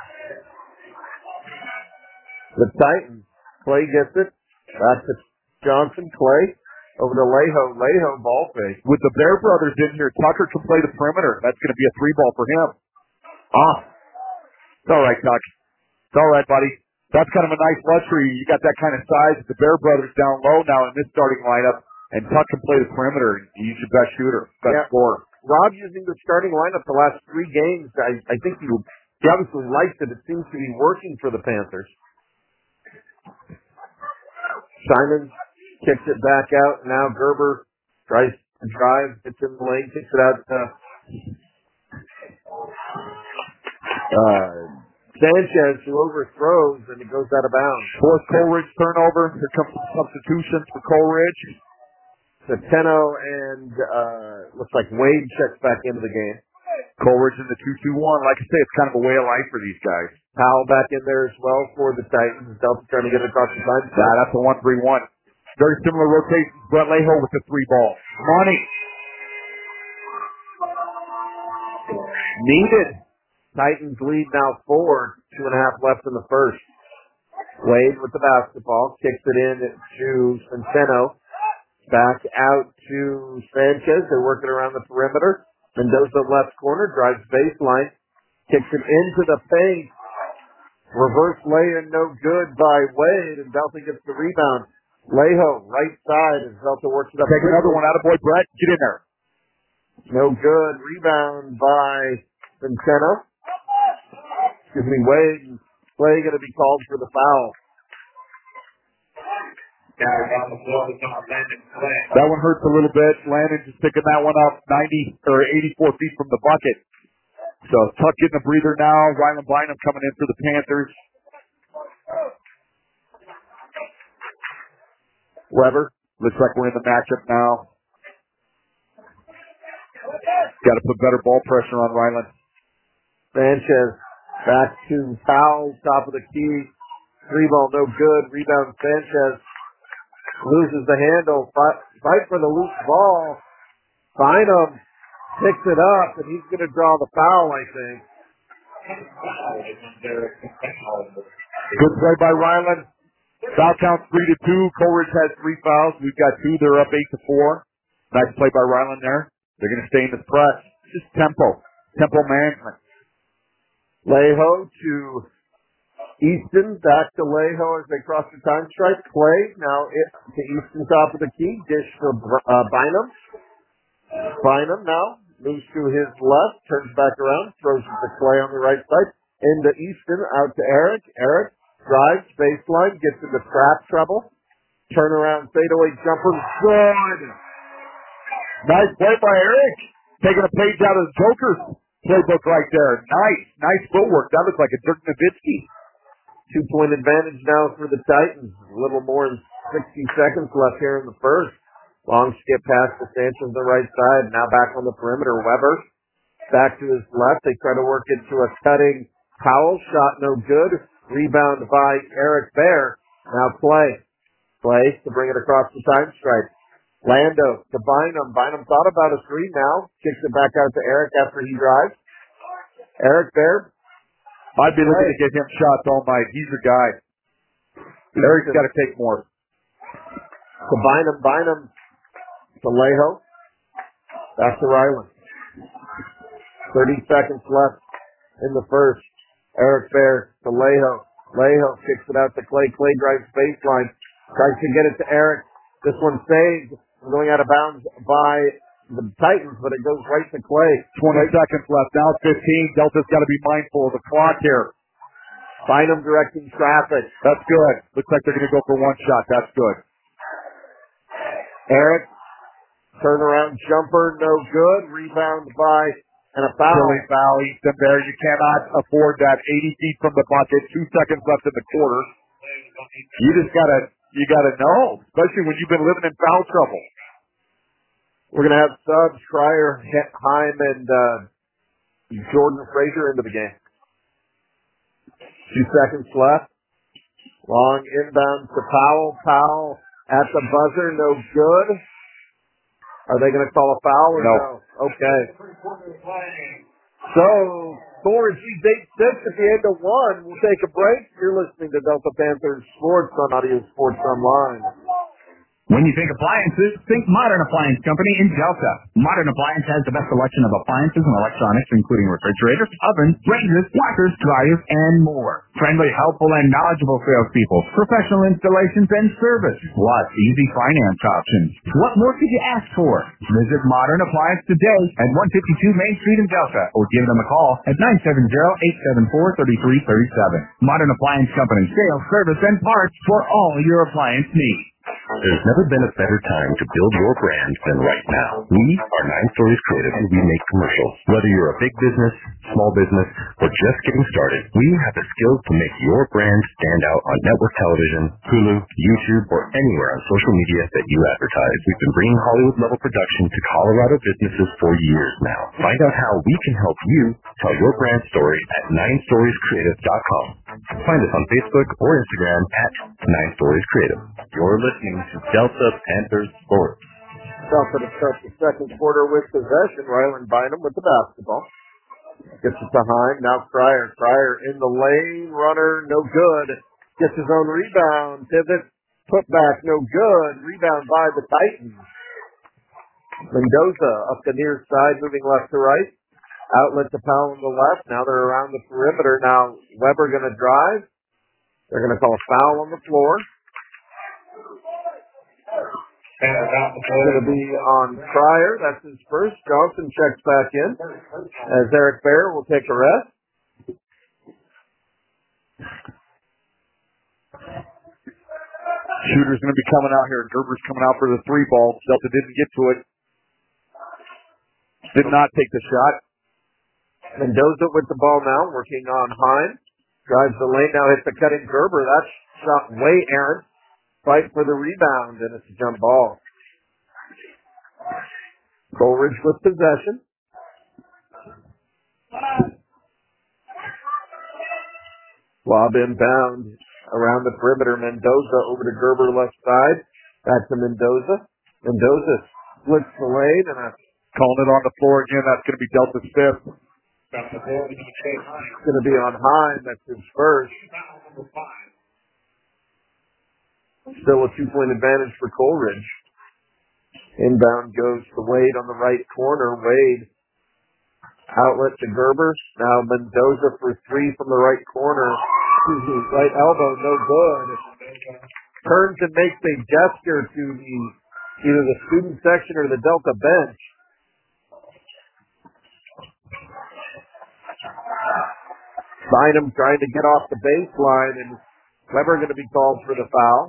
the Titans. Clay gets it. Back to Johnson. Clay over to Leho. Leho ball fake. With the Bear brothers in here, Tucker can play the perimeter. That's going to be a 3-ball for him. It's all right, Tuck. It's all right, buddy. That's kind of a nice luxury. You got that kind of size. The Bear brothers down low now in this starting lineup, and Tuck can play the perimeter. He's your best shooter, best scorer. Rob using the starting lineup the last 3 games. I think he obviously likes it. It seems to be working for the Panthers. Simon kicks it back out. Now Gerber tries to drive. It's in the lane. Kicks it out to Sanchez, who overthrows, and it goes out of bounds. Fourth Coleridge turnover. Here comes some substitutions for Coleridge. Centeno and looks like Wade checks back into the game. Coleridge in the 2-2-1. Like I say, it's kind of a way of life for these guys. Powell back in there as well for the Titans. Delta trying to get it across the line. That's a 1-3-1. Very similar rotations. Brett Leho with the 3-ball. Money. Needed. Titans lead now 4. 2.5 left in the first. Wade with the basketball. Kicks it in to Centeno. Back out to Sanchez. They're working around the perimeter. Mendoza left corner. Drives baseline. Kicks it into the paint. Reverse lay-in no good by Wade. And Delta gets the rebound. Leho, right side. As Delta works it up. Take another one out of boy Brett. Get in there. No good. Rebound by Centeno. Excuse me, Wade. Clay going to be called for the foul. That one hurts a little bit. Landon just picking that one up 90 or 84 feet from the bucket. So Tuck getting a breather now. Ryland Bynum coming in for the Panthers. Weber. Looks like we're in the matchup now. Got to put better ball pressure on Ryland. Sanchez back to Powell, top of the key. 3-ball, no good. Rebound Sanchez. Loses the handle. Fight for the loose ball. Bynum picks it up, and he's going to draw the foul, I think. Good play by Ryland. Foul count 3-2. Coleridge has 3 fouls. We've got 2. They're up 8-4. Nice play by Ryland there. They're going to stay in this press. Just tempo. Tempo management. Leho to Easton, back to Leho as they cross the time stripe. Clay now to Easton, top of the key. Dish for Bynum. Bynum now moves to his left, turns back around, throws it to Clay on the right side. Into Easton, out to Eric. Eric drives, baseline, gets into trap trouble. Turnaround, fadeaway jumper, good. Nice play by Eric. Taking a page out of the Joker's playbook right there. Nice footwork. That looks like a Dirk Nowitzki. 2-point advantage now for the Titans. A little more than 60 seconds left here in the first. Long skip pass to Sanchez on the right side. Now back on the perimeter. Weber back to his left. They try to work it to a cutting Powell. Shot no good. Rebound by Eric Bear. Now Clay. Clay to bring it across the time stripe. Lando to Bynum. Bynum thought about a 3 now. Kicks it back out to Eric after he drives. Eric Bear. I'd be looking to get him shots all night. He's your guy. Eric's got to take more. To Bynum. Bynum to Leho. Back to Ryland. 30 seconds left in the first. Eric Bear to Leho. Leho kicks it out to Clay. Clay drives baseline. Tries to get it to Eric. This one saved. Going out of bounds by the Titans, but it goes right to Clay. 20 seconds left. Now it's 15. Delta's got to be mindful of the clock here. Bynum directing traffic. That's good. Looks like they're going to go for one shot. That's good. Eric, turnaround jumper, no good. Rebound by, and a foul. Silly foul, Easton there. You cannot afford that 80 feet from the bucket, 2 seconds left in the quarter. You just gotta know, especially when you've been living in foul trouble. We're going to have subs, Cryer, Heim, and Jordan Frazier into the game. 2 seconds left. Long inbound to Powell. Powell at the buzzer, no good. Are they going to call a foul or no? Okay. So, Thorns leads 8-6 at the end of 1. We'll take a break. You're listening to Delta Panthers Sports on Audio Sports Online. When you think appliances, think Modern Appliance Company in Delta. Modern Appliance has the best selection of appliances and electronics, including refrigerators, ovens, ranges, washers, dryers, and more. Friendly, helpful, and knowledgeable salespeople, professional installations and service, plus easy finance options. What more could you ask for? Visit Modern Appliance today at 152 Main Street in Delta, or give them a call at 970-874-3337. Modern Appliance Company, sales, service, and parts for all your appliance needs. There's never been a better time to build your brand than right now. We are 9 Stories Creative, and we make commercials. Whether you're a big business, small business, or just getting started, we have the skills to make your brand stand out on network television, Hulu, YouTube, or anywhere on social media that you advertise. We've been bringing Hollywood-level production to Colorado businesses for years now. Find out how we can help you tell your brand story at 9storiescreative.com. Find us on Facebook or Instagram at 9 Stories Creative. You're listening to Delta Panthers Sports. Delta to start the second quarter with possession. Ryland Bynum with the basketball. Gets it to Heim. Now Cryer. Cryer in the lane. Runner, no good. Gets his own rebound. Pivot. Put back, no good. Rebound by the Titans. Mendoza up the near side, moving left to right. Outlet to Powell on the left. Now they're around the perimeter. Now Weber going to drive. They're going to call a foul on the floor. It's going to be on Cryer. That's his first. Johnson checks back in as Eric Bear will take a rest. Shooter's going to be coming out here. Gerber's coming out for the 3 ball. Delta didn't get to it. Did not take the shot. Mendoza with the ball now, working on Heim. Drives the lane, now hits the cutting Gerber. That shot way errant. Fight for the rebound, and it's a jump ball. Coleridge with possession. Lob inbound around the perimeter. Mendoza over to Gerber left side. Back to Mendoza. Mendoza splits the lane and calling it on the floor again. That's going to be Delta's 5th. It's going to be on Heim. That's his first. Still a 2-point advantage for Coleridge. Inbound goes to Wade on the right corner. Wade outlet to Gerber. Now Mendoza for 3 from the right corner. Right elbow, no good. Turns and makes a gesture to either the student section or the Delta bench. Bynum trying to get off the baseline, and Weber going to be called for the foul.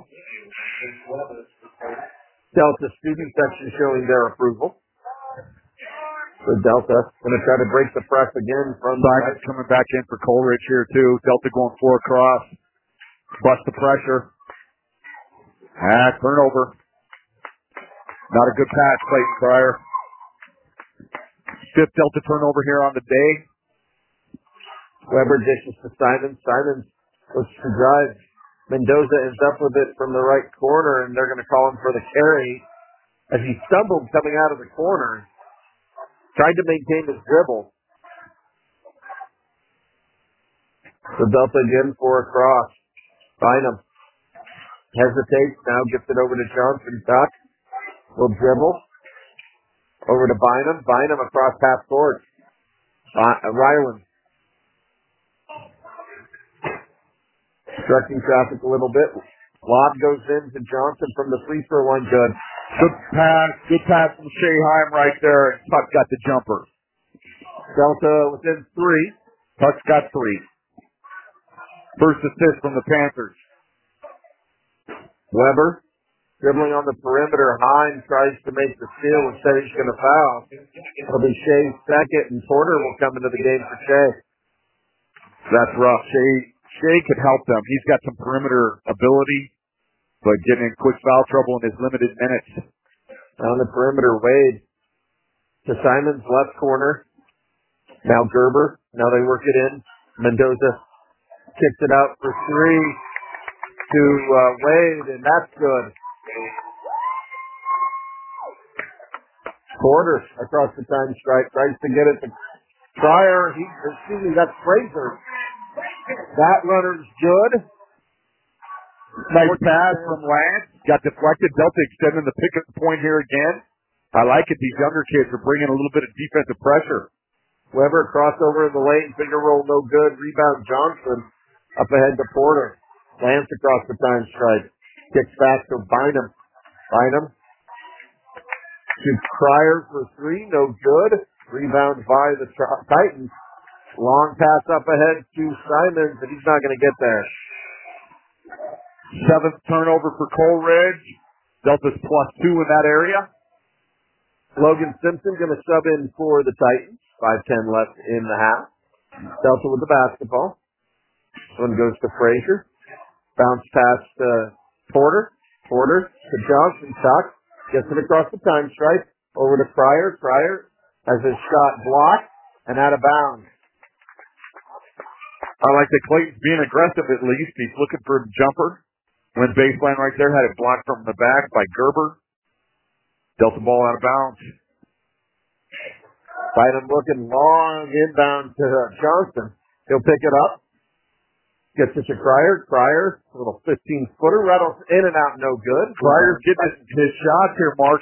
Delta student section showing their approval. So Delta going to try to break the press again from Simon's coming back in for Coleridge here too. Delta going 4 across. Bust the pressure. Turnover. Not a good pass, Clayton Cryer. 5th Delta turnover here on the day. Weber dishes to Simons. Simons looks to drive. Mendoza ends up with it from the right corner, and they're going to call him for the carry as he stumbled coming out of the corner. Tried to maintain his dribble. So Delta again for a cross. Bynum hesitates, now gets it over to Johnson. Tuck will dribble. Over to Bynum. Bynum across half court. Ryland. Obstructing traffic a little bit. Lob goes in to Johnson from the free throw line. Good. Good pass from Shea Heim right there. And Tuck got the jumper. Delta within 3. Tuck's got 3. First assist from the Panthers. Weber Dribbling on the perimeter, Hines tries to make the steal. Instead, he's going to foul. It'll be Shea's second, and Porter will come into the game for Shea. That's rough. Shea could help them. He's got some perimeter ability, but getting in quick foul trouble in his limited minutes. On the perimeter, Wade to Simon's left corner. Now Gerber. Now they work it in. Mendoza kicks it out for three to Wade, and that's good. Porter across the time stripe tries to get it to Pryor. That's Fraser. That runner's good. Nice pass from Lance. Got deflected. Delta extending the pick-up point here again. I like it. These younger kids are bringing a little bit of defensive pressure. Weber crossover in the lane. Finger roll no good. Rebound Johnson up ahead to Porter. Lance across the time stripe. Kicks back to Bynum. Bynum to Pryor for three. No good. Rebound by the Titans. Long pass up ahead to Simons, and he's not going to get there. Seventh turnover for Coleridge. Delta's +2 in that area. Logan Simpson going to sub in for the Titans. 5:10 left in the half. Delta with the basketball. One goes to Frazier. Bounce pass to Porter. Porter to Johnson. Tuck. Gets it across the time stripe. Over to Pryor. Pryor has his shot blocked and out of bounds. I like that Clayton's being aggressive at least. He's looking for a jumper. Went baseline right there. Had it blocked from the back by Gerber. Delta ball out of bounds. Bynum looking long inbound to Johnson. He'll pick it up. Gets it to Pryor. Pryor, a little 15-footer. Rattles in and out, no good. Pryor's getting his shots here, Mark.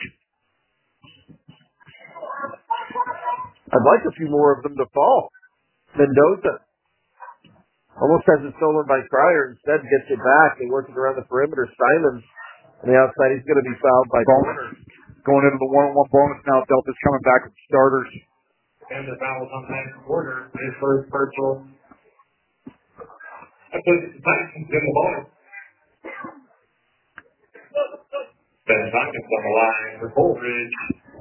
I'd like a few more of them to fall. Mendoza almost has it stolen by Pryor. Instead, gets it back. They work it around the perimeter. Simons on the outside. He's going to be fouled by Porter. Going into the one-on-one bonus now. Delta's coming back with starters. And the foul on that quarter. His first personal. I put the Titans in the bonus. Ben Simons on the line for Coleridge.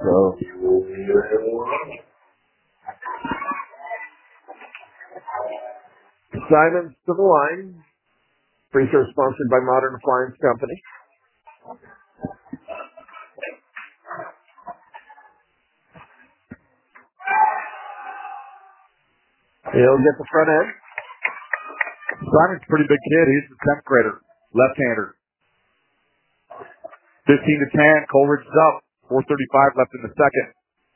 Simons to the line. Free throw sponsored by Modern Appliance Company. He'll get the front end. Simon's a pretty big kid. He's a 10th grader. Left-hander. 15-10. Coleridge is up. 4:35 left in the second.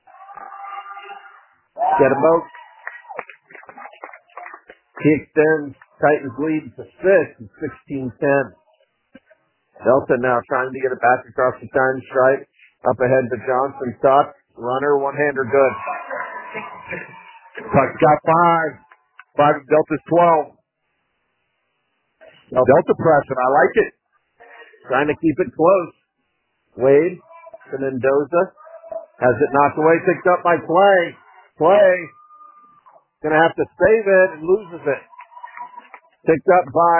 Get him out. He extends Titans lead to 6 and 16-10. Delta now trying to get it back across the time stripe. Up ahead to Johnson. Tuck. Runner. One-hander good. Tuck's got 5. 5 of Delta's 12. Delta pressing. I like it. Trying to keep it close. Wade to Mendoza. Has it knocked away. Picked up by Clay. Clay going to have to save it and loses it. Picked up by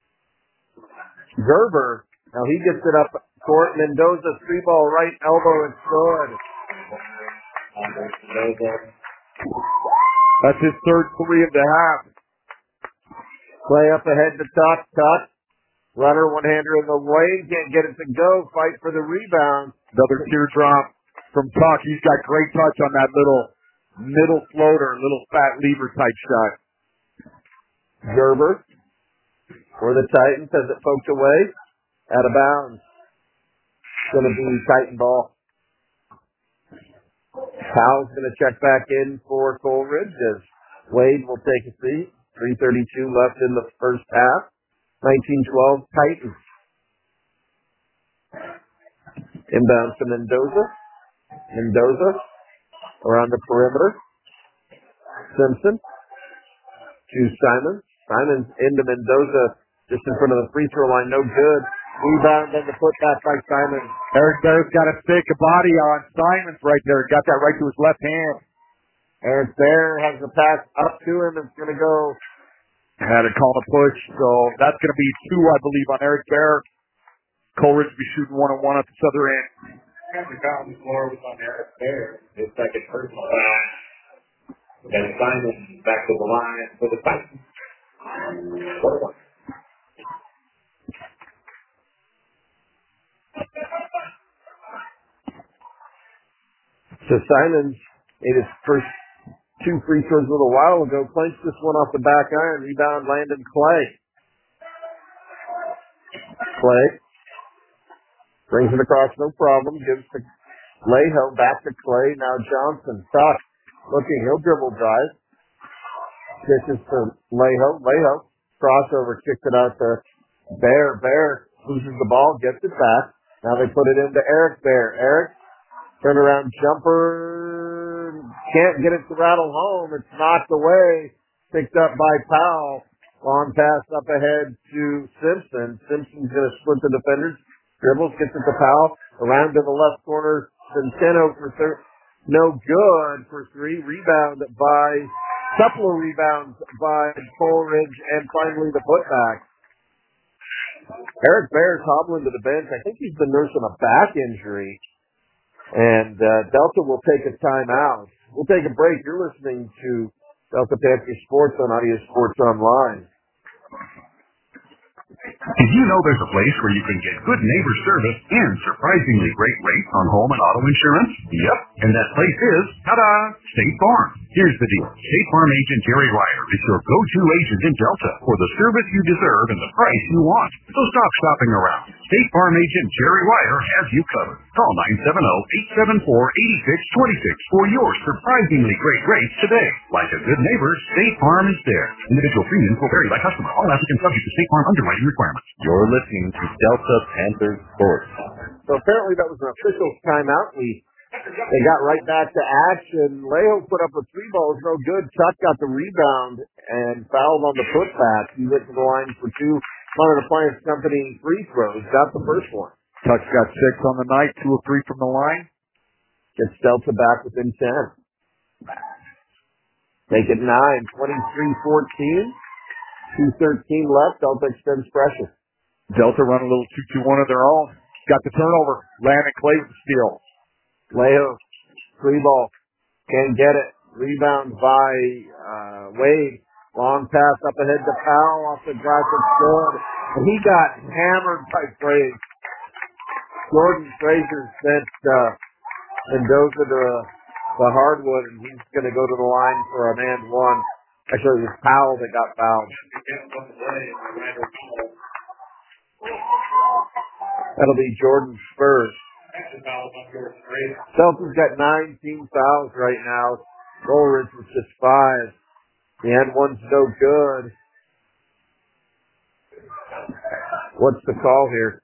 Gerber. Now he gets it up court. Mendoza, 3-ball right elbow and good. That's his third 3 of the half. Clay up ahead to Tuck. Tuck. Runner, one-hander in the lane. Can't get it to go. Fight for the rebound. Another teardrop from Tuck. He's got great touch on that little middle floater, little fat lever type shot. Gerber for the Titans has it poked away. Out of bounds. Going to be Titan ball. Powell's going to check back in for Coleridge as Wade will take a seat. 3:32 left in the first half. 19-12 Titans. Inbound to Mendoza. Mendoza around the perimeter. Simpson to Simons. Simons into Mendoza just in front of the free throw line. No good. Rebound and the putback by Simons. Eric Bear's got a thick body on Simons right there. Got that right to his left hand. Eric Bear has the pass up to him. It's going to go. Had to call a push, so that's going to be 2, I believe, on Eric Bear. Coleridge will be shooting 1-on-1 at the other end. After Collins Moore was on Eric Bear, his second personal foul. And Simon back to the line for the Titans. So Simons made his first 2 free throws a little while ago, clinched this one off the back iron, rebound Landon Clay. Clay brings it across, no problem, gives to Leho, back to Clay, now Johnson, Tuck, looking, he'll dribble drive. Pitches to Leho, crossover, kicks it out to Bear, loses the ball, gets it back. Now they put it into Eric Bear. Eric, turnaround jumper, can't get it to rattle home. It's knocked away, picked up by Powell. Long pass up ahead to Simpson. Simpson's going to split the defenders. Dribbles, gets it to Powell. Around to the left corner. Centeno for no good for 3. Couple of rebounds by Coleridge, and finally the putback. Eric Bear's hobbling to the bench. I think he's been nursing a back injury. And Delta will take a timeout. We'll take a break. You're listening to Delta Panther Sports on Audio Sports Online. Did you know there's a place where you can get good neighbor service and surprisingly great rates on home and auto insurance? Yep. And that place is, ta-da, State Farm. Here's the deal. State Farm agent Jerry Ryder is your go-to agent in Delta for the service you deserve and the price you want. So stop shopping around. State Farm agent Jerry Ryder has you covered. Call 970-874-8626 for your surprisingly great rates today. Like a good neighbor, State Farm is there. Individual premiums will vary by customer. All applicants subject to State Farm underwriting requirements. You're listening to Delta Panther Sports. So apparently that was an official timeout. They got right back to action. Leho put up a 3-ball, was no good. Tuck got the rebound and fouled on the putback. He went to the line for 2 Modern Appliance Company free throws. Got the first one. Tuck's got 6 on the night, 2 of 3 from the line. Gets Delta back within 10. Make it 9, 23-14. 2:13 left. Delta extends pressure. Delta run a little 2-2-1 of their own. Got the turnover. Landon Clay with the steal. Leho, 3-ball. Can't get it. Rebound by Wade. Long pass up ahead to Powell off the glass of good. And he got hammered by Frazier. Jordan Frazier sent Mendoza to the hardwood, and he's going to go to the line for an and 1. Actually, it was Powell that got fouled. That'll be Jordan Spurs. Celtics got 9 team fouls right now. Coleridge was just 5. The and 1's no good. What's the call here?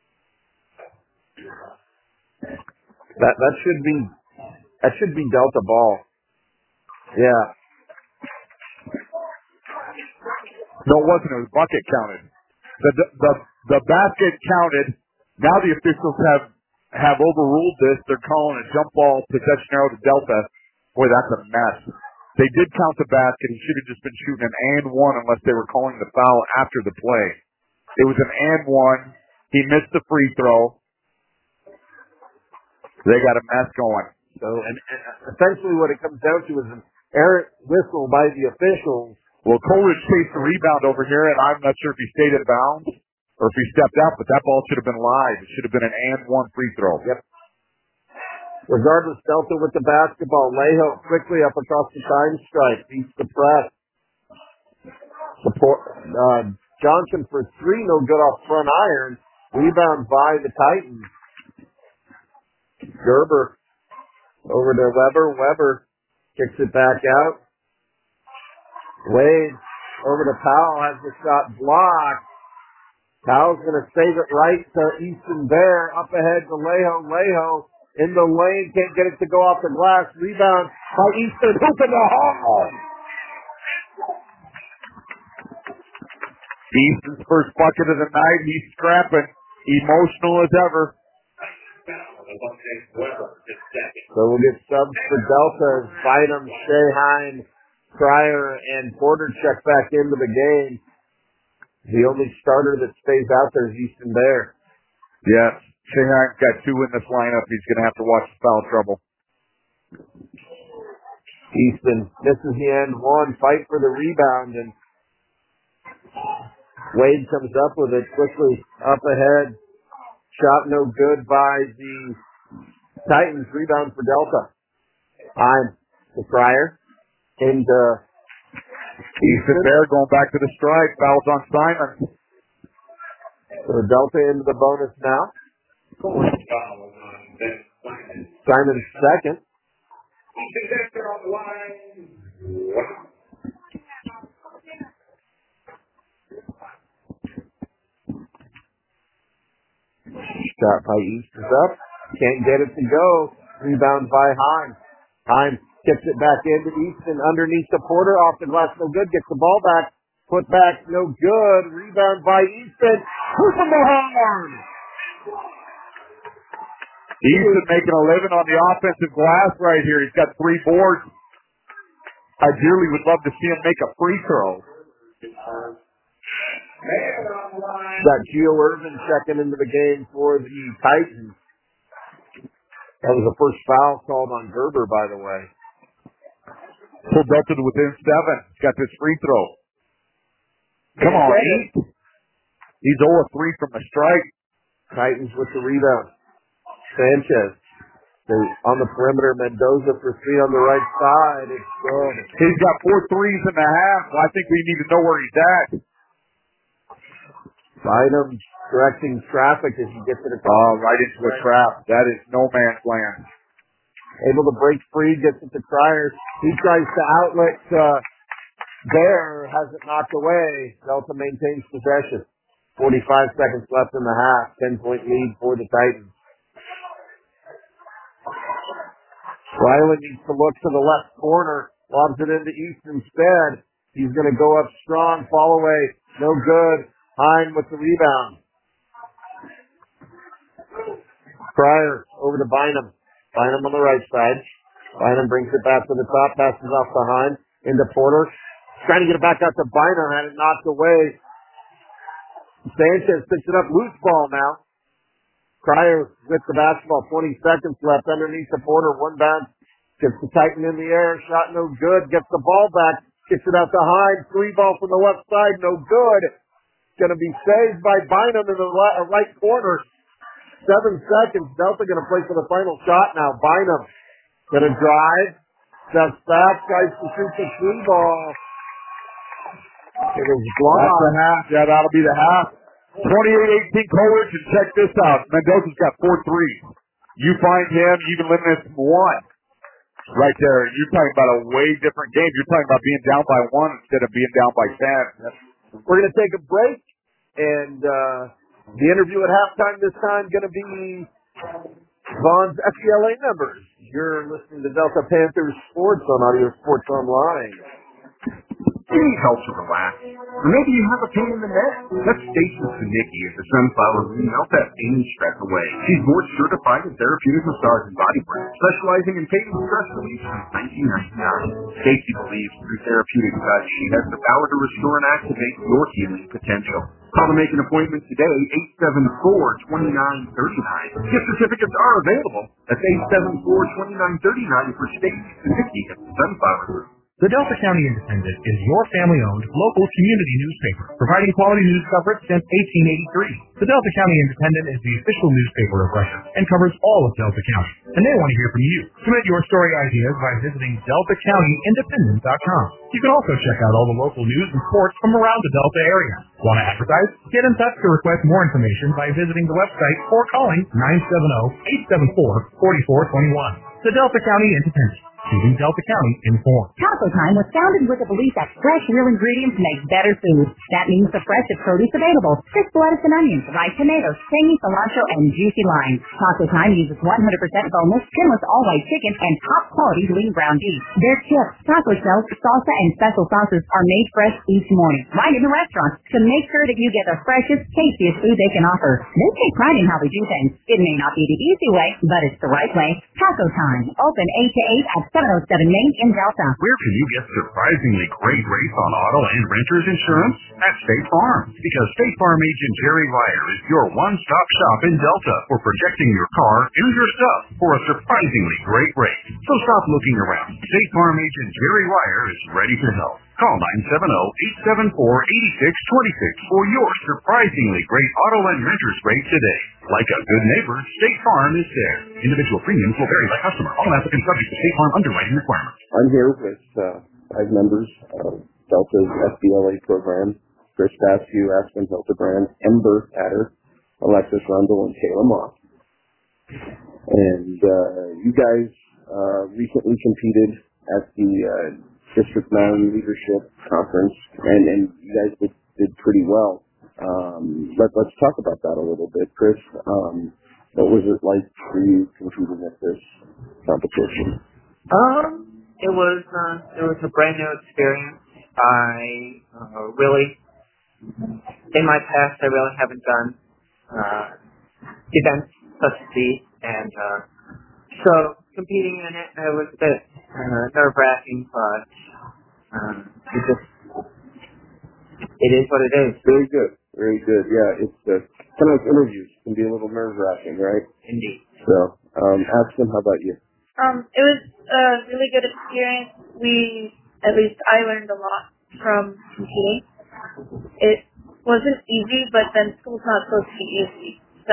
That should be Delta ball. Yeah. No, it wasn't. It was bucket counted. The basket counted. Now the officials have overruled this. They're calling a jump ball possession arrow to Delta. Boy, that's a mess. They did count the basket. He should have just been shooting an and 1 unless they were calling the foul after the play. It was an and 1. He missed the free throw. They got a mess going. So, and essentially what it comes down to is an errant whistle by the officials. Well, Coleridge chased the rebound over here, and I'm not sure if he stayed in bounds or if he stepped out, but that ball should have been live. It should have been an and 1 free throw. Yep. Regardless, Delta with the basketball. Leho quickly up across the time stripe. Beats the press. Johnson for 3, no good off front iron. Rebound by the Titans. Gerber over to Weber. Weber kicks it back out. Wade over to Powell, has the shot blocked. Powell's going to save it right to Easton Bear. Up ahead to Leho. Leho in the lane, can't get it to go off the glass. Rebound by Easton. Hoop in the hole. Easton's first bucket of the night. He's scrapping. Emotional as ever. So we'll get subs for Delta. Bynum, Shahine, Pryor, and Porter check back into the game. The only starter that stays out there is Easton Bear. Yes. Shanghai's got 2 in this lineup. He's going to have to watch foul trouble. Easton misses the end one. Fight for the rebound, and Wade comes up with it quickly up ahead. Shot no good by the Titans. Rebound for Delta. I'm the Fryer. And Easton there going back to the strike. Fouls on Simon. So Delta into the bonus now. Simon's second. Shot by East is up. Can't get it to go. Rebound by Hines. Hines kicks it back into Easton underneath the Porter. Off the glass, no good. Gets the ball back. Put back, no good. Rebound by Easton. Pushing the horn. Easton making a living on the offensive glass right here. He's got 3 boards. I dearly would love to see him make a free throw. Got Gio Irvin checking into the game for the Titans. That was the first foul called on Gerber, by the way. Pulled Delta to within 7. He's got this free throw. Come on, he's 0 of 3 from the strike. Titans with the rebound. Sanchez on the perimeter. Mendoza for 3 on the right side. It's good. He's got 4 threes in the half. I think we need to know where he's at. Bynum directing traffic as he gets it across. Oh, right into a trap. That is no man's land. Able to break free, gets it to Crier. He tries to outlet there, has it knocked away. Delta maintains possession. 45 seconds left in the half. 10-point lead for the Titans. Ryland needs to look to the left corner. Lobs it into East instead. He's going to go up strong. Fall away. No good. Hine with the rebound. Crier over to Bynum. Bynum on the right side. Bynum brings it back to the top. Passes off to Hine. Into Porter. Trying to get it back out to Bynum. Had it knocked away. Sanchez picks it up. Loose ball now. Crier with the basketball. 20 seconds left underneath the Porter. One bounce. Gets the Titan in the air. Shot no good. Gets the ball back. Kicks it out to Hine. 3 ball from the left side. No good. Going to be saved by Bynum in the right corner. 7 seconds. Delta going to play for the final shot now. Bynum going to drive. Steps back. Tries to shoot the 3 ball. It was blocked. That's the half. Yeah, that'll be the half. 28-18 Coleridge, and check this out. Mendoza's got 4 threes. You find him, you can limit it to 1. Right there. You're talking about a way different game. You're talking about being down by 1 instead of being down by 10. We're going to take a break, and the interview at halftime this time going to be Vaughn's FCLA members. You're listening to Delta Panthers Sports on Audio Sports Online. You need help to relax. Or maybe you have a pain in the neck. Let Stacy Sunicki at the Sunflower Room help that pain stress away. She's board certified in therapeutic massage and body work, specializing in pain and stress relief since 1999. Stacy believes through therapeutic touch she has the power to restore and activate your healing potential. Call to make an appointment today, 874-2939. Gift certificates are available. That's 874-2939 for Stacy Sunicki at the Sunflower Room. The Delta County Independent is your family-owned local community newspaper, providing quality news coverage since 1883. The Delta County Independent is the official newspaper of record and covers all of Delta County. And they want to hear from you. Submit your story ideas by visiting DeltaCountyIndependent.com. You can also check out all the local news and sports from around the Delta area. Want to advertise? Get in touch to request more information by visiting the website or calling 970-874-4421. The Delta County Independent. Keeping Delta County informed. Taco Time was founded with the belief that fresh, real ingredients make better food. That means the freshest produce available. Crisp lettuce and onions, ripe tomatoes, tangy cilantro, and juicy limes. Taco Time uses 100% boneless, skinless, all-white chicken, and top-quality lean ground beef. Their chips, taco shells, salsa, and special sauces are made fresh each morning, right in the restaurant, to make sure that you get the freshest, tastiest food they can offer. They take pride in how they do things. It may not be the easy way, but it's the right way. Taco Time, open 8 to 8 at Main in Delta. Where can you get surprisingly great rates on auto and renter's insurance? At State Farm. Because State Farm agent Jerry Ryer is your one-stop shop in Delta for protecting your car and your stuff for a surprisingly great rate. So stop looking around. State Farm agent Jerry Ryer is ready to help. Call 970-874-8626 for your surprisingly great auto and renter's rate today. Like a good neighbor, State Farm is there. Individual premiums will vary by customer. All applicants subject to State Farm underwriting requirements. I'm here with 5 members of Delta's FBLA program. Chris Bascu, Aspen Delta Brand, Ember Hatter, Alexis Rundle, and Kayla Moss. And you guys recently competed at the District 9 Leadership Conference, and you guys did pretty well. Let's talk about that a little bit. Chris, what was it like for you competing at this competition? It was a brand new experience. I really, in my past, I really haven't done events such as these, and so competing in it was a bit nerve-wracking, but it is what it is. Very good, very good. Yeah, it's kind of like interviews can be a little nerve-wracking, right? Indeed. So, Aspen, how about you? It was a really good experience. At least I learned a lot from competing. It wasn't easy, but then school's not supposed to be easy. So.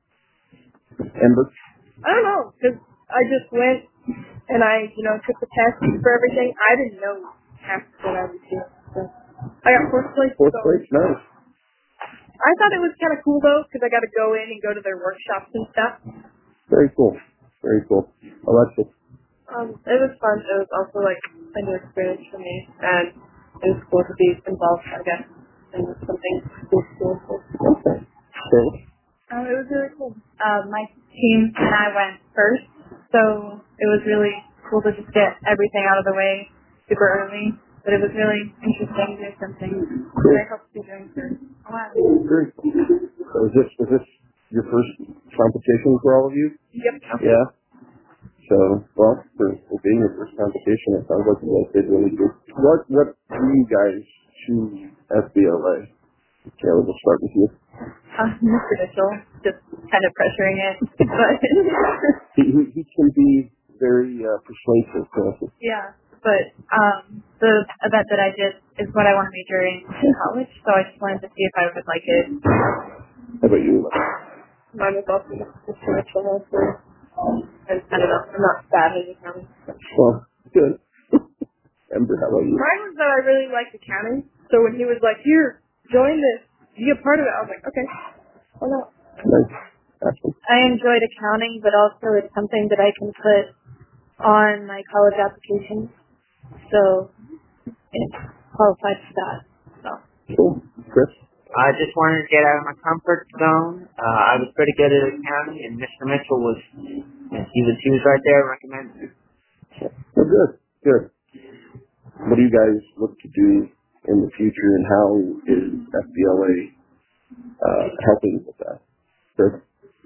Ember? I don't know, because I just went and I, took the test for everything. I didn't know half what I was doing. So I got 4th place. Fourth place, nice. I thought it was kind of cool though, because I got to go in and go to their workshops and stuff. Very cool. Very cool. Alexis? It was fun. It was also like a new experience for me, and it was cool to be involved, I guess, in something cool. Okay. Cool. It was really cool. My team and I went first, so it was really cool to just get everything out of the way super early. But it was really interesting to do something that I hope to be doing for a while. Very cool. So is this your first competition for all of you? Yep. Yeah. So, well, for being your first competition, it sounds like you guys did really good. What drew you guys to FBLA? Okay, we'll just start with you. Mr. Mitchell, just kind of pressuring it, but he can be very persuasive. Yeah, but the event that I did is what I want to major in college, so I just wanted to see if I would like it. How about you? Mine was also Mr. Mitchell also. I don't know, I'm not bad at accounting. Well, good. Ember, how about you? Mine was that I really liked accounting, so when he was like, here, join this, be a part of it, I was like, okay, why not? Nice. Excellent. I enjoyed accounting, but also it's something that I can put on my college application, so it qualifies for that. So. Cool. Chris? I just wanted to get out of my comfort zone. I was pretty good at accounting, and Mr. Mitchell was right there recommending it. Well, good. What do you guys look to do in the future, and how is FBLA helping with that? Chris?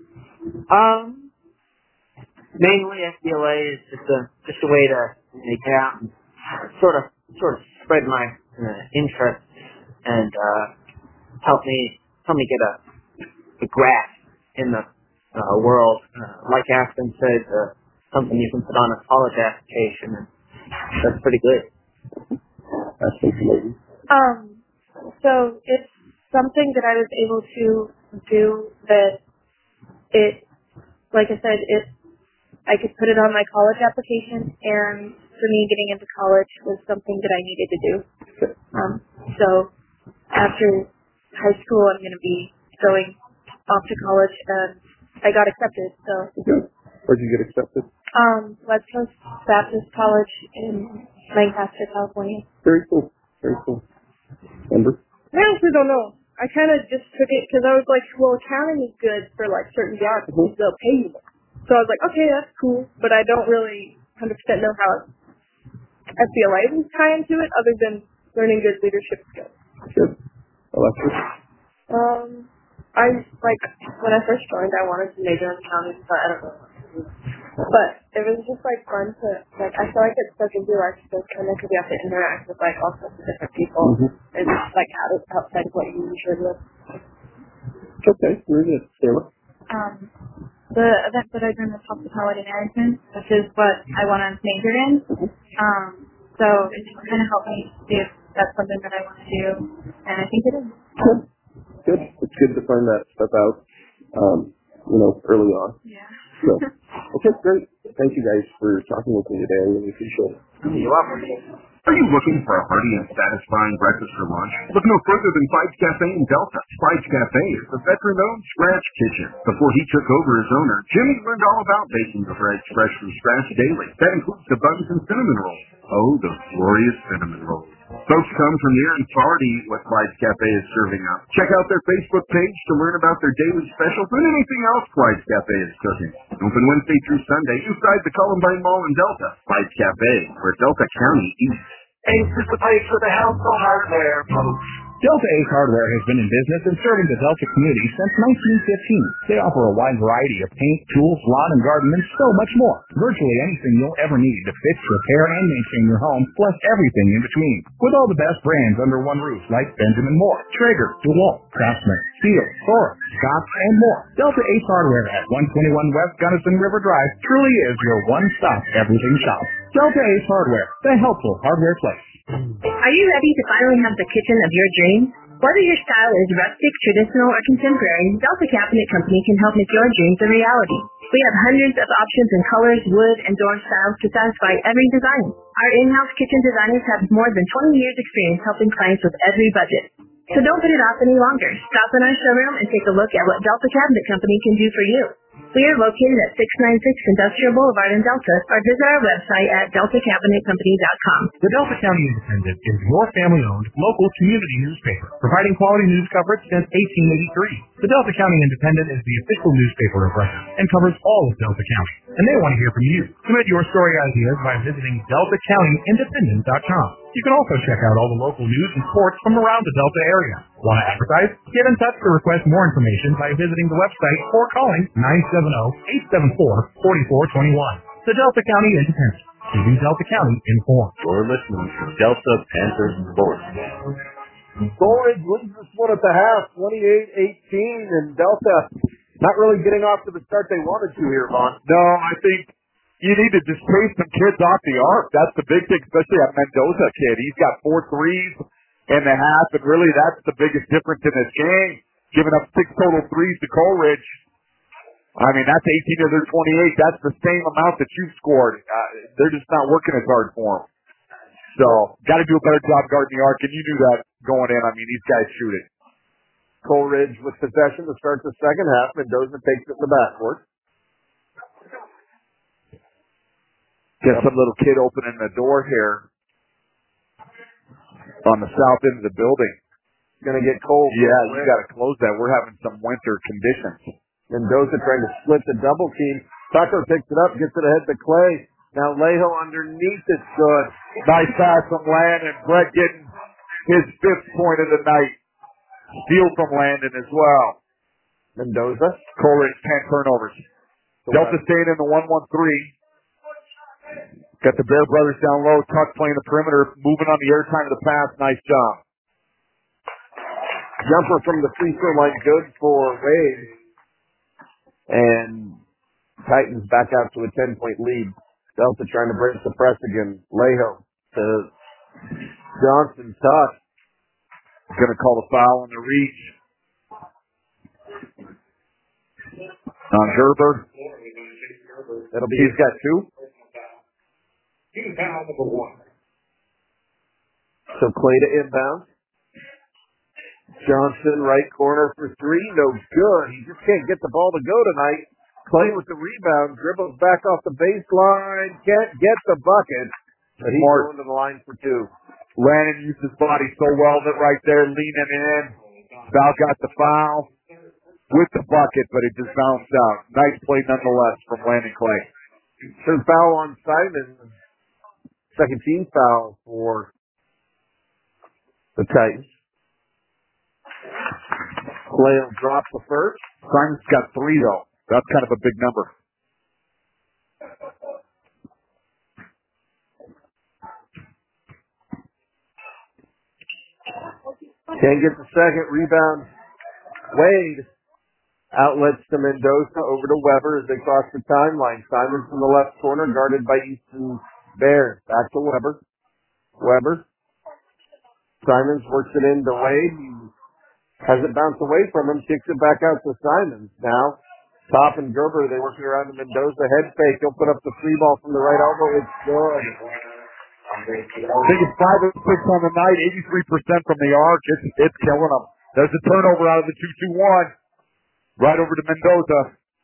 Mainly FBLA is just a way to get out and sort of spread my interest and help me get a grasp in the world. Like Aspen said, something you can put on a college application, and that's pretty good. Aspen, so it's something that I was able to do that like I said, I could put it on my college application, and for me getting into college was something that I needed to do. So after high school, I'm going to be going off to college, and I got accepted. So. Where'd you get accepted? West Coast Baptist College in Lancaster, California. Very cool. Ember? I honestly don't know. I kind of just took it because I was like, well, accounting is good for like certain jobs because they'll pay you more. So I was like, okay, that's cool, but I don't really 100% know how FBLA will tie into it other than learning good leadership skills. Good. Alexis? When I first joined, I wanted to major in accounting, but I don't know. But it was just like fun to like. I feel like it's such a relaxed kind of because you have to interact with like all sorts of different people. It's like outside of what you usually do. Okay, very good. Taylor? The event that I joined was hospitality management, which is what I want to major in. So it just kind of helped me see if that's something that I want to do, and I think it is. Good. It's good to find that stuff out, early on. Yeah. So, okay, great. Thank you guys for talking with me today. I really appreciate it. You're welcome. Are you looking for a hearty and satisfying breakfast or lunch? Look no further than Spice Cafe in Delta. Spice Cafe is the veteran-owned scratch kitchen. Before he took over as owner, Jimmy learned all about baking the bread fresh from scratch daily. That includes the buns and cinnamon rolls. Oh, those glorious cinnamon rolls. Folks come from near and far to eat what Clyde's Cafe is serving up. Check out their Facebook page to learn about their daily specials and anything else Clyde's Cafe is cooking. Open Wednesday through Sunday inside the Columbine Mall in Delta. Clyde's Cafe, where Delta County eats. Ace is the place for the household hardware, folks. Delta Ace Hardware has been in business and serving the Delta community since 1915. They offer a wide variety of paint, tools, lawn and garden, and so much more. Virtually anything you'll ever need to fix, repair, and maintain your home, plus everything in between. With all the best brands under one roof, like Benjamin Moore, Traeger, DeWalt, Craftsman, Steel, Thor, Scott, and more. Delta Ace Hardware at 121 West Gunnison River Drive truly is your one-stop everything shop. Delta Ace Hardware, the helpful hardware place. Are you ready to finally have the kitchen of your dreams? Whether your style is rustic, traditional, or contemporary, Delta Cabinet Company can help make your dreams a reality. We have hundreds of options in colors, wood, and door styles to satisfy every design. Our in-house kitchen designers have more than 20 years experience helping clients with every budget. So don't put it off any longer. Stop in our showroom and take a look at what Delta Cabinet Company can do for you. We are located at 696 Industrial Boulevard in Delta, or visit our website at deltacabinetcompany.com. The Delta County Independent is your family-owned, local community newspaper, providing quality news coverage since 1883. The Delta County Independent is the official newspaper of record and covers all of Delta County, and they want to hear from you. Submit your story ideas by visiting deltacountyindependent.com. You can also check out all the local news and sports from around the Delta area. Want to advertise? Get in touch to request more information by visiting the website or calling 970-874-4421. The Delta County Independent, keeping Delta County informed. You're listening to Delta Panthers Sports. Storage leads this one at the half, 28-18, and Delta not really getting off to the start they wanted to here, Vaughn. No, I think you need to just chase some kids off the arc. That's the big thing, especially that Mendoza kid. He's got 4 threes in the half, and really that's the biggest difference in this game. Giving up 6 total threes to Coleridge. I mean, that's 18 of their 28. That's the same amount that you've scored. They're just not working as hard for them. So, got to do a better job guarding the arc, and you knew that going in. I mean, these guys shoot it. Coleridge with possession to start the second half. Mendoza takes it in the backcourt. Got some little kid opening the door here on the south end of the building. It's going to get cold. Yeah, you got to close that. We're having some winter conditions. Mendoza trying to split the double team. Tucker picks it up, gets it ahead to Clay. Now Lejo underneath it's good. Nice pass from Landon. Brett getting his 5th point of the night. Steal from Landon as well. Mendoza. Coleridge 10 turnovers. Delta staying in the 1-1-3. Got the Bear brothers down low. Tuck playing the perimeter, moving on the air time of the pass. Nice job. Jumper from the free throw line, good for Wade. And Titans back out to a 10-point lead. Delta trying to break the press again. Lejo to Johnson. Tuck. Going to call the foul on the reach. On Gerber. He's got 2. He's down number 1. So Clay to inbound. Johnson, right corner for 3. No good. He just can't get the ball to go tonight. Clay with the rebound. Dribbles back off the baseline. Can't get the bucket. But he's going to the line for 2. Landon used his body so well that right there, leaning in. Val got the foul with the bucket, but it just bounced out. Nice play nonetheless from Landon Clay. There's foul on Simon. Second team foul for the Titans. Clay will drop the first. Simon's got 3 though. That's kind of a big number. Can't get the second. Rebound. Wade outlets to Mendoza, over to Weber as they cross the timeline. Simons in the left corner, guarded by Easton Bear. Back to Weber. Weber. Simons works it into Wade. He has it bounce away from him, kicks it back out to Simons. Now, Top and Gerber, they working around to Mendoza. Head fake. He'll put up the free ball from the right elbow. It's good. I think it's 5 of 6 on the night, 83% from the arc. It's killing them. There's a turnover out of the 2-2-1. Right over to Mendoza.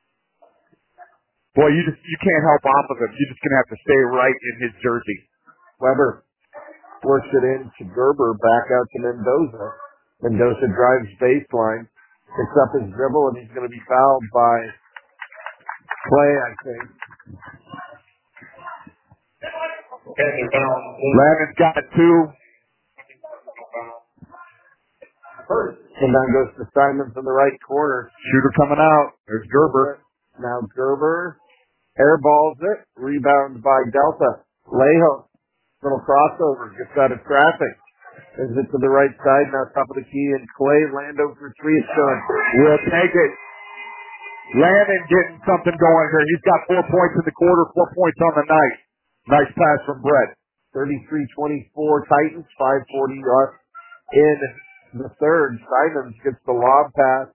Boy, you can't help off of him. You're just gonna have to stay right in his jersey. Weber works it in to Gerber, back out to Mendoza. Mendoza drives baseline, picks up his dribble, and he's going to be fouled by Clay, I think. Landon's got 2. And then goes to Simons in the right corner. Shooter coming out. There's Gerber. Now Gerber airballs it. Rebound by Delta. Lejo. Little crossover. Gets out of traffic. Is it to the right side. Now top of the key. And Clay Lando for 3. It's good. We'll take it. Landon getting something going here. He's got 4 points in the quarter, 4 points on the night. Nice pass from Brett. 33-24 Titans. 5:40 left in the third. Simons gets the lob pass.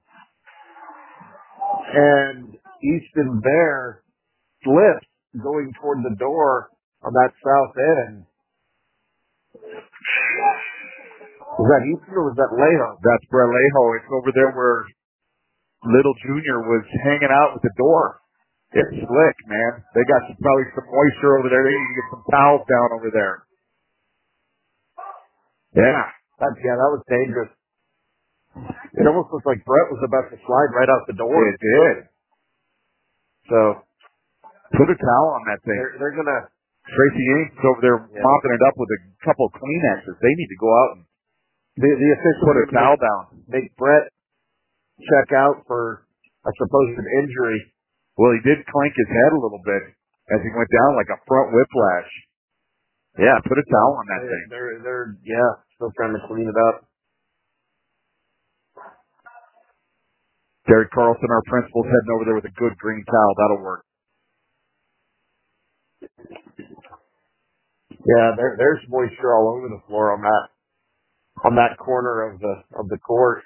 And Easton Bear slips going toward the door on that south end. Was that Easton or was that Lejo? That's Brett Lejo. It's over there where Little Jr. was hanging out with the door. It's slick, man. They got probably some moisture over there. They need to get some towels down over there. Yeah. That was dangerous. It almost looked like Brett was about to slide right out the door. It did. So, put a towel on that thing. They're going to... Tracy Yates over there mopping it up with a couple of Kleenexes. They need to go out and the official put a towel down. Make Brett check out for a supposed injury. Well, he did clank his head a little bit as he went down like a front whiplash. Yeah, put a towel on that thing. They're still trying to clean it up. Derek Carlson, our principal's heading over there with a good green towel. That'll work. Yeah, there's moisture all over the floor on that corner of the court.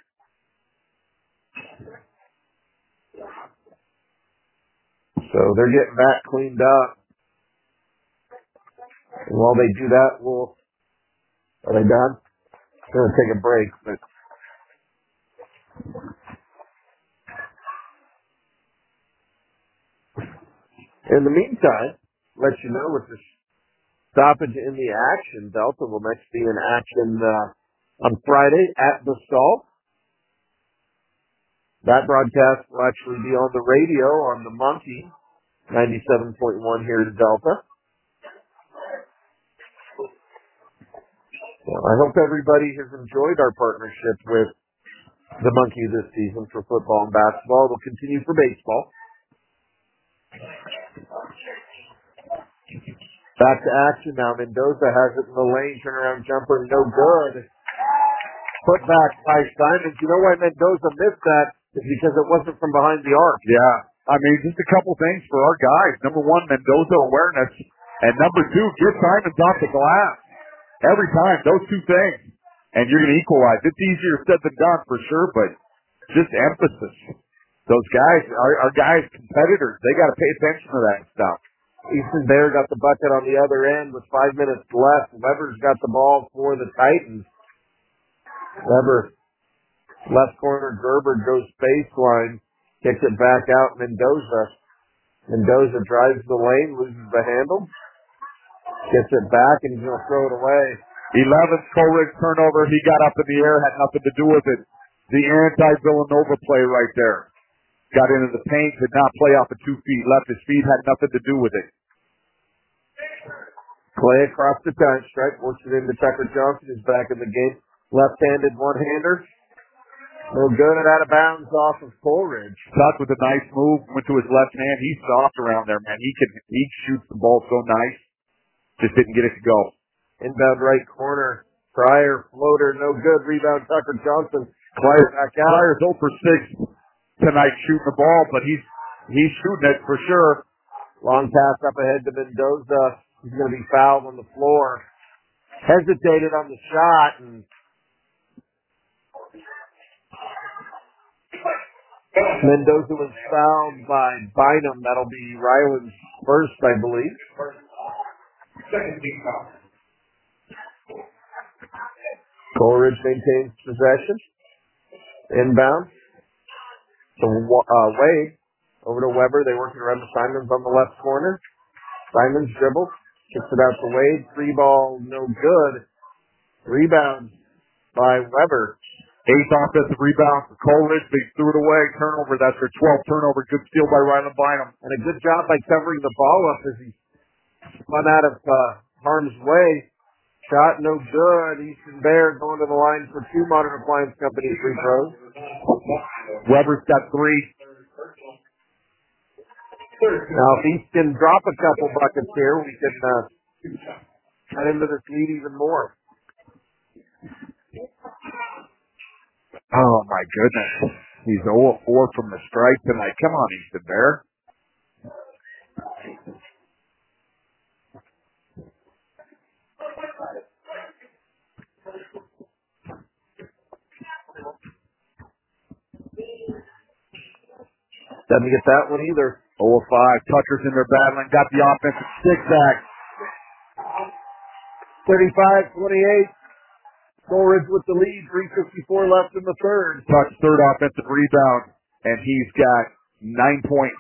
So they're getting that cleaned up. And while they do that, are they done? They're going to take a break, but in the meantime, let you know with this stoppage in the action, Delta will next be in action on Friday at the Salt. That broadcast will actually be on the radio on the Monkey 97.1 here in Delta. Well, I hope everybody has enjoyed our partnership with the Monkey this season for football and basketball. It'll continue for baseball. Back to action now. Mendoza has it in the lane. Turnaround jumper, no good. Put back by Simons. You know why Mendoza missed that? Is because it wasn't from behind the arc. Yeah. I mean, just a couple things for our guys. Number one, Mendoza awareness. And number two, get Simons off the glass. Every time, those two things. And you're going to equalize. It's easier said than done for sure, but just emphasis. Those guys, our guys, competitors, they got to pay attention to that stuff. Easton Bear got the bucket on the other end with 5 minutes left. Weber's got the ball for the Titans. Weber, left corner, Gerber goes baseline, kicks it back out, Mendoza. Mendoza drives the lane, loses the handle, gets it back, and he's going to throw it away. 11th Coleridge turnover. He got up in the air, had nothing to do with it. The anti-Villanova play right there. Got into the paint, did not play off of 2 feet, left his feet, had nothing to do with it. Clay across the time stripe, works it into Tucker Johnson, who's back in the game. Left-handed one-hander. No good, and out of bounds off of Coleridge. Tuck with a nice move, went to his left hand. He's soft around there, man. He shoots the ball so nice. Just didn't get it to go. Inbound right corner Pryor, floater, no good. Rebound, Tucker Johnson. Pryor back out. Pryor's 0 for 6 tonight shooting the ball, but he's shooting it for sure. Long pass up ahead to Mendoza. He's going to be fouled on the floor. Hesitated on the shot, and Mendoza was fouled by Bynum. That'll be Ryland's first, I believe. Second team foul. Coleridge maintains possession. Inbound. So Wade over to Weber. They work around the Simons on the left corner. Simons dribbles. Kicks it out to Wade. 3-ball, no good. Rebound by Weber. 8th offensive rebound for Coleridge. They threw it away. Turnover. That's their 12th turnover. Good steal by Ryland Bynum. And a good job by covering the ball up as he spun out of harm's way. Shot no good. Easton Bear going to the line for 2 Modern Appliance Company free throws. Weber's got 3. Now, if East can drop a couple buckets here, we can cut into this lead even more. Oh, my goodness. He's 0 4 from the strike tonight. Come on, Easton Bear. Doesn't get that one either. 0 5. Tucker's in there battling. Got the offensive stick back. 35-28. Coleridge with the lead. 3:54 left in the third. Tuck's 3rd offensive rebound, and he's got 9 points.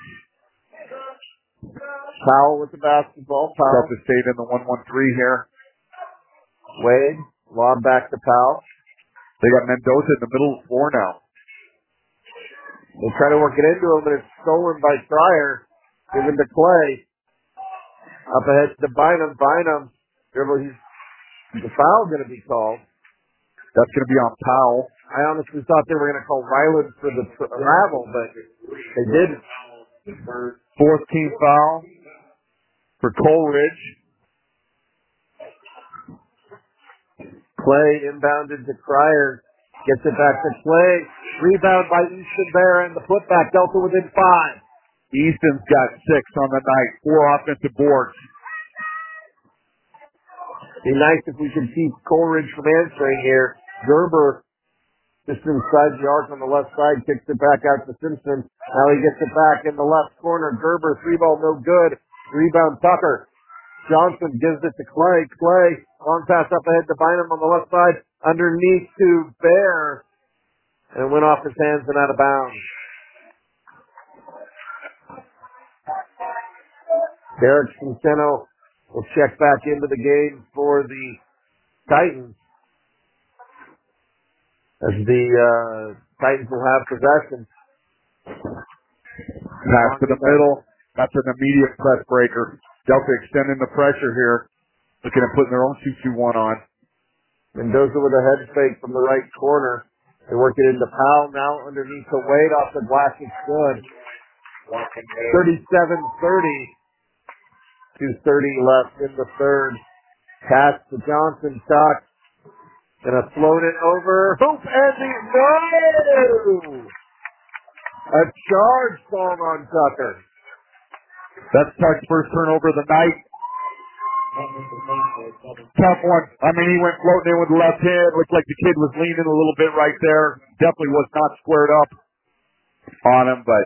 Powell with the basketball. Powell. Delta State in the 1-1-3 here. Wade. Lob back to Powell. They got Mendoza in the middle of the floor now. They try to work it into him, but it's stolen by Pryor. Given to Clay. Up ahead to Bynum. Bynum. Dribble. The foul going to be called. That's going to be on Powell. I honestly thought they were going to call Ryland for the travel, but they didn't. 4th team foul for Coleridge. Clay inbounded to Pryor. Gets it back to Clay. Rebound by Easton Bear and the putback. Delta within 5. Easton's got 6 on the night. 4 offensive boards. Be nice if we could keep Coleridge from answering here. Gerber just inside the arc on the left side, kicks it back out to Simpson. Now he gets it back in the left corner. Gerber, 3-ball, no good. Rebound Tucker. Johnson gives it to Clay. Clay, long pass up ahead to Bynum on the left side. Underneath to Bear. And it went off his hands and out of bounds. Derek Centeno will check back into the game for the Titans. As the Titans will have possession. Pass to the middle. That's an immediate press breaker. Delta extending the pressure here. Looking at putting their own 2-2-1 on. Mendoza with a head fake from the right corner. They work it into Powell now underneath the Wade off the glass. It's good. 37-30. 2:30 left in the third. Pass to Johnson. Tuck. Gonna float it over. Hoop and no! A charge ball on Tucker. That's Tuck's first turnover of the night. Tough one. I mean, he went floating in with the left hand. Looked like the kid was leaning a little bit right there. Definitely was not squared up on him, but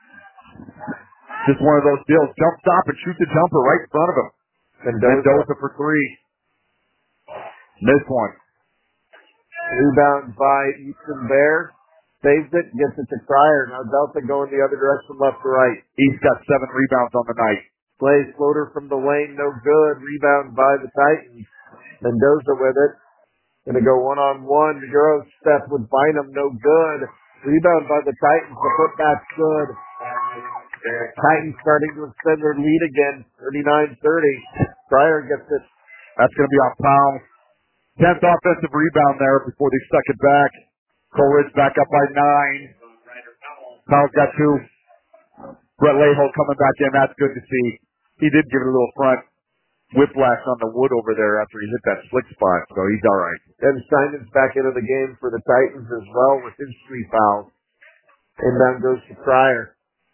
just one of those deals. Jump stop and shoot the jumper right in front of him. Mendoza for 3. Missed one. Rebound by Easton Bear. Saves it, gets it to Pryor. Now Delta going the other direction, left to right. He's got 7 rebounds on the night. Clay floater from the lane, no good. Rebound by the Titans. Mendoza with it. Gonna go one-on-one. Euro step with Bynum, no good. Rebound by the Titans. The putback's good. Titans starting to extend their lead again. 39-30. Pryor gets it. That's gonna be on Powell. 10th offensive rebound there before they stuck it back. Coleridge back up by 9. Powell's got 2. Brett Lahoe coming back in. That's good to see. He did give it a little front. whiplash on the wood over there after he hit that slick spot, so he's all right. And Simon's back into the game for the Titans as well with his 3 fouls. And down goes to Cryer.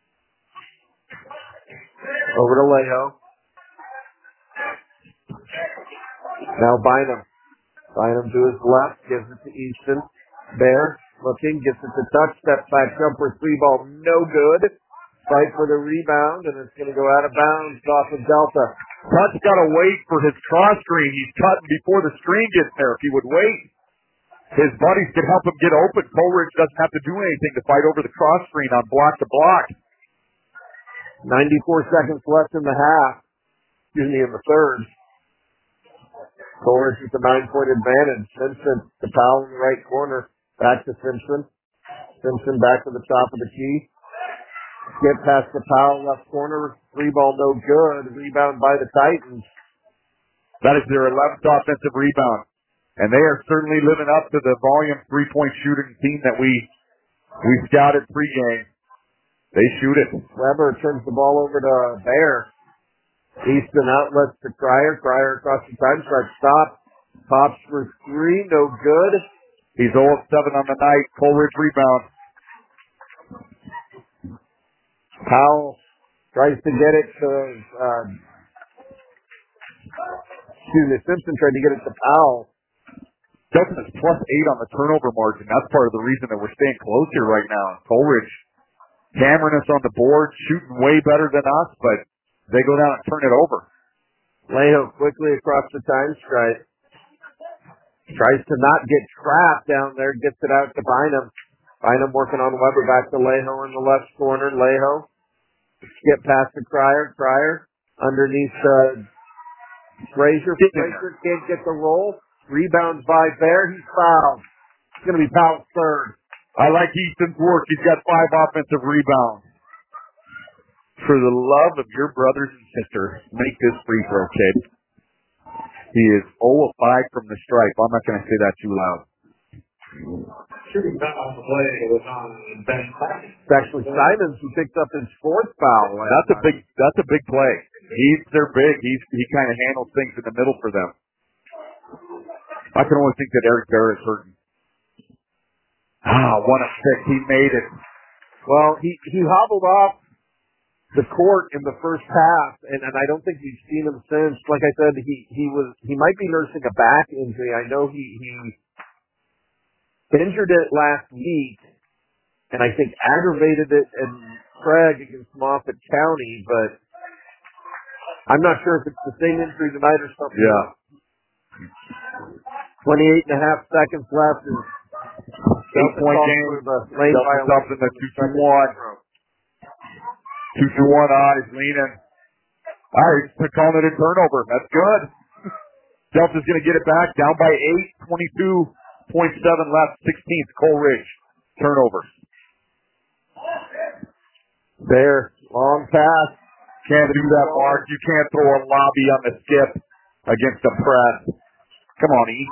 Over to Leho. Now Bynum. Bynum to his left, gives it to Easton. Bear looking, gets it to touch, step back jumper, 3-ball, no good. Fight for the rebound, and it's going to go out of bounds off of Delta. Tut's got to wait for his cross screen. He's cutting before the screen gets there. If he would wait, his buddies could help him get open. Coleridge doesn't have to do anything to fight over the cross screen on block to block. 94 seconds left in the half. Excuse me, in the third. Coleridge with the 9-point advantage. Simpson, the foul in the right corner. Back to Simpson. Simpson back to the top of the key. Get past the foul left corner. 3-ball no good. Rebound by the Titans. That is their 11th offensive rebound. And they are certainly living up to the volume 3-point shooting team that we scouted pregame. They shoot it. Weber turns the ball over to Bear. Easton outlets to Cryer. Cryer across the time strike. Stop. Pops for 3. No good. He's 0 of 7 on the night. Coleridge rebound. Powell tries to get it to, Simpson tried to get it to Powell. Delton is +8 on the turnover margin. That's part of the reason that we're staying close here right now. Coleridge hammering us on the board, shooting way better than us, but they go down and turn it over. Leho quickly across the time stripe. Tries to not get trapped down there, gets it out to Bynum. Bynum working on Weber, back to Leho in the left corner. Leho skip past to Cryer. Cryer underneath Frazier. Frazier can't get the roll. Rebounds by Bear. He's fouled. It's going to be Powell's third. I like Easton's work. He's got 5 offensive rebounds. For the love of your brothers and sisters, make this free throw, kid. He is 0 of 5 from the stripe. I'm not going to say that too loud. Shooting foul on the play was on Ben Simon. It's actually Simons who picked up his 4th foul. That's a big play. They're big. He kind of handles things in the middle for them. I can only think that Eric Bear is hurting. What a pick. He made it. Well, he hobbled off the court in the first half, and I don't think we've seen him since. Like I said, he might be nursing a back injury. I know he injured it last week, and I think aggravated it in Craig against Moffat County, but I'm not sure if it's the same injury tonight or something. Yeah. 28 and a half seconds left. 8-point game. Delta's up in the 2-2-1. 2-2-1 eyes leaning. All right, they're calling it a turnover. That's good. Delta's going to get it back. Down by 8. 22.7 left. 16th. Coleridge. Turnover. There. Long pass. Can't do that, Mark. You can't throw a lobby on the skip against the press. Come on, E.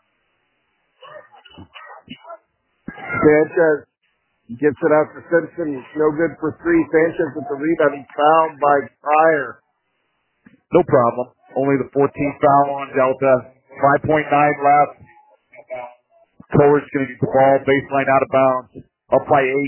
Sanchez gets it out to Simpson. No good for 3. Sanchez with the rebound. He's fouled by Cryer. No problem. Only the 14th foul on Delta. 5.9 left. Coleridge going to get the ball. Baseline out of bounds. Up by 8.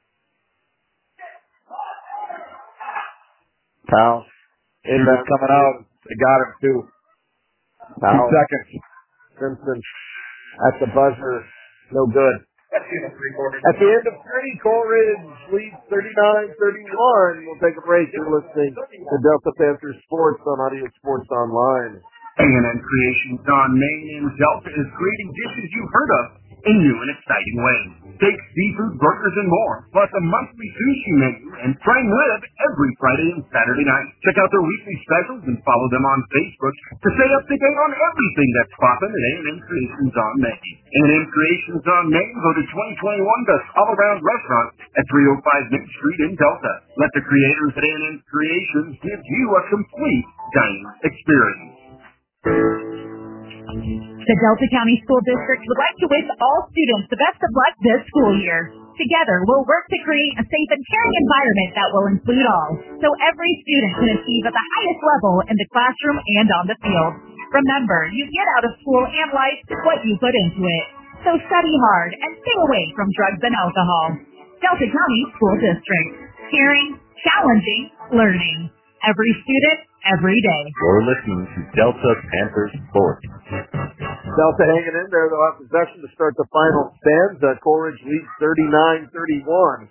Powell. Inbound coming out. They got him too. 2 seconds. Simpson at the buzzer. No good. At the end of 3, Coleridge leads 39-31. We'll take a break. You're listening to Delta Panthers Sports on Audio Sports Online. A&M Creations on Main in Delta is creating dishes you've heard of in new and exciting ways. Steak, seafood, burgers, and more, plus a monthly sushi menu and prime rib every Friday and Saturday night. Check out their weekly specials and follow them on Facebook to stay up to date on everything that's popping at A&M Creations on Main. A&M Creations on Main voted 2021 Best All-Around Restaurant at 305 Main Street in Delta. Let the creators at A&M Creations give you a complete dining experience. The Delta County School District would like to wish all students the best of luck this school year. Together, we'll work to create a safe and caring environment that will include all, so every student can achieve at the highest level in the classroom and on the field. Remember, you get out of school and life what you put into it. So study hard and stay away from drugs and alcohol. Delta County School District. Caring, challenging, learning. Every student, every day. You're listening to Delta Panthers Sports. Delta hanging in there. They'll have possession to start the final stanza. Coleridge leads 39-31.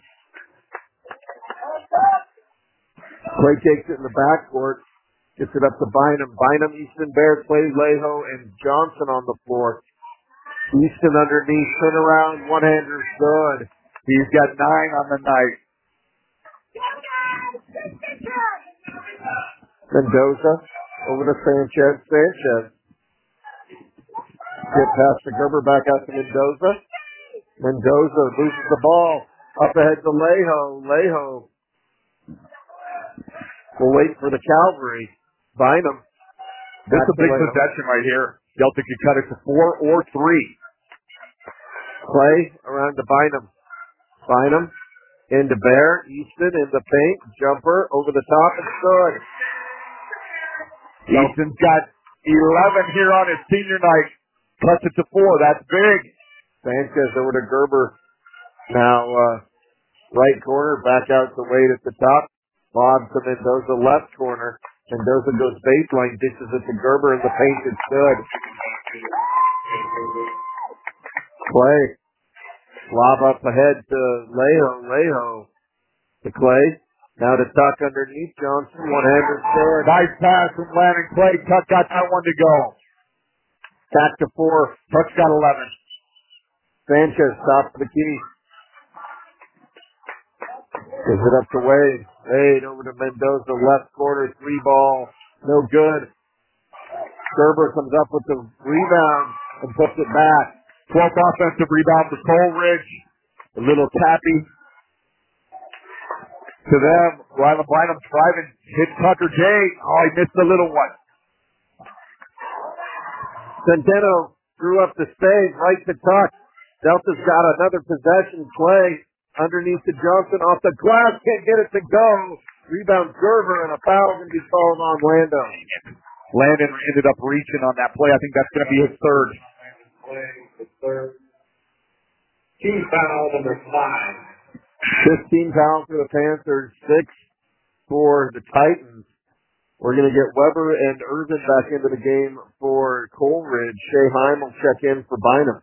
Clay takes it in the backcourt. Gets it up to Bynum. Bynum, Easton, Bear, Clay, Leho, and Johnson on the floor. Easton underneath, turn around, one-hander's good. He's got 9 on the night. Mendoza over to Sanchez. Sanchez. Get past the Gerber, back out to Mendoza. Mendoza loses the ball. Up ahead to Leho. Leho will wait for the Calvary. Bynum. This is a big possession right here. Delta could cut it to 4 or 3. Clay around to Bynum. Bynum into Bear. Easton in the paint. Jumper over the top. It's good. Easton's got 11 here on his senior night. Cuts it to 4. That's big. Sanchez over to Gerber. Now, right corner. Back out to Wade at the top. Bob to Mendoza, left corner. Mendoza goes baseline. Dishes it to Gerber in the paint. It's good. Clay. Lob up ahead to Leho. Leho to Clay. Now to Tuck underneath. Johnson, one-hander third. Nice pass from Landon Clay. Tuck got that one to go. Back to 4. Tuck's got 11. Sanchez, top of the key. Gives it up to Wade. Wade over to Mendoza, left corner, 3-ball. No good. Gerber comes up with the rebound and puts it back. 12th offensive rebound for Coleridge. A little tappy to them. Rylan Bynum driving, hit Tucker J. Oh, he missed the little one. Centeno threw up the stage, right to Tuck. Delta's got another possession. Clay underneath to Johnson, off the glass, can't get it to go. Rebound Gerber, and a foul going to be called on Landon. Landon ended up reaching on that play. I think that's going to be his third. Team foul number 5. 15 fouls for the Panthers, 6 for the Titans. We're going to get Weber and Irvin back into the game for Coleridge. Shea Heim will check in for Bynum.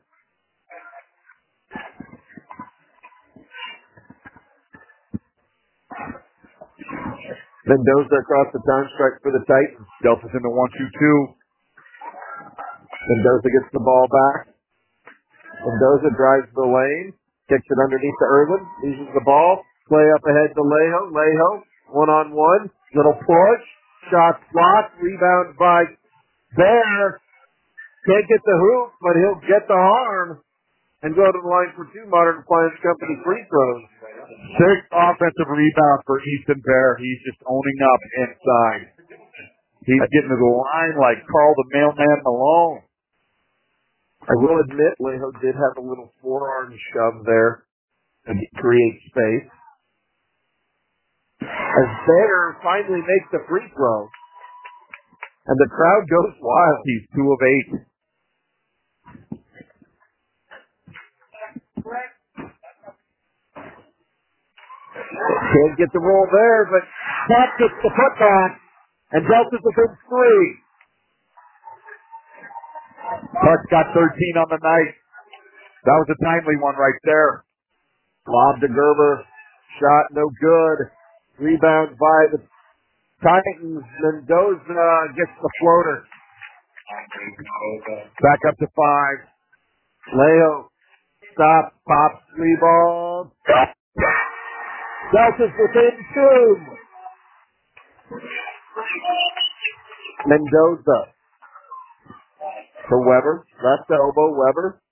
Mendoza across the time stripe for the Titans. Delta's in the 1-2-2. Mendoza gets the ball back. Mendoza drives the lane. Kicks it underneath to Irvin. Loses the ball. Play up ahead to Leho. Leho, one-on-one. Little push. Shot blocked. Rebound by Bear. Can't get the hoop, but he'll get the arm and go to the line for 2 Modern Appliance Company free throws. 6th offensive rebound for Easton Bear. He's just owning up inside. He's getting to the line like Carl the Mailman Malone. I will admit, Leho did have a little forearm shove there to create space. As Bear finally makes the free throw, and the crowd goes wild. He's 2 of 8. Can't get the roll there, but Tuck gets the putback, and Delta's a big 3. Tuck got 13 on the night. That was a timely one right there. Lob to Gerber. Shot no good. Rebound by the Titans. Mendoza gets the floater. Back up to 5. Leo. Stop. Pops. 3-ball. Delta's within 2. Mendoza. To Weber. Left elbow. Weber.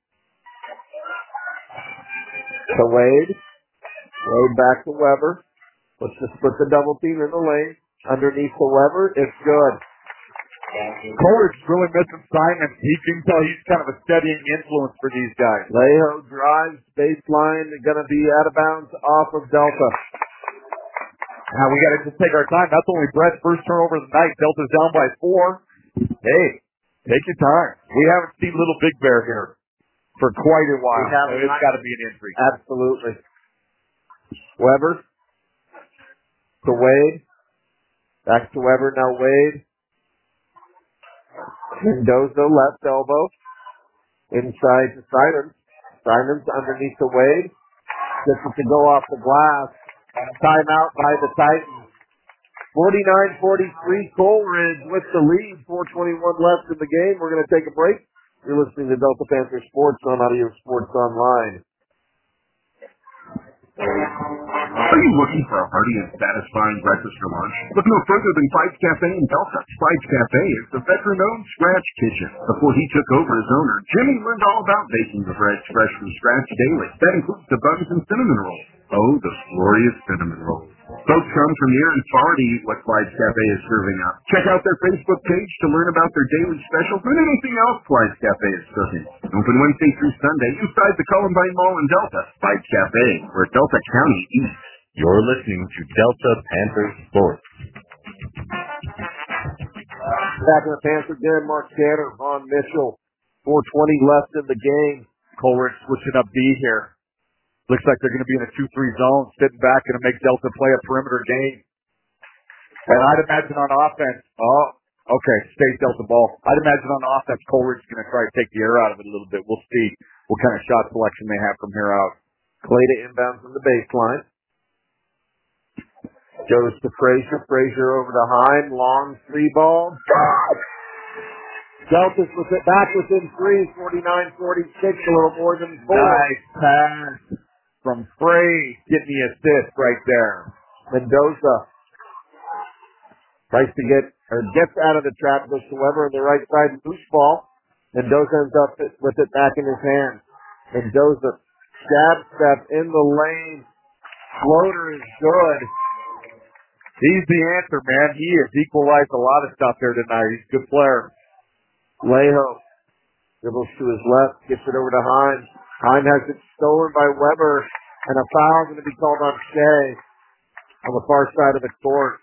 To Wade. Wade back to Weber. Let's just put the double team in the lane. Underneath to Weber. It's good. Coleridge really missing Simon. He can tell he's kind of a steadying influence for these guys. Leho drives baseline, going to be out of bounds off of Delta. Now we got to just take our time. That's only Brett's first turnover of the night. Delta's down by 4. Hey, take your time. We haven't seen Little Big Bear here for quite a while, so it's got to be an injury. Absolutely. Weber to Wade. Back to Weber, now Wade. Mendoza, left elbow. Inside to Simons. Simons underneath the Wade. Gets it to go off the glass. Timeout by the Titans. 49-43, Coleridge with the lead. 4:21 left in the game. We're going to take a break. You're listening to Delta Panther Sports on Audio Sports Online. Are you looking for a hearty and satisfying breakfast for lunch? Look no further than Fights Cafe in Delta. Fights Cafe is the veteran-owned scratch kitchen. Before he took over as owner, Jimmy learned all about baking the bread fresh from scratch daily. That includes the buns and cinnamon rolls. Oh, the glorious cinnamon rolls. Folks come from near and far to eat what Clyde's Cafe is serving up. Check out their Facebook page to learn about their daily specials and anything else Clyde's Cafe is cooking. Open Wednesday through Sunday inside the Columbine Mall in Delta. Clyde's Cafe, where Delta County eats. You're listening to Delta Panther Sports. Back in the Panther den, Mark Tanner, Vaughn Mitchell. 4:20 left in the game. Coleridge switching up D here. Looks like they're going to be in a 2-3 zone, sitting back, going to make Delta play a perimeter game. And I'd imagine on offense, state Delta ball. I'd imagine on offense, Coleridge is going to try to take the air out of it a little bit. We'll see what kind of shot selection they have from here out. Clay to inbound from the baseline. Goes to Frazier. Frazier over to Heim. Long 3-ball. Delta's with it back within 3. 49-46. A little more than 4. Nice pass from Frey. Getting the assist right there. Mendoza tries to gets out of the trap. Goes to Weber on the right side. Loose ball. Mendoza ends up with it back in his hand. Mendoza jab step in the lane. Floater is good. He's the answer, man. He has equalized a lot of stuff there tonight. He's a good player. Leho dribbles to his left, gets it over to Heim. Heim has it stolen by Weber, and a foul going to be called on Shea on the far side of the court.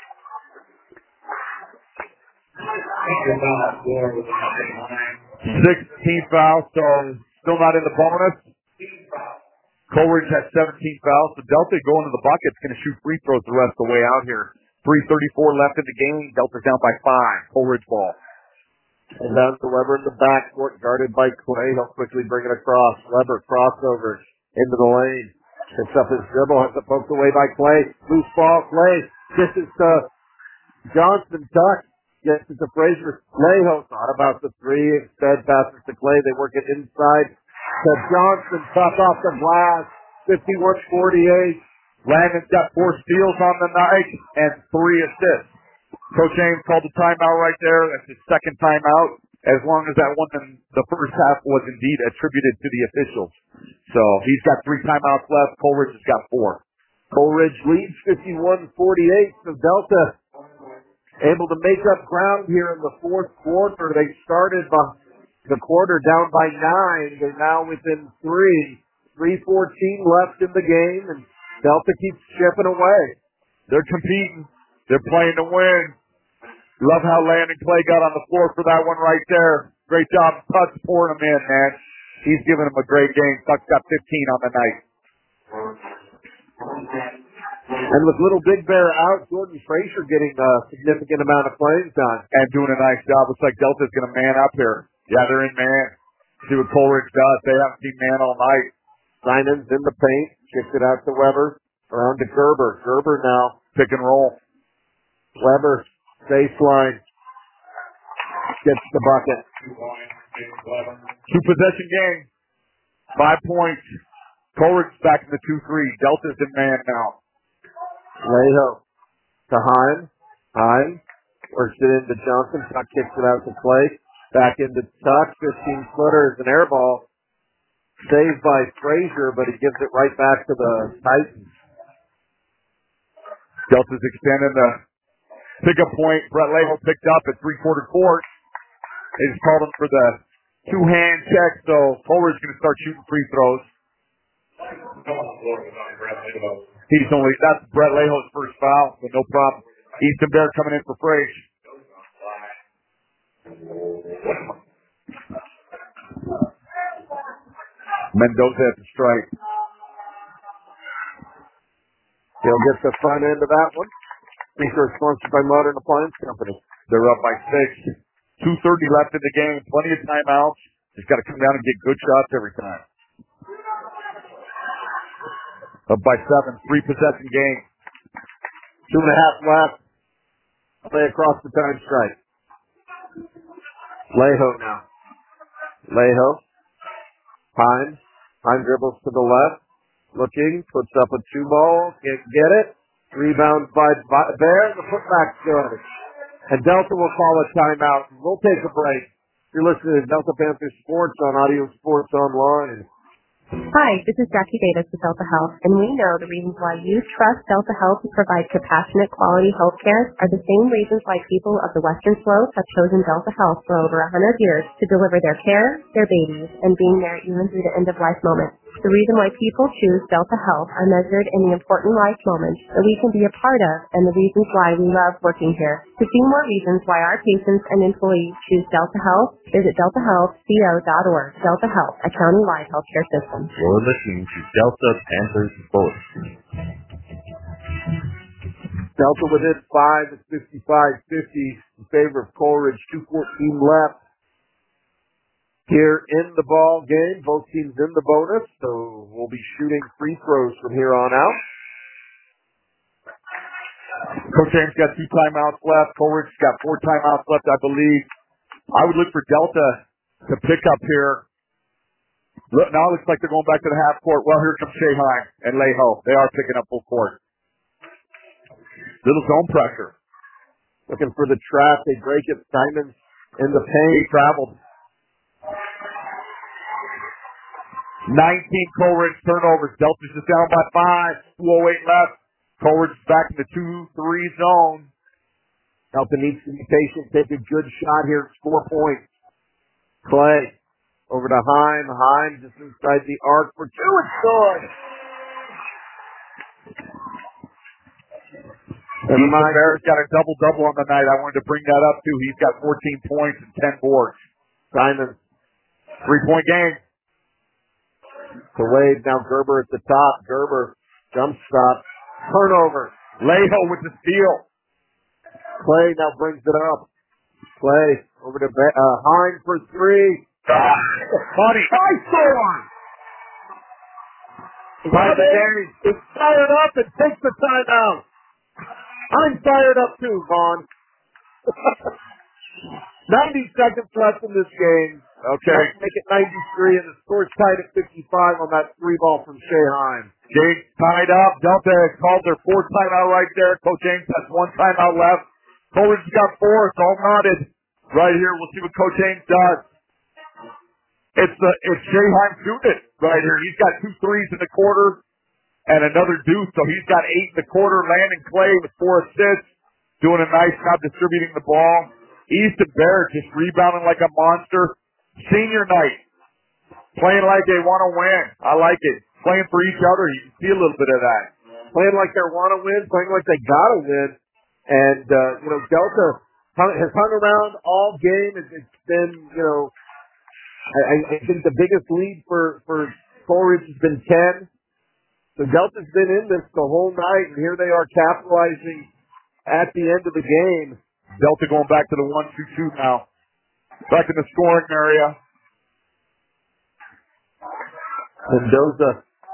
16 fouls, so still not in the bonus. Coleridge has 17 fouls, so Delta going to the bucket's going to shoot free throws the rest of the way out here. 3:34 left in the game. Delta's down by 5. Coleridge ball. And down to Weber in the backcourt, guarded by Clay. He'll quickly bring it across. Weber crossover into the lane. Picks up his dribble, has it poked away by Clay. Loose ball, Clay. This is to Johnson. Tuck. Gets it to Frazier. Leho thought about the 3. Instead, passes to Clay. They work it inside to Johnson. Tuck off the glass. 51-48. Landon's got 4 steals on the night and 3 assists. Coach Ames called the timeout right there. That's his second timeout. As long as that one in the first half was indeed attributed to the officials. So he's got 3 timeouts left. Coleridge has got 4. Coleridge leads 51-48. So Delta able to make up ground here in the fourth quarter. They started the quarter down by 9. They're now within 3. 3:14 left in the game, and Delta keeps chipping away. They're competing. They're playing to win. Love how Landon Clay got on the floor for that one right there. Great job. Tuck's pouring him in, man. He's giving him a great game. Tuck's got 15 on the night. And with Little Big Bear out, Jordan Frazier getting a significant amount of playing time. And doing a nice job. Looks like Delta's going to man up here. Yeah, they're in man. See what Coleridge does. They haven't seen man all night. Simons in the paint. Kicks it out to Weber. Around to Gerber. Gerber now. Pick and roll. Weber. Baseline. Gets the bucket. 2-possession game. 5 points. Coleridge back in the 2-3. Delta's in man now. Leho to Heim. Heim works it into Johnson. Tuck kicks it out to Clay. Back into Tuck. 15-footers. An air ball. Saved by Frazier, but he gives it right back to the Titans. Delta's extending the Pickup point, Brett Leho picked up at three-quarter court. They just called him for the two-hand check, so Coleridge's going to start shooting free throws. That's Brett Leho's first foul, so no problem. Easton Bear coming in for Frage. Mendoza at the strike. He'll get the front end of that one. These are sponsored by Modern Appliance Company. They're up by 6. 2:30 left in the game. Plenty of timeouts. Just got to come down and get good shots every time. Up by 7. 3-possession game. 2.5 left. Play across the time strike. Leho now. Leho. Hine dribbles to the left. Looking. Puts up a 2-ball. Can't get it. Rebound by Bear. The putback's good. And Delta will call a timeout. We'll take a break. You're listening to Delta Panther Sports on Audio Sports Online. Hi, this is Jackie Davis with Delta Health, and we know the reasons why you trust Delta Health to provide compassionate, quality health care are the same reasons why people of the Western Slope have chosen Delta Health for over 100 years to deliver their care, their babies, and being there even through the end-of-life moments. The reason why people choose Delta Health are measured in the important life moments that we can be a part of and the reasons why we love working here. To see more reasons why our patients and employees choose Delta Health, visit deltahealthco.org. Delta Health, a county-wide healthcare system. You're listening to Delta Panthers Sports. Delta within 5 at 55-50 in favor of Coleridge. 2:14 left here in the ball game. Both teams in the bonus, so we'll be shooting free throws from here on out. Coach James got 2 timeouts left. Coleridge's got 4 timeouts left, I believe. I would look for Delta to pick up here. Look, now it looks like they're going back to the half court. Well, here comes Shea Hine and Leho. They are picking up full court. Little zone pressure. Looking for the trap. They break it. Simons in the paint. He traveled. 19 Coleridge turnovers. Delta's just down by 5. 2:08 left. Coleridge is back in the 2-3 zone. Delta needs to be patient. Take a good shot here. Score points. Clay. Over to Hine just inside the arc for 2. It's good. Easton Bear's got a double-double on the night. I wanted to bring that up, too. He's got 14 points and 10 boards. Simon. 3-point game. To Wade. Now Gerber at the top. Gerber. Jump stop. Turnover. Leho with the steal. Clay now brings it up. Clay over to Hine for 3. Funny. Nice score! It's fired up and takes the timeout. I'm fired up too, Vaughn. 90 seconds left in this game. Okay. Make it 93, and the score's tied at 55 on that 3-ball from Shea Hine. James tied up. Delta has called their 4th timeout right there. Coach James has 1 timeout left. Coleridge got 4. It's all knotted right here. We'll see what Coach James does. It's Shea Hine shooting it right here. He's got 2 threes in the quarter and another deuce, so he's got 8 in the quarter. Landon Clay with 4 assists, doing a nice job distributing the ball. Easton Bear just rebounding like a monster. Senior night, playing like they want to win. I like it. Playing for each other, you can see a little bit of that. Playing like they want to win, playing like they got to win. And, Delta has hung around all game. It's been, I think the biggest lead for Coleridge has been 10. So Delta's been in this the whole night, and here they are capitalizing at the end of the game. Delta going back to the 1-2-2 now. Back in the scoring area. Mendoza,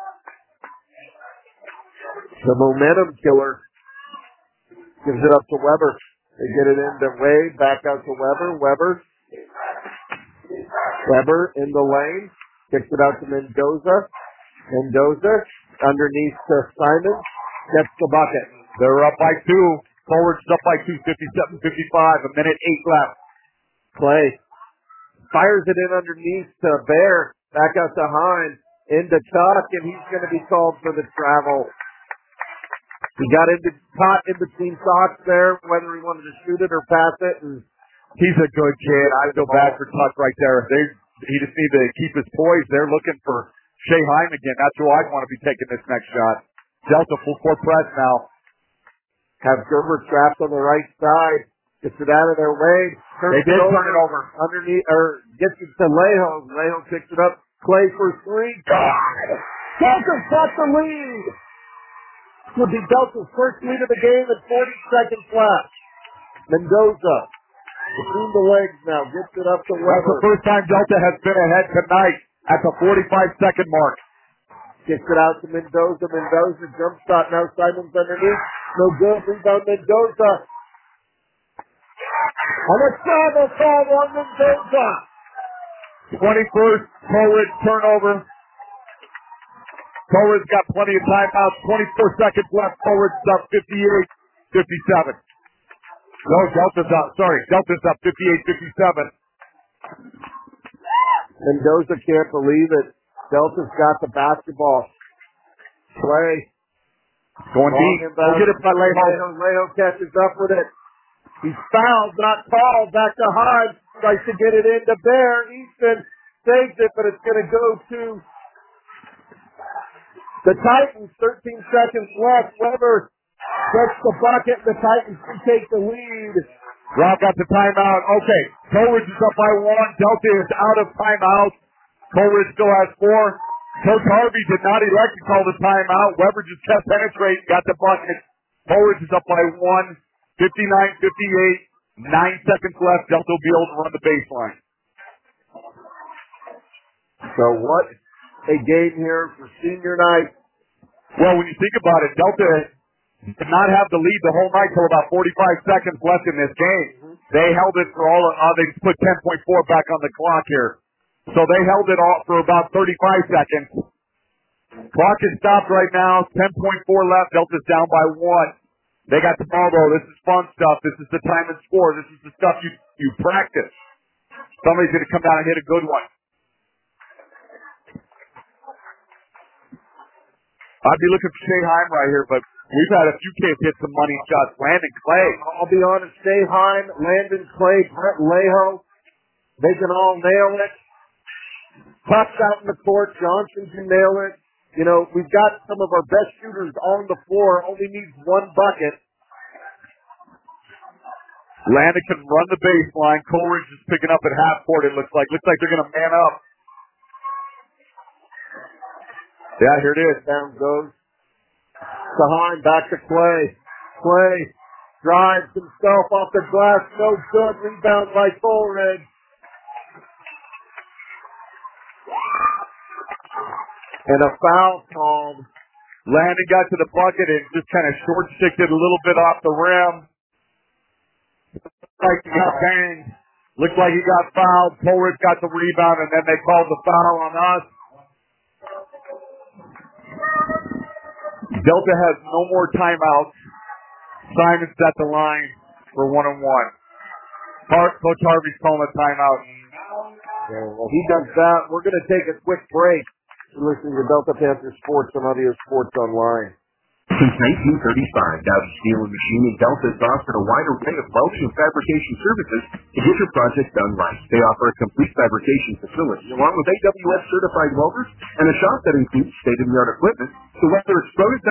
the momentum killer, gives it up to Weber. They get it into Wade, back out to Weber. Weber in the lane, kicks it out to Mendoza. Mendoza underneath to Simon, gets the bucket. They're up by 2. Coleridge is up by 2, 57-55, a minute 8 left. Clay fires it in underneath to Bear, back out to Hine, into Tuck, and he's going to be called for the travel. He got caught in between socks there, whether he wanted to shoot it or pass it. And he's a good kid. I feel bad for Tuck right there. He just need to keep his poise. They're looking for Shea Heim again. That's who I'd want to be taking this next shot. Delta full court press now. Have Gerber trapped on the right side. Gets it out of their way. They did turn it over. Underneath, or gets it to Lejo. Lejo picks it up. Clay for three. God! Delta's got the lead. Will be Delta's first lead of the game at 40 seconds left. Mendoza between the legs now. Gets it up to Weber. That's the first time Delta has been ahead tonight at the 45-second mark. Gets it out to Mendoza. Mendoza jump shot. Now Simons underneath. No good. Rebound Mendoza. And a travel foul on Mendoza. 21st Coleridge turnover. Coleridge got plenty of timeouts. 24 seconds left. Coleridge's up 58-57. No, Delta's up. Sorry, Delta's up 58-57. Mendoza can't believe it. Delta's got the basketball. Clay. Going deep. Go get it by Lejo. Lejo catches up with it. He's fouled, not called. Back to Hodge. Tries to get it into Bear. Easton saves it, but it's going to go to the Titans. 13 seconds left. Weber gets the bucket. The Titans can take the lead. Rob got the timeout. Okay. Coleridge is up by one. Delta is out of timeout. Coleridge still has four. Coach Harvey did not elect to call the timeout. Weber just kept penetrating, got the bucket. Coleridge is up by one. 59-58. 9 seconds left. Delta will be able to run the baseline. So what a game here for senior night. Well, when you think about it, Delta did not have the lead the whole night till about 45 seconds left in this game. They held it for they put 10.4 back on the clock here. So they held it all for about 35 seconds. Clock is stopped right now. 10.4 left. Delta's down by one. They got the ball though. This is fun stuff. This is the time and score. This is the stuff you practice. Somebody's going to come down and hit a good one. I'd be looking for Shea Heim right here, but we've had a few kids hit some money shots. Landon Clay. I'll be honest, Shea Heim, Landon Clay, Brett Lejo, they can all nail it. Pucks out in the court, Johnson can nail it. You know, we've got some of our best shooters on the floor, only needs one bucket. Landon can run the baseline. Coleridge is picking up at half court, it looks like. Looks like they're going to man up. Yeah, here it is. Down goes Sahan, back to Clay. Clay drives himself off the glass. No good. Rebound by Coleridge. And a foul called. Landon got to the bucket and just kind of short-sticked it a little bit off the rim. Like he got banged. Looked like he got fouled. Coleridge got the rebound, and then they called the foul on us. Delta has no more timeouts. Simon's at the line for one-on-one. Coach Harvey's calling a timeout. Well, he does that. We're going to take a quick break. You're listening to Delta Panther Sports on Audio Sports Online. Since 1935, Dowdy Steel and Machining Delta has offered a wide array of welding and fabrication services to get your project done right. They offer a complete fabrication facility along with AWS certified welders and a shop that includes state-of-the-art equipment. So whether it's prototype